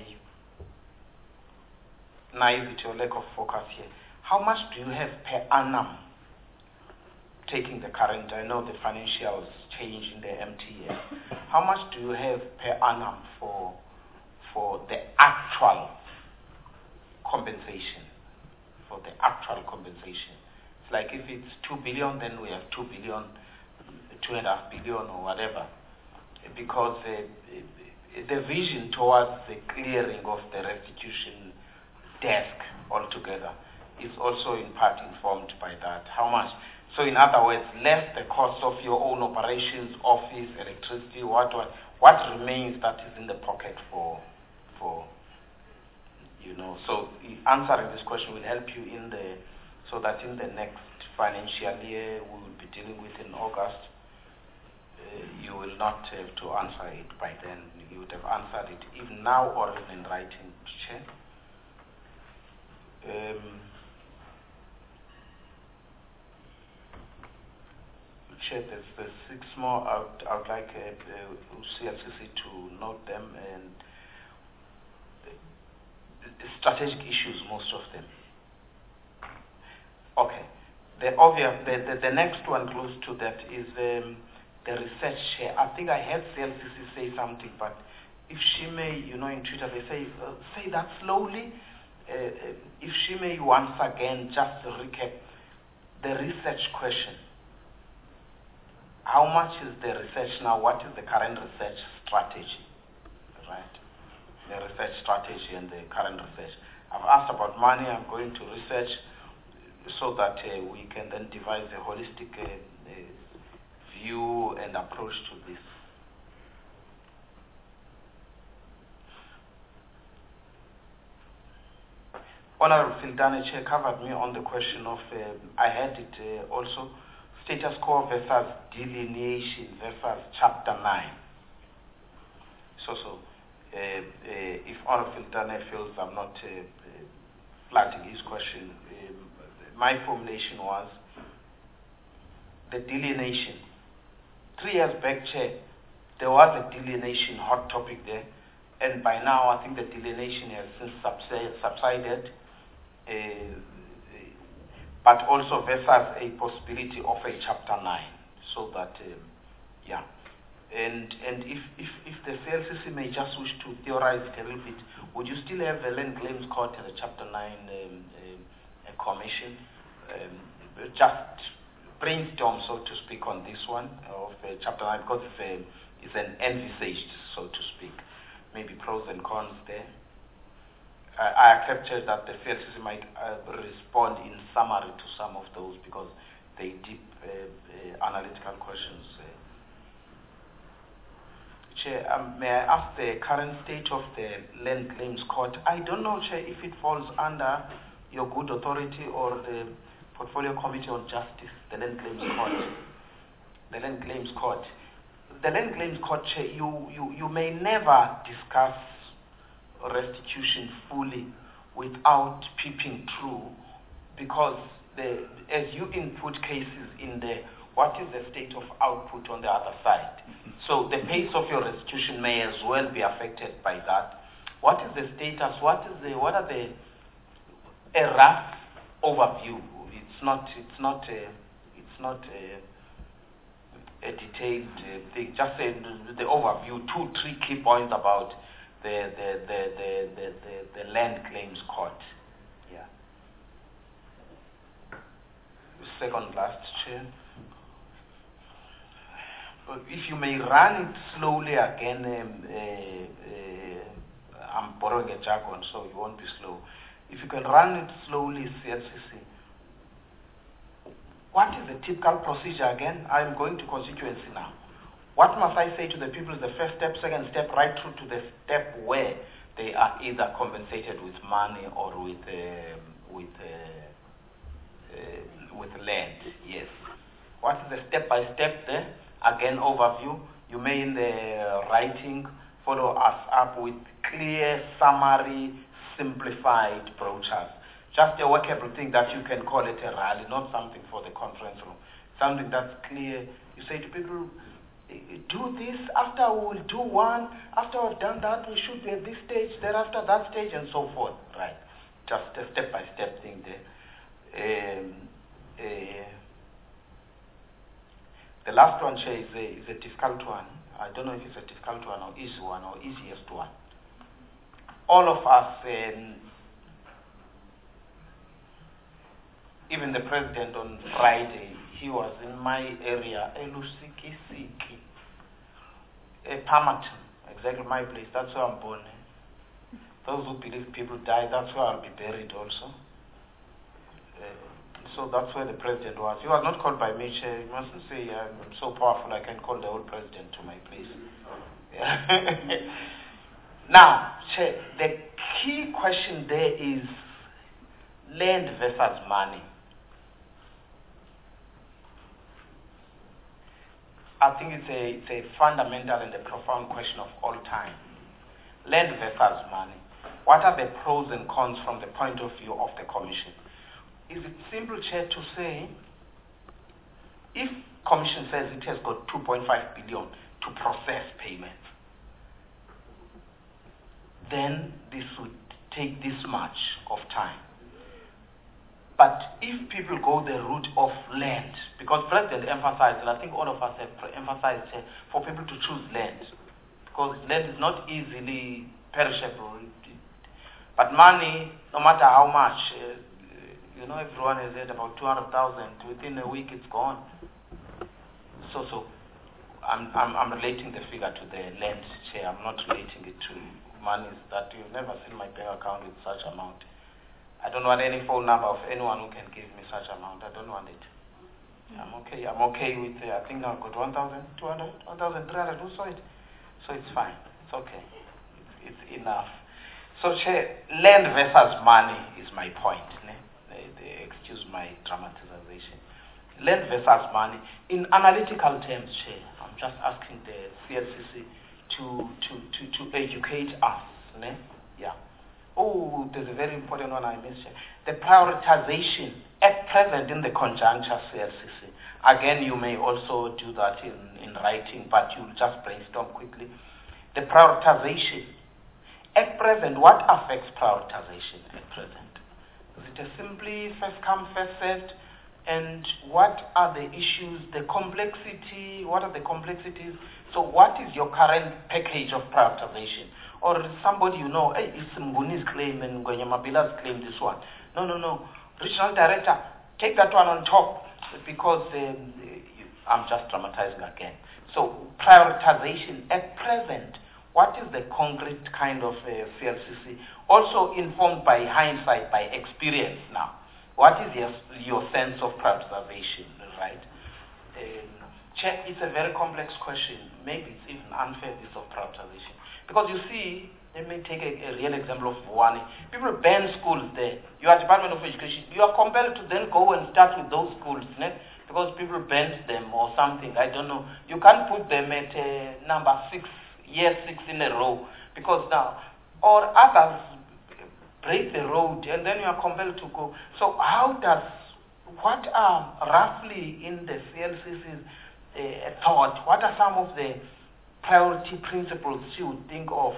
naivety or lack of focus here. How much do you have per annum? Taking the current, I know the financials change in the M T A. How much do you have per annum for for the actual compensation? For the actual compensation. It's like if it's two billion, then we have two billion, two and a half billion or whatever. Because uh, the vision towards the clearing of the restitution desk altogether is also in part informed by that. How much? So in other words, less the cost of your own operations, office, electricity, what what, what remains that is in the pocket for, for, you know. So answering this question will help you in the, so that in the next financial year we will be dealing with in August, uh, you will not have to answer it by then. You would have answered it even now or even in writing, Chair. Um, Chair, there's, there's six more. I would, I would like uh, uh, C L C C to note them, and uh, strategic issues, most of them. Okay. The obvious, the, the, the next one close to that is um, the research share. I think I heard C L C C say something, but if she may, you know, in Twitter they say, uh, say that slowly. Uh, if she may once again just recap the research question. How much is the research now? What is the current research strategy? Right? The research strategy and the current research. I've asked about money. I'm going to research so that uh, we can then devise a holistic uh, uh, view and approach to this. Honorable Fildane Chair covered me on the question of, uh, I had it uh, also, status quo versus delineation versus chapter nine. So, so uh, uh, if Honorable Fildane feels I'm not uh, uh, flagging his question, um, my formulation was the delineation. Three years back, Chair, there was a delineation hot topic there, and by now I think the delineation has since subsided. Uh, but also versus a possibility of a chapter nine, so that um, yeah, and and if if if the C L C C may just wish to theorize it a little bit, would you still have a land claims court and a chapter nine um, um, a commission? Um, just brainstorm, so to speak, on this one of uh, chapter nine, because it's, a, it's an envisaged, so to speak, maybe pros and cons there. I accepted that the C L C C might uh, respond in summary to some of those because they deep uh, uh, analytical questions. Uh. Chair, um, may I ask the current state of the Land Claims Court? I don't know, Chair, if it falls under your good authority or the Portfolio Committee on Justice, the Land Claims Court. The Land Claims Court. The Land Claims Court, Chair, you, you, you may never discuss restitution fully without peeping through, because the, as you input cases in there, what is the state of output on the other side? So the pace of your restitution may as well be affected by that. What is the status? What is the? What are the? A rough overview. It's not. It's not. A, it's not a, a detailed uh, thing. Just a, the overview. Two, three key points about The the, the, the, the, the, the land claims court. Yeah. Second last, Chair. If you may run it slowly again, um, uh, uh, I'm borrowing a jargon, so you won't be slow. If you can run it slowly, C L C C. What is the typical procedure again? I'm going to constituency now. What must I say to the people is the first step, second step, right through to the step where they are either compensated with money or with uh, with uh, uh, with land? Yes. What is the step by step there? Again, overview. You may in the writing follow us up with clear, summary, simplified brochures. Just a workable thing that you can call it a rally, not something for the conference room. Something that's clear. You say to people, do this, after we will do one, after we've done that, we should be at this stage, thereafter that stage, and so forth. Right. Just a step-by-step thing there. Um, uh, the last one, Chair, is a, is a difficult one. I don't know if it's a difficult one or easy one or easiest one. All of us, um, even the President on Friday, he was in my area, Elusikisiki, a Palmerton, exactly my place. That's where I'm born. Those who believe people die, that's where I'll be buried also. Uh, so that's where the President was. He was not called by me, Chair. You mustn't say I'm so powerful I can call the old President to my place. Yeah. Now, Chair, the key question there is land versus money. I think it's a, it's a fundamental and a profound question of all time. Land versus money. What are the pros and cons from the point of view of the Commission? Is it simple, Chair, to say, if Commission says it has got two point five billion to process payments, then this would take this much of time. But if people go the route of land, because President emphasized, and I think all of us have emphasized, uh, for people to choose land, because land is not easily perishable. But money, no matter how much, uh, you know, everyone has had about two hundred thousand. Within a week, it's gone. So, so I'm, I'm, I'm relating the figure to the land share. I'm not relating it to money that you've never seen my bank account with such amount. I don't want any phone number of anyone who can give me such amount. I don't want it. I'm okay. I'm okay with, uh, I think I've got one thousand two hundred, one thousand three hundred. Who saw it? So it's fine. It's okay. It's, it's enough. So, land versus money is my point. Ne? They, they excuse my dramatization. Land versus money. In analytical terms, Che, I'm just asking the C L C C to, to, to, to educate us. Ne? Yeah. Oh, there's a very important one I missed. The prioritization at present in the conjuncture C L C C. Again, you may also do that in, in writing, but you'll just brainstorm quickly. The prioritization. At present, what affects prioritization at present? Is it a simply first come, first served? And what are the issues, the complexity, what are the complexities? So what is your current package of prioritization? Or somebody you know, hey, it's Mbuni's claim and Ngonyamabila's claim this one. No, no, no. Regional director, take that one on top because um, I'm just dramatizing again. So prioritization at present, what is the concrete kind of uh, C L C C? Also informed by hindsight, by experience now. What is your, your sense of prioritization, right? Um, check, it's a very complex question. Maybe it's even unfair, this of prioritization. Because you see, let me take a, a real example of one. People ban schools there. Your Department of Education, you are compelled to then go and start with those schools, né? Because people banned them or something, I don't know. You can't put them at uh, number six, year six in a row, because now, or others break the road and then you are compelled to go. So how does, what are roughly in the C L C C's uh, thought, what are some of the priority principles you would think of,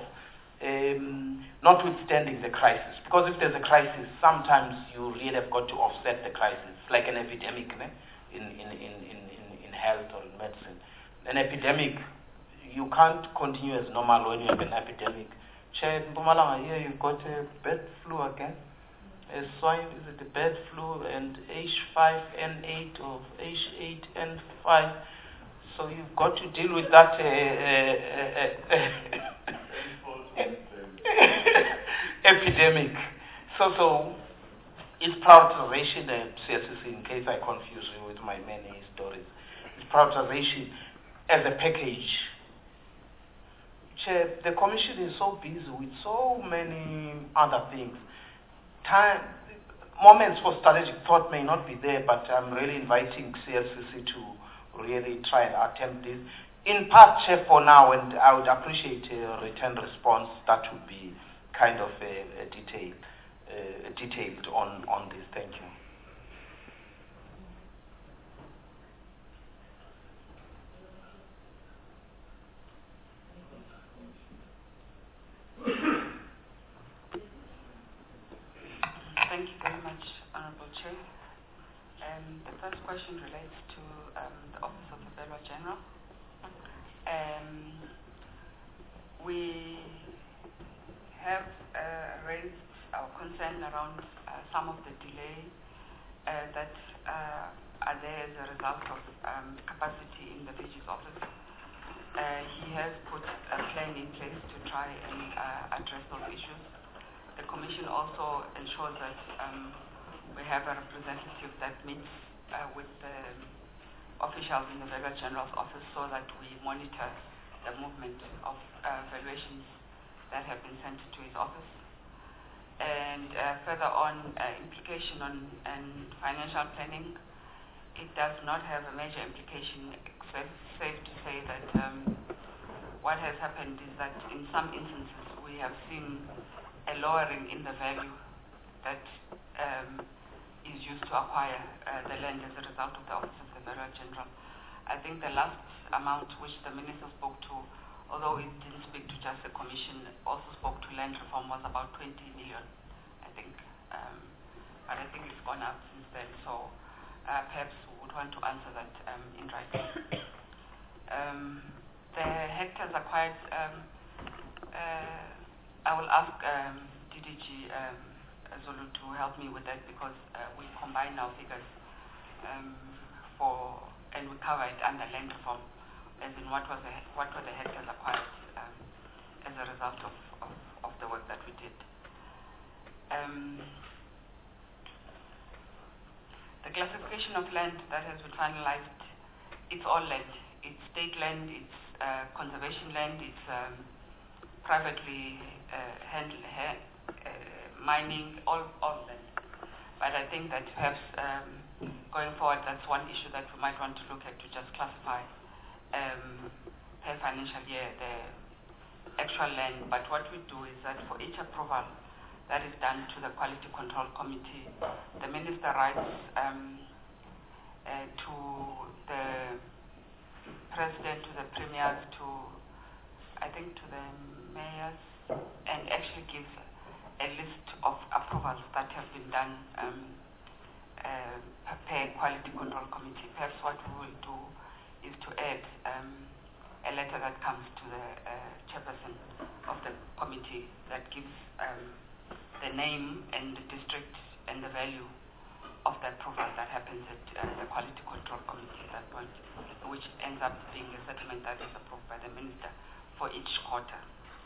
um, notwithstanding the crisis? Because if there's a crisis, sometimes you really have got to offset the crisis, like an epidemic né? in, in, in, in, in health or in medicine. An epidemic, you can't continue as normal when you have an epidemic. Here you've got a bird flu again. A swine, is it the bird flu and H five N eight or H eight N five. So you've got to deal with that uh, uh, uh, uh, epidemic. So, so it's prioritization, uh, C S C, in case I confuse you with my many stories. It's prioritization as a package. Chair, the commission is so busy with so many other things. Time, moments for strategic thought may not be there, but I'm really inviting C L C C to really try and attempt this. In part, Chair, for now, and I would appreciate a return response that would be kind of a, a detail, uh, detailed on, on this. Thank you. Thank you very much, Honorable Chair. Um, the first question relates to um, the Office of the Valuer General. Um, we have uh, raised our concern around uh, some of the delay uh, that uh, are there as a result of um, capacity in the V G's office. Uh, he has put a plan in place to try and uh, address those issues. The Commission also ensures that um, we have a representative that meets uh, with the officials in the Valuer General's office so that we monitor the movement of uh, valuations that have been sent to his office. And uh, further on, uh, implication on and financial planning, it does not have a major implication, except safe to say that um, what has happened is that in some instances we have seen a lowering in the value that um, is used to acquire uh, the land as a result of the Office of the Valuer General. I think the last amount which the Minister spoke to, although it didn't speak to just the Commission, also spoke to land reform, was about twenty million, I think. Um, but I think it's gone up since then, so uh, perhaps we would want to answer that um, in writing. Um, the hectares acquired, um, uh, I will ask um, D D G um, Zulu to help me with that because uh, we combine our figures um, for and we cover it under land reform, as in what was the, what were the hectares acquired um, as a result of, of, of the work that we did. Um, the classification of land that has been finalized, it's all land. It's state land, it's uh, conservation land, it's um, privately uh, handled ha uh, mining, all, all land. But I think that perhaps um, going forward, that's one issue that we might want to look at, to just classify um, per financial year the actual land. But what we do is that for each approval that is done to the Quality Control Committee, the Minister writes um, uh, to the President, to the Premiers, to, I think, to the Mayors, and actually gives a list of approvals that have been done um, uh, per Quality Control Committee. Perhaps what we will do is to add um, a letter that comes to the uh, chairperson of the committee that gives um, the name and the district and the value of the approval that happens at uh, the Quality Control Committee at that point, which ends up being a settlement that is approved by the Minister for each quarter.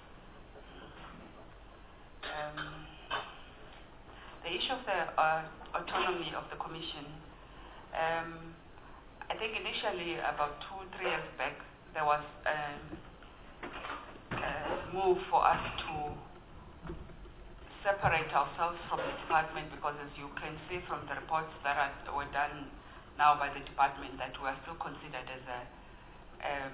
Um, the issue of the uh, autonomy of the Commission, um, I think initially about two, three years back, there was um, a move for us to separate ourselves from the department because, as you can see from the reports that are, were done now by the department, that we are still considered as a um,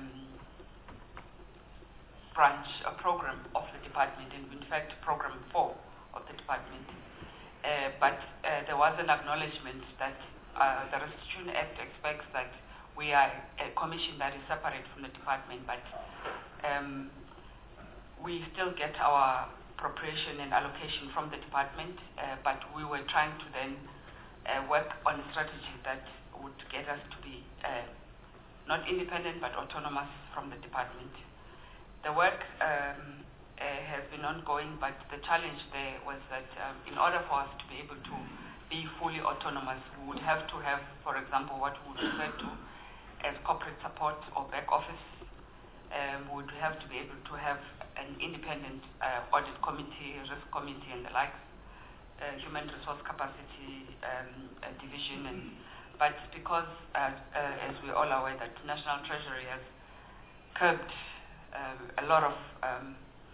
branch, a program of the department, and in fact program four of the department. Uh, but uh, there was an acknowledgement that uh, the Restitution Act expects that we are a commission that is separate from the department, but um, we still get our appropriation and allocation from the department, uh, but we were trying to then uh, work on a strategy that would get us to be uh, not independent but autonomous from the department. The work um, uh, has been ongoing, but the challenge there was that um, in order for us to be able to be fully autonomous, we would have to have, for example, what we would refer to as corporate support or back office. Um, we would have to be able to have an independent uh, audit committee, risk committee, and the like, uh, human resource capacity um, uh, division. And, but because, uh, uh, as we're all aware, that National Treasury has curbed um, a lot of um,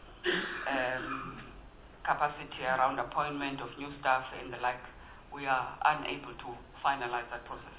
um, capacity around appointment of new staff and the like, we are unable to finalize that process.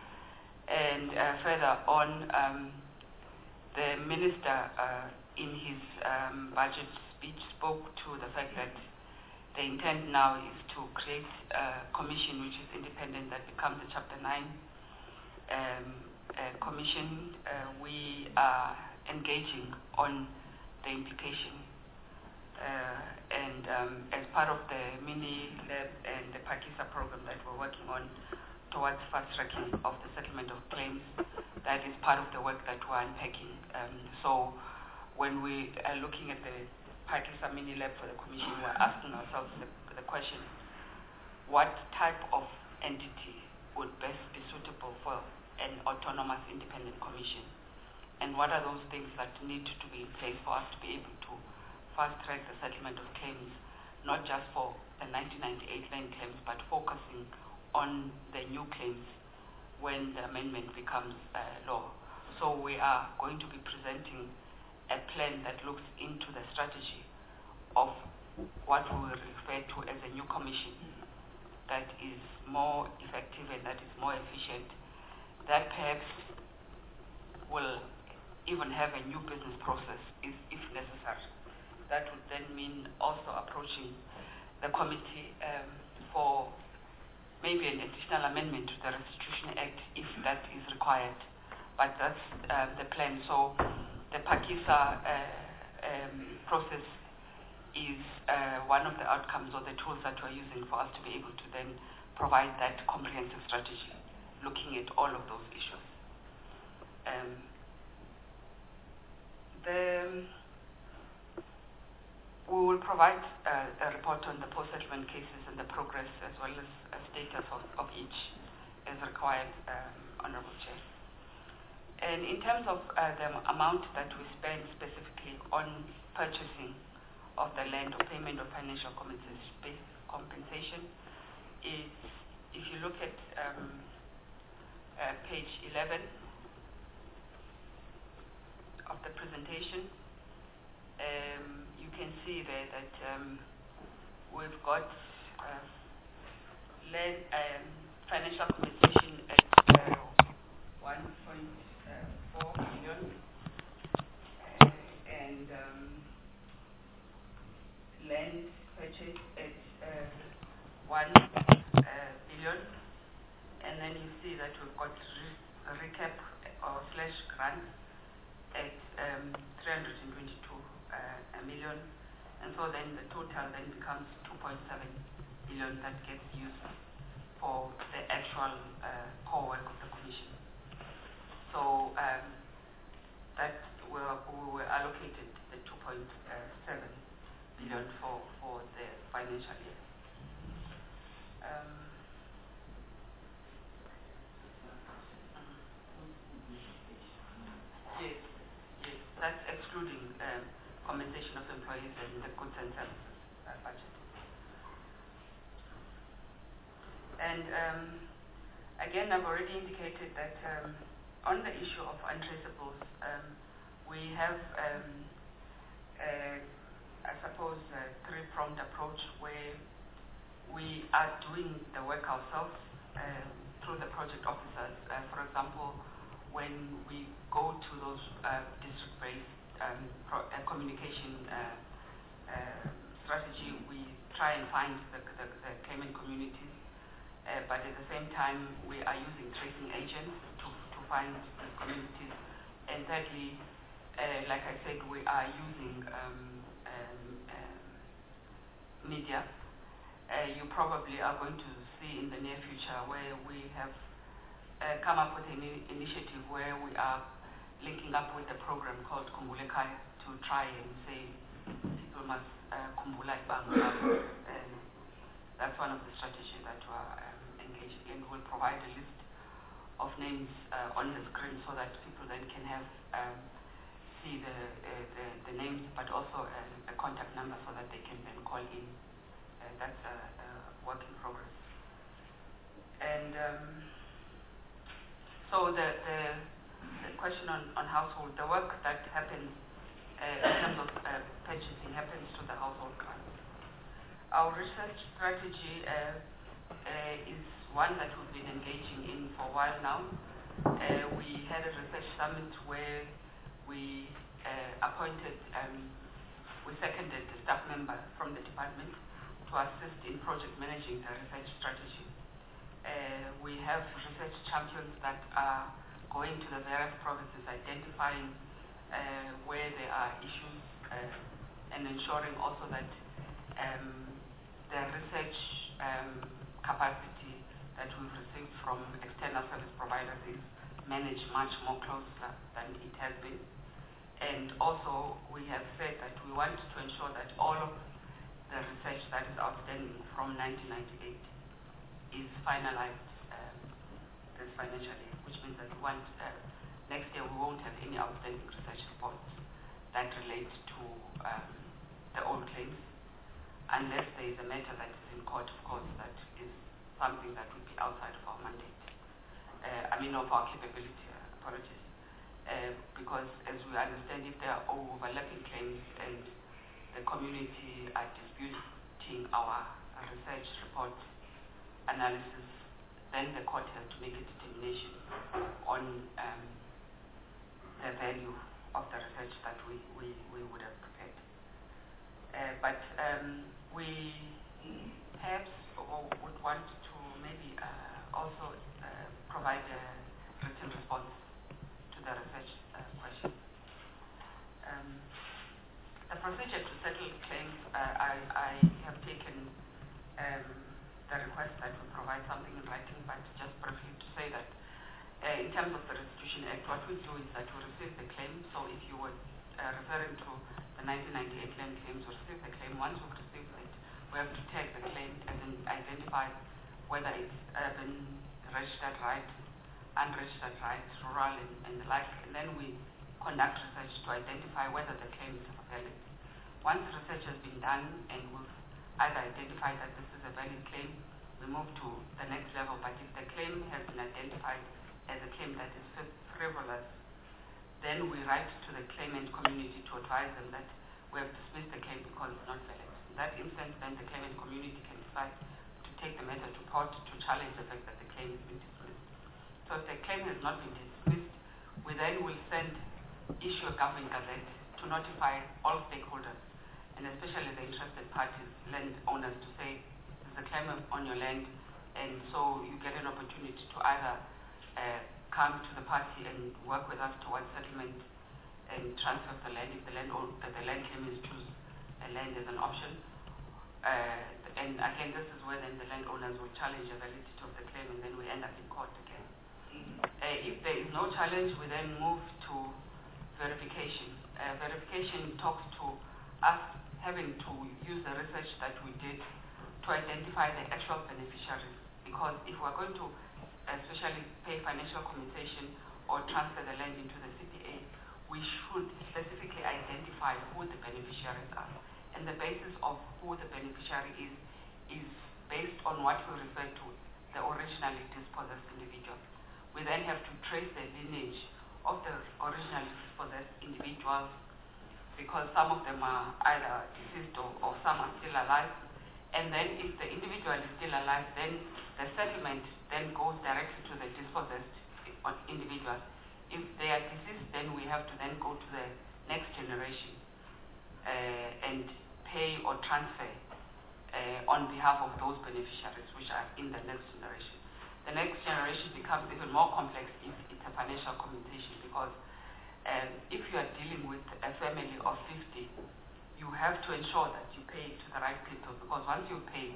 And uh, further on, um, the minister uh, in his um, budget speech spoke to the fact that the intent now is to create a commission which is independent that becomes a Chapter nine um, uh, commission. Uh, we are engaging on the implication uh, and um, as part of the mini lab and the Pakisa program that we're working on towards fast-tracking of the settlement of claims, that is part of the work that we're unpacking. Um, so when we are looking at the Pakisa mini lab for the commission, we're asking ourselves the, the question, what type of entity would best be suitable for an autonomous independent commission? And what are those things that need to be in place for us to be able to fast-track the settlement of claims, not just for the nineteen ninety-eight land claims, but focusing on the new claims when the amendment becomes uh, law. So we are going to be presenting a plan that looks into the strategy of what we will refer to as a new commission that is more effective and that is more efficient, that perhaps will even have a new business process if, if necessary. That would then mean also approaching the committee um, for maybe an additional amendment to the Restitution Act if that is required. But that's uh, the plan. So the Pakisa uh, um, process is uh, one of the outcomes or the tools that we're using for us to be able to then provide that comprehensive strategy, looking at all of those issues. Um, the, um, provide uh, a report on the post-settlement cases and the progress as well as a status of, of each as required, um, Honorable Chair. And in terms of uh, the amount that we spend specifically on purchasing of the land or payment of financial compensation, compensation is, if you look at um, uh, page eleven of the presentation, um, you can see there that um, we've got uh, land um, financial compensation at uh, one point four billion uh, and um, land purchase at uh, one uh, billion, and then you see that we've got re recap or slash grant at um, three hundred twenty-two uh, million, and so then the total then becomes two point seven billion that gets used for the actual uh, core work of the Commission. So um, that we were, we were allocated the two point seven billion for, for the financial year. Um, yes, yes, that's excluding um, compensation of employees and the goods and services uh, budget. And um, again, I've already indicated that um, on the issue of untraceables, um, we have, um, uh, I suppose, a three-pronged approach where we are doing the work ourselves uh, through the project officers. Uh, for example, when we go to those uh, district-based um, pro uh, communication uh, uh, strategy, we try and find the, the, the claimant communities. Uh, but at the same time, we are using tracing agents to, to find the communities. And thirdly, uh, like I said, we are using um, um, um, media. Uh, you probably are going to see in the near future where we have uh, come up with an initiative where we are linking up with a program called Khumbula Ekhaya to try and say people must uh, Khumbula Ibanga. And that's one of the strategies that we are um, engaging in. We'll provide a list of names uh, on the screen so that people then can have um, see the, uh, the the names, but also a, a contact number so that they can then call in. Uh, that's a, a work in progress. And um, so the, the the question on, on household, the work that happens uh, in terms of uh, purchasing happens to the household grant. Our research strategy uh, uh, is one that we've been engaging in for a while now. Uh, we had a research summit where we uh, appointed, um, we seconded a staff member from the department to assist in project managing the research strategy. Uh, we have research champions that are going to the various provinces, identifying uh, where there are issues uh, and ensuring also that um, the research um, capacity that we've received from external service providers is managed much more closer than it has been. And also, we have said that we want to ensure that all of the research that is outstanding from nineteen ninety-eight is finalized um, this financial year, which means that we want, uh, next year we won't have any outstanding research reports that relate to um, the old claims, unless there is a matter that is in court, of course, that is something that would be outside of our mandate. Uh, I mean, of our capability, uh, apologies. Uh, because as we understand, if there are overlapping claims and the community are disputing our uh, research report analysis, then the court has to make a determination on um, the value of the research that we, we, we would have prepared. Uh, but um, we perhaps would want to maybe uh, also uh, provide a written response to the research uh, question. Um, the procedure to settle claims, uh, I, I have taken um, the request that we provide something in writing, but just briefly to say that uh, in terms of the Restitution Act, what we do is that we receive the claim. So if you would uh, referring to the nineteen ninety-eight land claims, we receive the claim. Once we've received it, we have to tag the claim and then identify whether it's urban, registered right, unregistered right, rural, and, and the like. And then we conduct research to identify whether the claim is valid. Once research has been done and we've either identified that this is a valid claim, we move to the next level. But if the claim has been identified as a claim that is frivolous, then we write to the claimant community to advise them that we have dismissed the claim because it's not valid. In that instance, then the claimant community can decide to take the matter to court to challenge the fact that the claim has been dismissed. So if the claim has not been dismissed, we then will send, issue a government gazette to notify all stakeholders, and especially the interested parties, landowners, to say there's a claim on your land, and so you get an opportunity to either uh, come to the party and work with us towards settlement and transfer of the land if the land own, uh, the land claimants choose a land as an option. Uh, and again, this is where then the landowners will challenge the validity of the claim, and then we end up in court again. Uh, if there is no challenge, we then move to verification. Uh, verification talks to us having to use the research that we did to identify the actual beneficiaries, because if we're going to especially pay financial compensation or transfer the land into the C P A, we should specifically identify who the beneficiaries are. And the basis of who the beneficiary is, is based on what we refer to the originally dispossessed individual. We then have to trace the lineage of the originally dispossessed individuals, because some of them are either deceased or, or some are still alive. And then if the individual is still alive, then the settlement then goes directly to the dispossessed individuals. If they are deceased, then we have to then go to the next generation uh, and pay or transfer uh, on behalf of those beneficiaries which are in the next generation. The next generation becomes even more complex if it's a financial compensation, because um, if you are dealing with a family of fifty, you have to ensure that you pay to the right people, because once you've paid,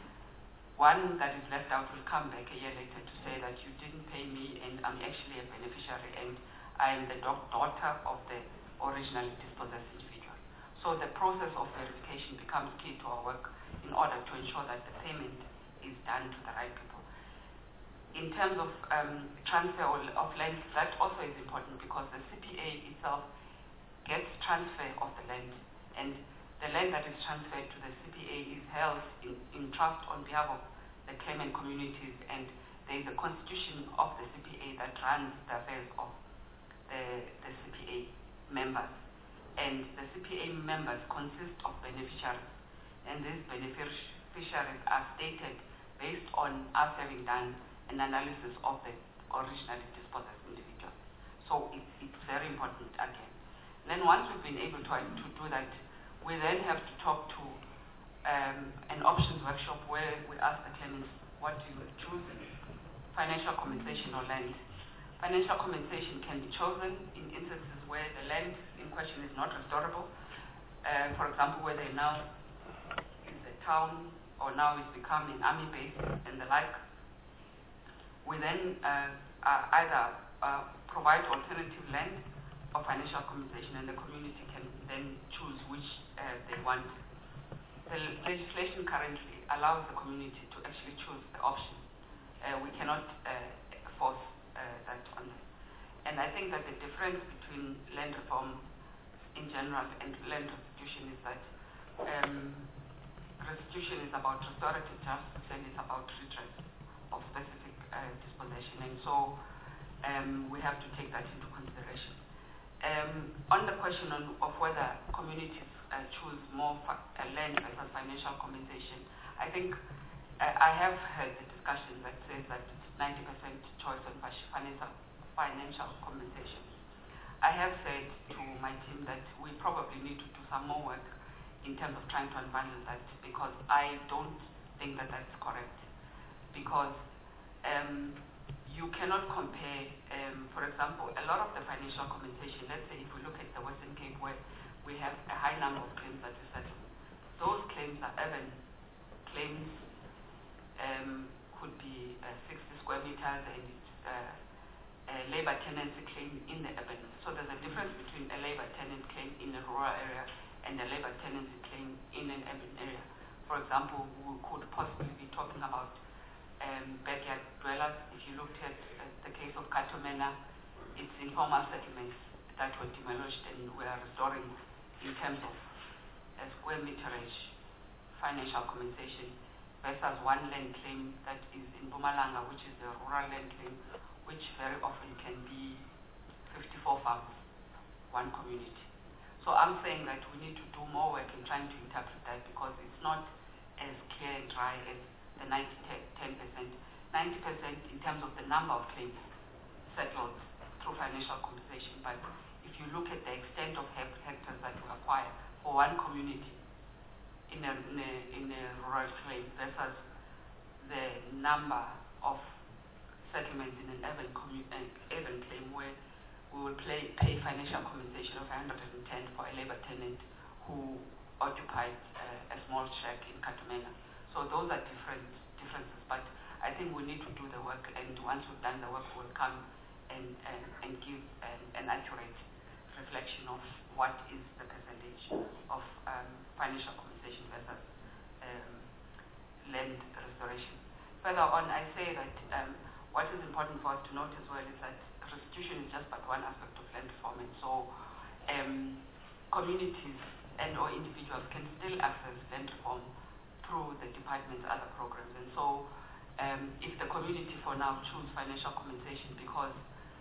one that is left out will come back a year later to say that you didn't pay me and I'm actually a beneficiary and I am the daughter of the originally dispossessed individual. So the process of verification becomes key to our work in order to ensure that the payment is done to the right people. In terms of um, transfer of land, that also is important, because the C P A itself gets transfer of the land, and the land that is transferred to the C P A is held in, in trust on behalf of the claimant communities, and there is a constitution of the C P A that runs the affairs of the, the C P A members. And the C P A members consist of beneficiaries, and these beneficiaries are stated based on us having done an analysis of the originally dispossessed individual. So it's, it's very important again. Then once we've been able to, to do that, we then have to talk to um, an options workshop where we ask the claimants, what do you choose? Financial compensation or land? Financial compensation can be chosen in instances where the land in question is not restorable. Uh, for example, where they now is a town or now it's become an army base and the like. We then uh, uh, either uh, provide alternative land or financial compensation, and the community can then choose which uh, they want. The legislation currently allows the community to actually choose the option. Uh, we cannot uh, force uh, that on them. And I think that the difference between land reform in general and land restitution is that um, restitution is about restorative justice and it's about redress of specific uh, dispossession. And so um, we have to take that into consideration. Um, on the question on, of whether communities uh, choose more uh, land versus financial compensation, I think uh, I have heard the discussion that says that it's ninety percent choice on financial, financial compensation. I have said to my team that we probably need to do some more work in terms of trying to unbundle that, because I don't think that that's correct. Because um, you cannot compare, um, for example, a lot of the financial compensation, let's say if we look at the Western Cape where we have a high number of claims that we settle, those claims are urban claims, um, could be uh, sixty square meters, and uh, a labor tenancy claim in the urban. So there's a difference between a labor tenant claim rural area and a labor tenancy claim in an urban area. For example, we could possibly be talking about um, backyard dwellers. If you looked at uh, the case of Katomena, it's informal settlements that were demolished and we are restoring in terms of uh, square meterage financial compensation versus one land claim that is in Mpumalanga, which is the rural land claim, which very often can be fifty-four farms, one community. So I'm saying that we need to do more work in trying to interpret that because it's not as clear and dry as the ninety ten percent. ninety percent in terms of the number of claims settled through financial compensation, but if you look at the extent of hectares that we acquire for one community in a, in a, in a rural claim versus the number of settlements in an urban, commu- uh, urban claim where we will play, pay financial compensation of one hundred ten for a labor tenant who occupied uh, a small shack in Katomena. So those are different differences, but I think we need to do the work, and once we've done the work, we'll come and, and, and give an, an accurate reflection of what is the percentage of um, financial compensation versus um, land restoration. Further on, I say that um, what is important for us to note as well is that restitution is just but one aspect of land reform, and so um, communities and or individuals can still access land reform through the department's other programs. And so um, if the community for now choose financial compensation because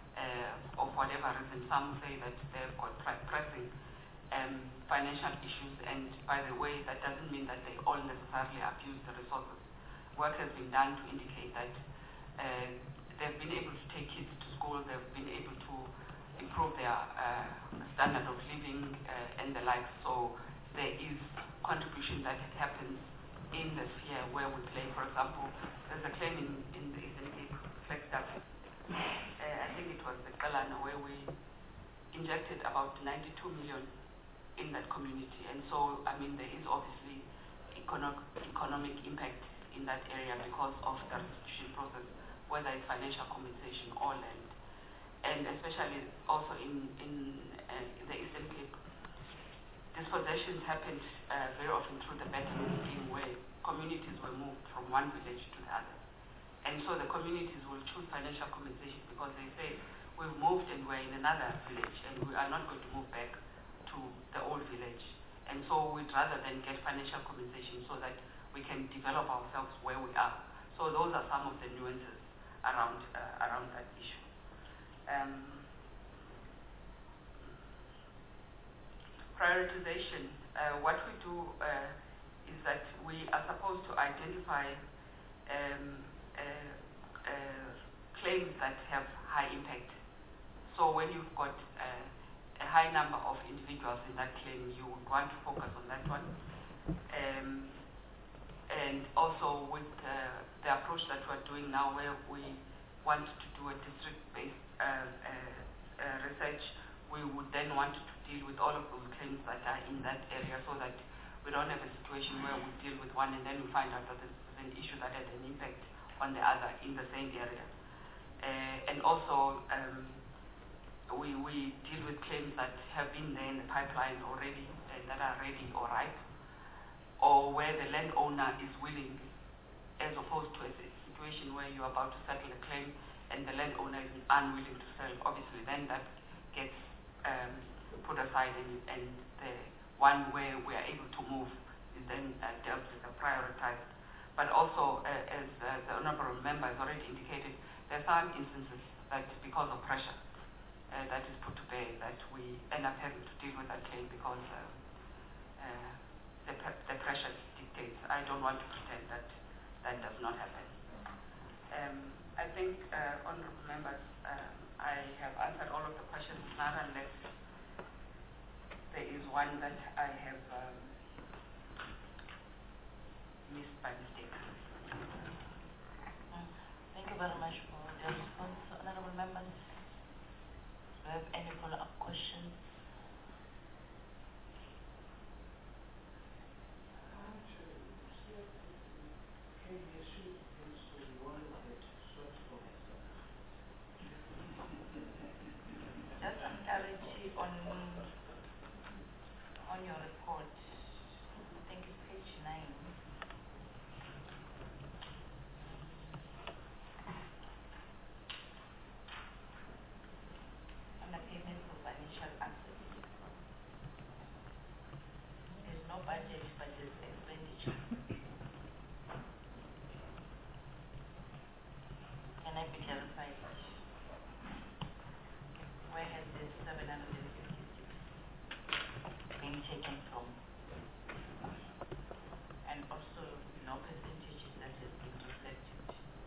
uh, of whatever reason, some say that they've got pressing um, financial issues, and by the way, that doesn't mean that they all necessarily abuse the resources. Work has been done to indicate that uh, they've been able to take kids to school, they've been able to improve their uh, standard of living uh, and the like. So there is contribution that happens in the sphere where we play. For example, there's a claim in, in the Eastern Cape, Flagstaff. Uh, I think it was the Kalana where we injected about ninety-two million in that community. And so, I mean, there is obviously economic, economic impact in that area because of the restitution process, whether it's financial compensation or land. And especially also in, in uh, the Eastern Cape, dispossessions happened uh, very often through the betterment scheme where communities were moved from one village to the other. And so the communities will choose financial compensation because they say, we've moved and we're in another village and we are not going to move back to the old village. And so we'd rather than get financial compensation so that we can develop ourselves where we are. So those are some of the nuances around, uh, around that issue. Um, prioritization, uh, what we do uh, is that we are supposed to identify um, uh, uh, claims that have high impact. So when you've got uh, a high number of individuals in that claim, you would want to focus on that one. Um, and also with uh, the approach that we're doing now where we want to do a district-based uh, uh, uh, research, we would then want to deal with all of those claims that are in that area so that we don't have a situation where we deal with one and then we find out that there's an issue that had an impact on the other in the same area. Uh, and also, um, we, we deal with claims that have been there in the pipeline already, uh, that are ready or ripe, or where the landowner is willing, as opposed to a situation where you're about to settle a claim and the landowner is unwilling to sell. Obviously, then that gets um, put aside, and, and the one where we are able to move is then uh, dealt with and prioritized. But also, uh, as uh, the honorable member has already indicated, there are some instances that because of pressure uh, that is put to bear that we end up having to deal with that claim because uh, uh, the, the pressure dictates. I don't want to pretend that that does not happen. Um, I think, uh, honorable members, um, I have answered all of the questions now, unless there is one that I have um, missed by mistake. Thank you very much for the response, honorable members. Do you have any follow-up questions? Just some clarity on on your report, I think it's page nine. On the payment for financial assets. There's no budget, but there's expenditure. Can I be clarified? Where has this seven hundred fifty-six been taken from? And also, no percentages that has been reflected.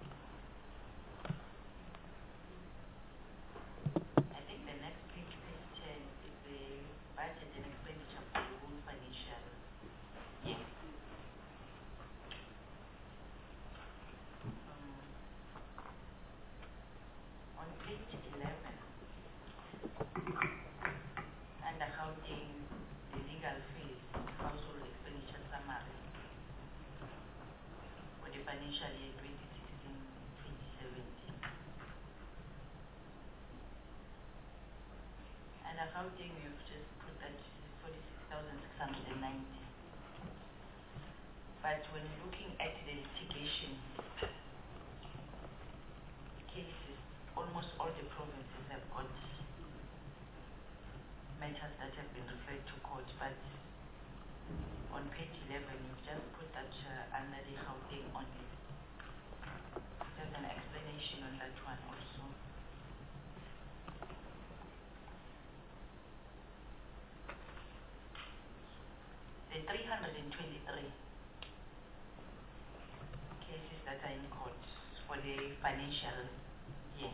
I think the next page, page ten, is the budget and expenditure for the whole financial year. Um, on page eleven, under housing, the legal fees, household expenditure summary for the financial year twenty sixteen twenty seventeen. Under housing, we've just put that forty-six thousand six hundred ninety. But when looking at the litigation cases, almost all the provinces have got matters that have been referred to court, but on page eleven, you've just put that uh, under the housing only. There's an explanation on that one also. The three hundred twenty-three cases that are in court for the financial year.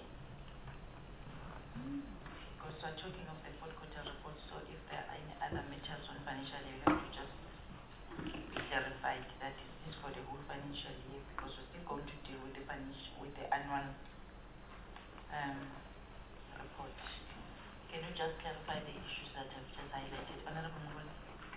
Because we're talking of the fourth quarter report, so if there are any other matters on financial year, you have to just be clarified that is this for the whole financial year, because we're still going to deal with the financial, with the annual um, report. Can you just clarify the issues that I've just highlighted? Honorable Nguni?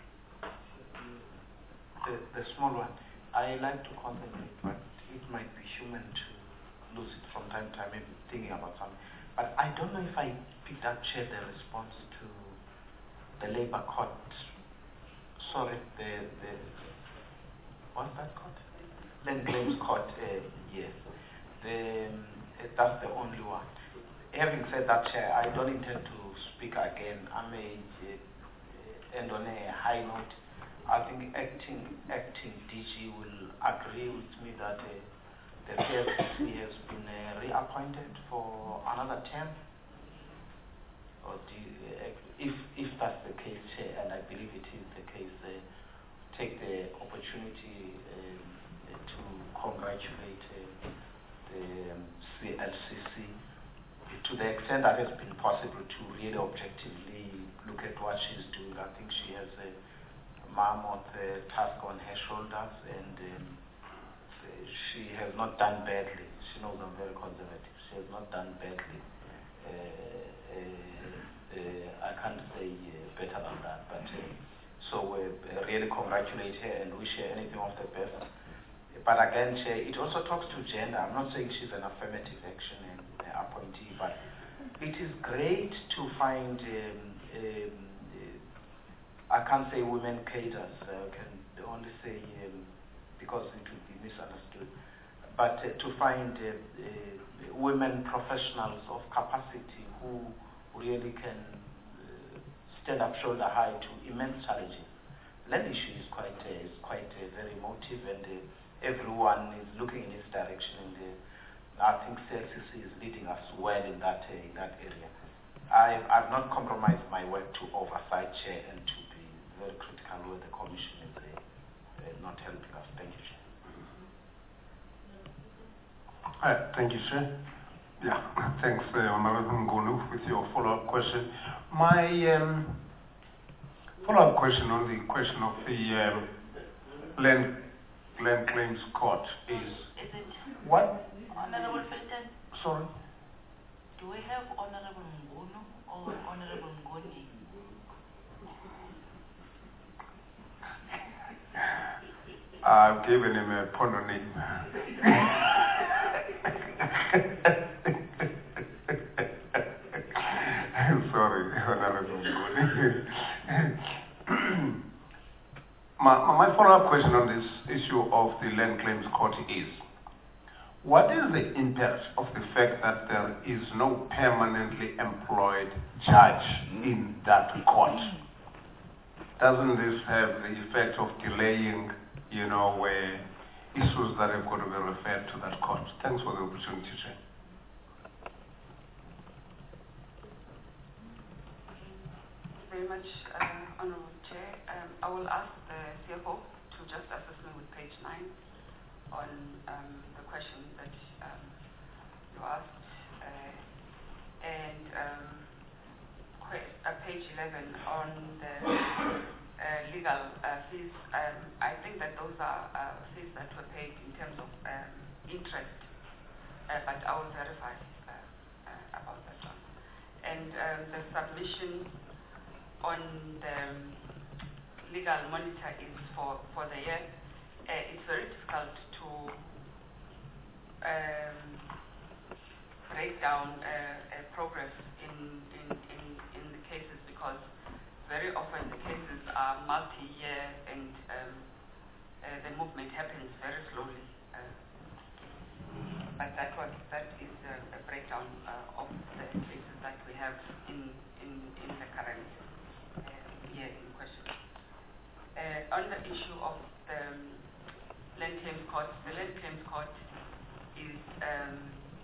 The, the small one, I like to concentrate, but it might be human to lose it from time to time, maybe thinking about something. But I don't know if I picked up, Chair, the response to the Labour Court. Sorry, the, the what's that court? Land Claims Court, uh, yes. The, um, that's the only one. Having said that, Chair, I don't intend to speak again. I may uh, end on a high note. I think acting acting D G will agree with me that uh, the P S C has been uh, reappointed for another term. Or do you, uh, if if that's the case, Chair, and I believe it is the case, uh, take the opportunity um, to congratulate uh, the um, C L C C to the extent that it's been possible to really objectively look at what she's doing. I think she has a mammoth uh, task on her shoulders, and um, she has not done badly. She knows I'm very conservative. She has not done badly. Uh, uh, uh, I can't say uh, better than that. But uh, so we uh, really congratulate her and wish her anything of the best. But again, Chair, it also talks to gender. I'm not saying she's an affirmative action and uh, appointee, but it is great to find. Um, um, I can't say women cadres, I can only say, um, because it would be misunderstood, but uh, to find uh, uh, women professionals of capacity who really can uh, stand up shoulder high to immense challenges. Land issue is quite, uh, is quite uh, very emotive, and uh, everyone is looking in its direction, and uh, I think C L C C is leading us well in that, uh, in that area. I've, I've not compromised my work to oversight, Chair, and to very critical where the Commission is uh, uh, not helping us. Thank you, Chair. Uh, thank you, Chair. Yeah, thanks, uh, Honorable Ngunu, with your follow-up question. My um, follow-up question on the question of the um, land, land claims court is... Is it... What? Honorable President? Sorry? Do we have Honorable Ngunu or Honorable Nguni? I've given him a pononym. Sorry, Honorable Nguni. My, my follow-up question on this issue of the land claims court is, what is the impact of the fact that there is no permanently employed judge in that court? Doesn't this have the effect of delaying, you know, where issues that have got to be referred to that court? Thanks for the opportunity, Chair. Very much, uh, Honourable Chair. Um, I will ask the C F O to just assist me with page nine on um, the question that um, you asked, uh, and um, uh, page eleven on the uh, legal uh, fees. Um, I think that those are uh, fees that were paid in terms of um, interest, uh, but I will verify uh, uh, about that one. And um, the submission on the legal monitor is for, for the year. Uh, it's very difficult to um, break down uh, uh, progress in, in, in, in the cases because very often the cases are multi-year and um, uh, the movement happens very slowly. Uh, but that was that is a, a breakdown uh, of the cases that we have in, in, in the current year in question. Uh, on the issue of the um, land claims court, the land claims court is um,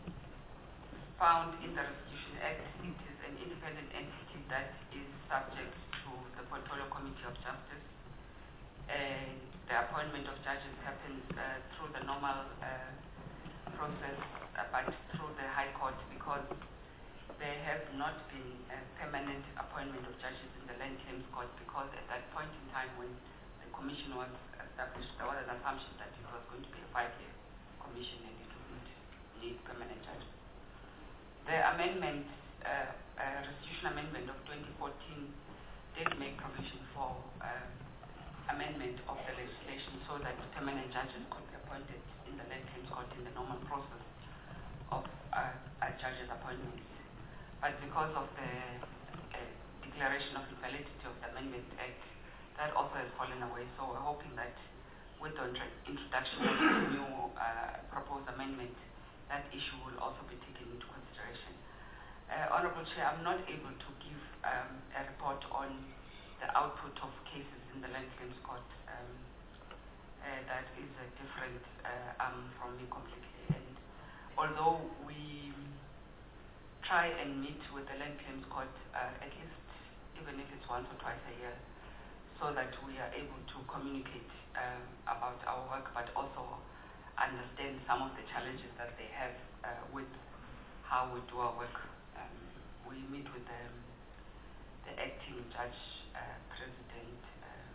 found in the Restitution Act. It is an independent entity that is subject to the Portfolio Committee of Justice. And the appointment of judges happens uh, through the normal uh, process, uh, but through the High Court because there have not been a permanent appointment of judges in the land claims court because at that point in time when the commission was established, there was an assumption that it was going to be a five-year commission and it wouldn't need permanent judges. The amendment, uh, uh, Restitution Amendment of twenty fourteen did make provision for uh, amendment of the legislation so that permanent judges could be appointed in the land claims court in the normal process of uh, a judge's appointment. But because of the uh, declaration of invalidity of the Amendment Act, that also has fallen away. So we're hoping that with the introduction of the new uh, proposed amendment, that issue will also be taken into consideration. Uh, Honourable Chair, I'm not able to give um, a report on the output of cases in the land claims court. Um, uh, that is a different uh, arm from me completely. And although we try and meet with the land claims court uh, at least, even if it's once or twice a year, so that we are able to communicate um, about our work, but also understand some of the challenges that they have uh, with how we do our work. Um, we meet with the, the acting judge uh, president. Uh,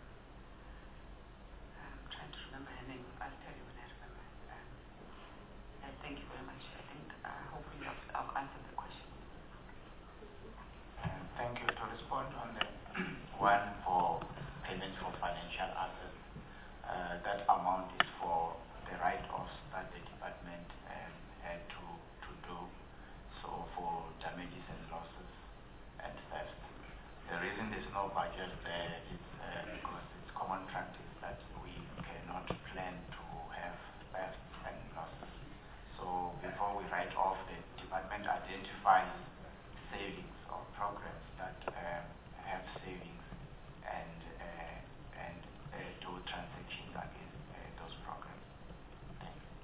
I'm trying to remember her name. I'll tell you when I remember. Um, and thank you very much. I think uh, hopefully I've, I've answered the question. Thank you. To respond on the one for payment for financial assets, uh, that amount is for the write-offs that the department um, had to, to do, so for damages and losses and theft. The reason there's no budget there is uh, because it's common practice that we cannot plan to have theft and losses. So before we write off, the department identifies savings or programs that uh, have savings and uh, and uh, do transactions against uh, those programs. Thank you.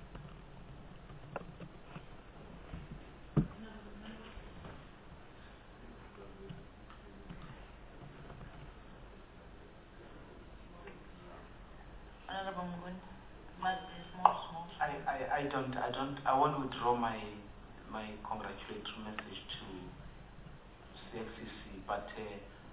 Honorable Mgun, but there's more small. I, I, I don't I don't I won't withdraw my my congratulatory message to C X C C, but uh,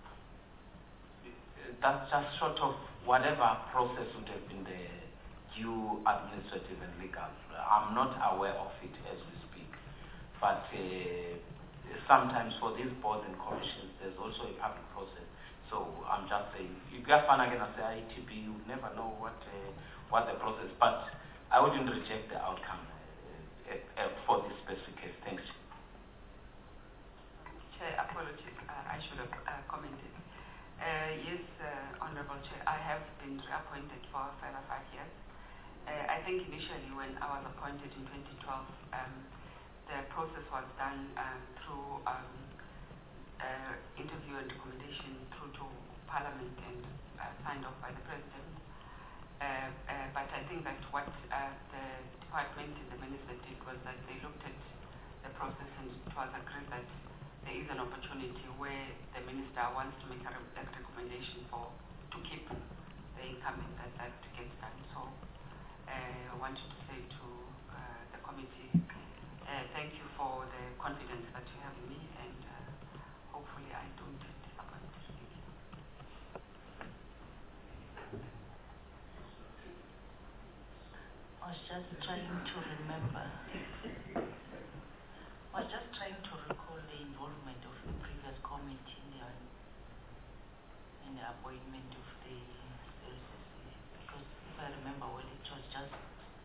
that's just short of whatever process would have been the due administrative and legal. I'm not aware of it as we speak, but uh, sometimes for these boards and commissions, there's also a public process. So I'm just saying, if you get fun again and say I T B, you never know what uh, what the process. But I wouldn't reject the outcome uh, uh, for this specific case. Thanks. Chair, apologies. Uh, I should have uh, commented. Uh, Uh, yes, uh, Honorable Chair, I have been reappointed for a further five years. Uh, I think initially when I was appointed in twenty twelve, um, the process was done um, through um, uh, interview and recommendation through to Parliament and uh, signed off by the President. Uh, uh, but I think that what uh, the department and the minister did was that they looked at the process and it was agreed that there is an opportunity where the minister wants to make a, re a recommendation for to keep the incumbent, that that gets done. So uh, I wanted to say to uh, the committee, uh, thank you for the confidence that you have in me, and uh, hopefully I don't disappoint. Thank you. I was just trying to remember. I was just trying to recall the involvement of the previous committee in the, in the appointment of the C L C C, because if I remember well, it was just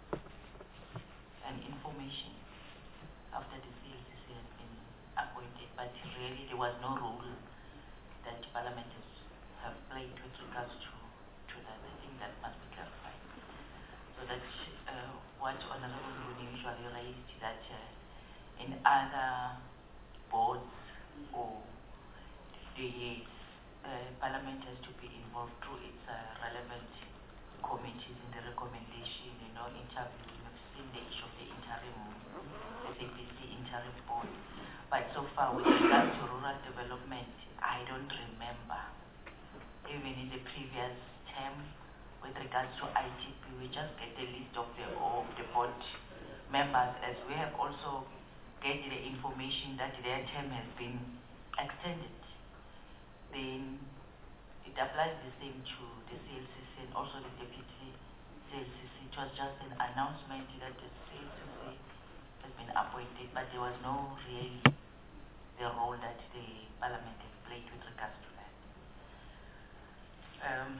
an information after the C L C C had been appointed, but really there was no role that Parliament has have played with regards to, to that. I think that must be clarified. So that uh, what Honorable Nguni usually raised, that uh, in other boards or the uh, Parliament has to be involved through its uh, relevant committees in the recommendation, you know, interviews. We've seen the issue of the interim, S A P C interim board. But so far, with regards to rural development, I don't remember. Even in the previous term, with regards to I T P, we just get a list of the, of the board members, as we have also get the information that their term has been extended. Then it applies the same to the C L C C and also the deputy C L C C. It was just an announcement that the C L C C has been appointed, but there was no real the role that the Parliament has played with regards to that. Um,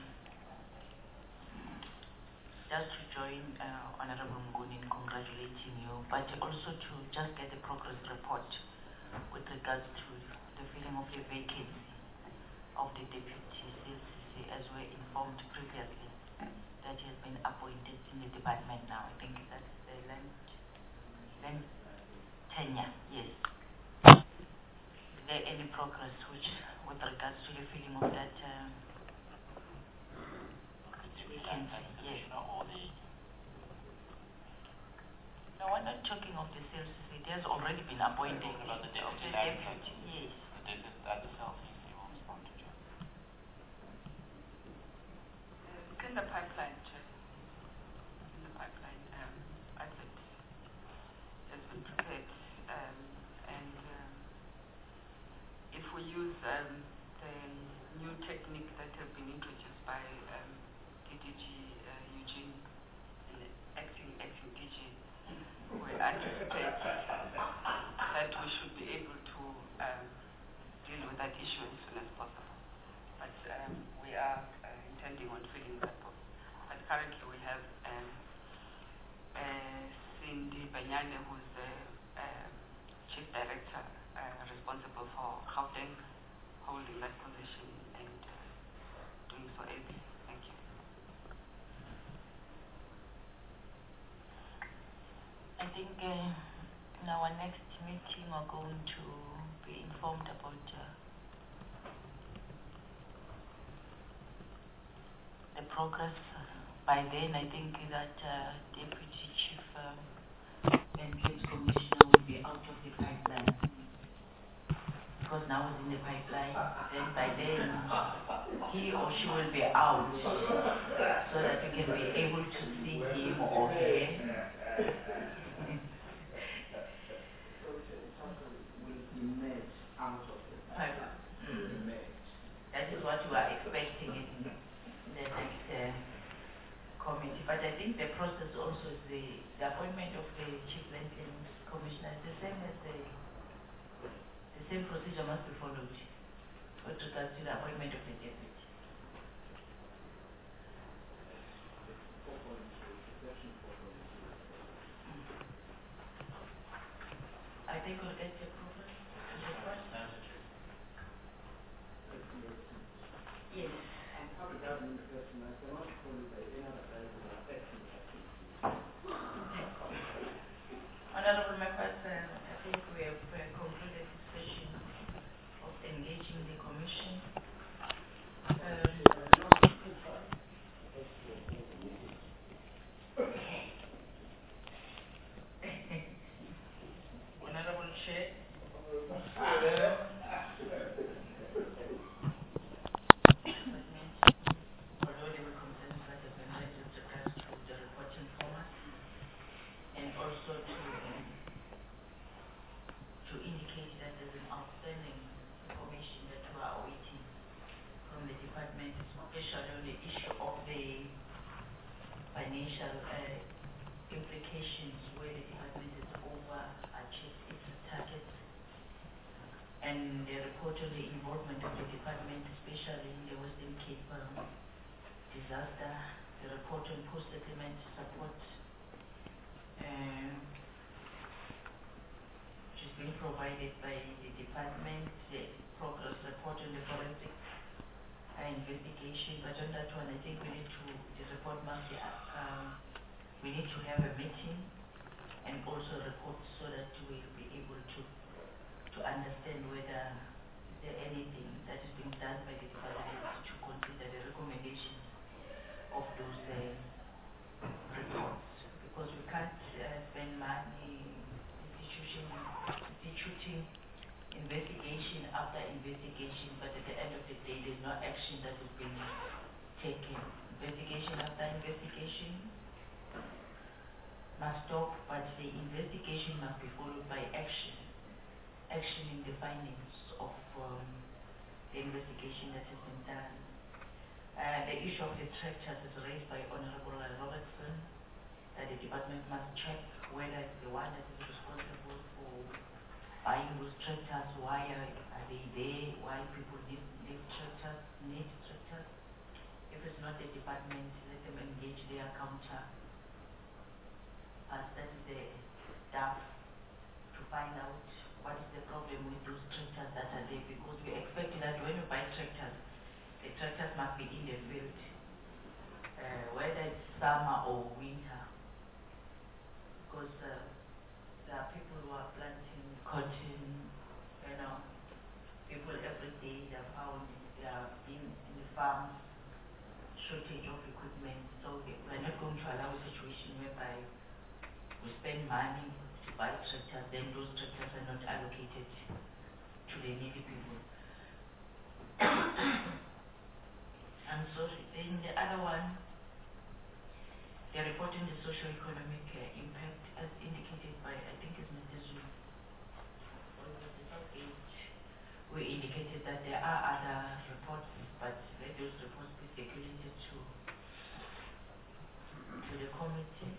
just to join uh, Honorable Nguni in congratulating you, but also to just get the progress report with regards to the filling of the vacancy of the deputy C L C C, as we're informed previously that he has been appointed in the department now. I think that's the land, land tenure, yes. Is there any progress which, with regards to the filling of that uh, vacancy? Yes. No, we're not talking of the C L C C. It has already been appointed. About the Of deputy the deputy, yes. The deputy that itself will respond to you. It's in the pipeline, Chair. In the pipeline, um, I said has been prepared, um, and um, if we use um, the new technique that has been introduced by um, D D G uh, Eugene, uh, acting acting D G, we anticipate that we should be able to um, deal with that issue as soon as possible. But um, we are uh, intending on filling that post. But currently we have um, uh, Cindy Banyane, who's the uh, Chief Director uh, responsible for Gauteng, holding that position and uh, doing so ably. Thank you. I think uh, in our next meeting we're going to be informed about uh, the progress. By then, I think that uh, Deputy Chief um, and Claims Commissioner will be out of the pipeline, because now it's in the pipeline. Then by then, he or she will be out, so that you can be able to see him or her. That is what we are expecting in the next uh, committee. But I think the process also is the, the appointment of the Chief Land Claims Commissioner is the same as the the same procedure must be followed with regards to the appointment of the deputy. I think we'll get the approval. Honorable members, uh, I think we have uh, concluded this session of engaging the commission. Um, Honorable Chair, although there were concerns that have been raised with regards to the reporting format, and also to to indicate that there's an outstanding information that we are awaiting from the department, especially on the issue of the financial uh, implications where the department has overachieved its targets, and the report on the involvement of the department, especially in the Western Cape um, disaster, the report on post-settlement support, uh, which is being provided by the department, the progress report on the forensic uh, investigation. But on that one, I think we need to, the report must be, um, we need to have a meeting and also report so that we'll be able to to understand whether there anything that is being done by the department to consider the recommendations of those uh, reports, because we can't uh, spend money institution, instituting investigation after investigation, but at the end of the day there's no action that is being taken. Investigation after investigation must stop, but the investigation must be followed by action. Action in the findings of um, the investigation that has been done. Uh, the issue of the tractors is raised by Honorable Robertson, that the department must check whether the one that is responsible for buying those tractors, why are, are they there, why people need, need tractors, need tractors. If it's not the department, let them engage their counter. As that is the staff to find out what is the problem with those tractors that are there, because we expect that when you buy tractors, the tractors must be in the field, uh, whether it's summer or winter, because uh, there are people who are planting cotton, you know, people every day they are found, they are in, in the farms, shortage of equipment, so we are not going to allow a situation whereby we spend money to buy tractors, then those tractors are not allocated to the needy people. I'm sorry. Then the other one, they're reporting the socio-economic uh, impact as indicated by, I think it's Mister Zulu. We indicated that there are other reports, but let those reports be circulated to, to the committee.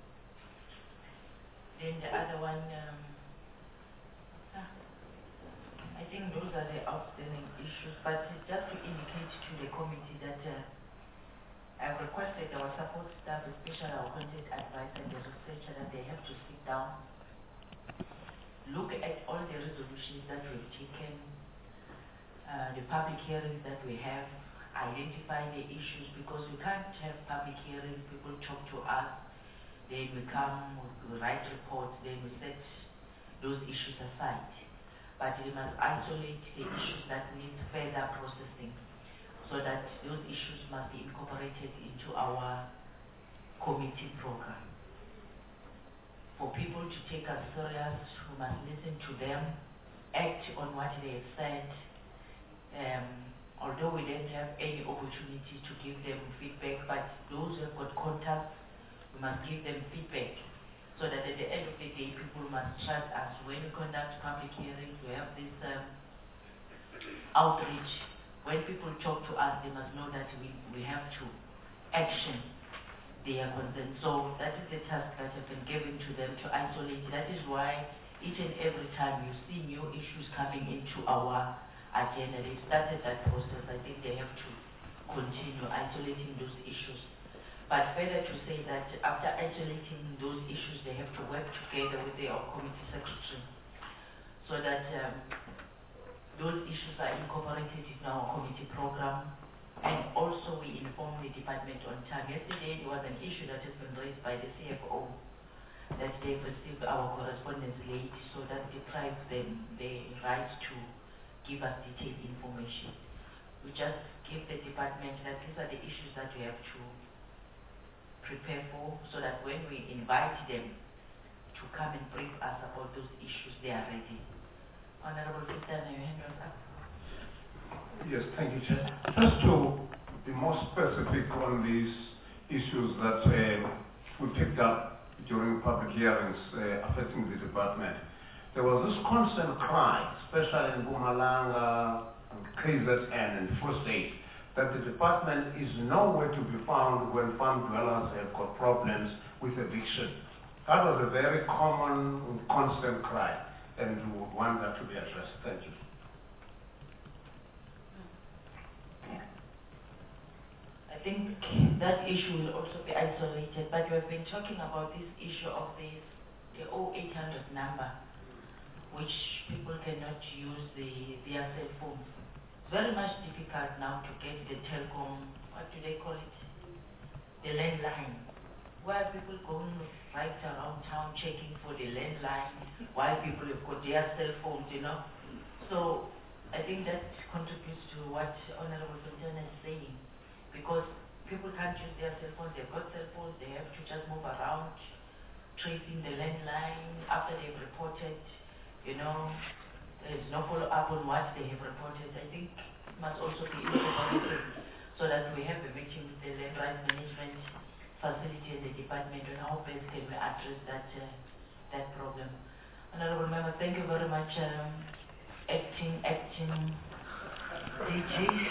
Then the other one, um, ah, I think those are the outstanding issues, but just to indicate to the committee that uh, I've requested our support staff, especially our content advisor and the researcher, that they have to sit down, look at all the resolutions that we've taken, uh, the public hearings that we have, identify the issues, because we can't have public hearings, people talk to us, then we come, we write reports, then we set those issues aside. But we must isolate the issues that need further processing, so that those issues must be incorporated into our committee program. For people to take us serious, we must listen to them, act on what they have said. Um, although we didn't have any opportunity to give them feedback, but those who have got contacts, we must give them feedback, so that at the end of the day, people must trust us. When we conduct public hearings, we have this um, outreach. When people talk to us, they must know that we, we have to action their concerns. So that is the task that has been given to them, to isolate. That is why each and every time you see new issues coming into our agenda, they started that process. I think they have to continue isolating those issues. But further to say that after isolating those issues, they have to work together with their committee secretary, so that um, those issues are incorporated in our committee program, And also we inform the department on time. Yesterday there was an issue that has been raised by the C F O that they've received our correspondence late, so that deprives them the right to give us detailed information. We just give the department that these are the issues that we have to prepare for, so that when we invite them to come and brief us about those issues, they are ready. Honorable Sultan, your hand was up. Yes, thank you, Chair. Just to be more specific on these issues that uh, we picked up during public hearings uh, affecting the department, there was this constant cry, especially in Mpumalanga, K Z N and Free State, that the department is nowhere to be found when farm dwellers have got problems with eviction. That was a very common, constant cry, and we would want that to be addressed. Thank you. I think that issue will also be isolated, but we have been talking about this issue of this, the oh eight hundred number, which people cannot use the, their cell phones. It's very much difficult now to get the telecom, what do they call it? The landline. Where people going right around town checking for the landline, while people have got their cell phones, you know. So I think that contributes to what Honorable Sultan is saying, because people can't use their cell phones. They've got cell phones, they have to just move around, tracing the landline after they've reported, you know. There's no follow-up on what they have reported. I think it must also be incorporated so that we have a meeting with the land rights management facility and the department on how best can we address that uh, that problem. Honorable Member, thank you very much, um, acting acting D G,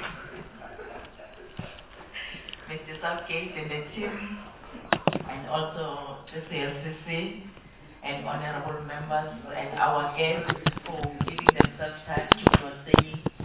Mister Southgate and the team, and also the C L C C and honorable members and our guests for giving themselves time to saying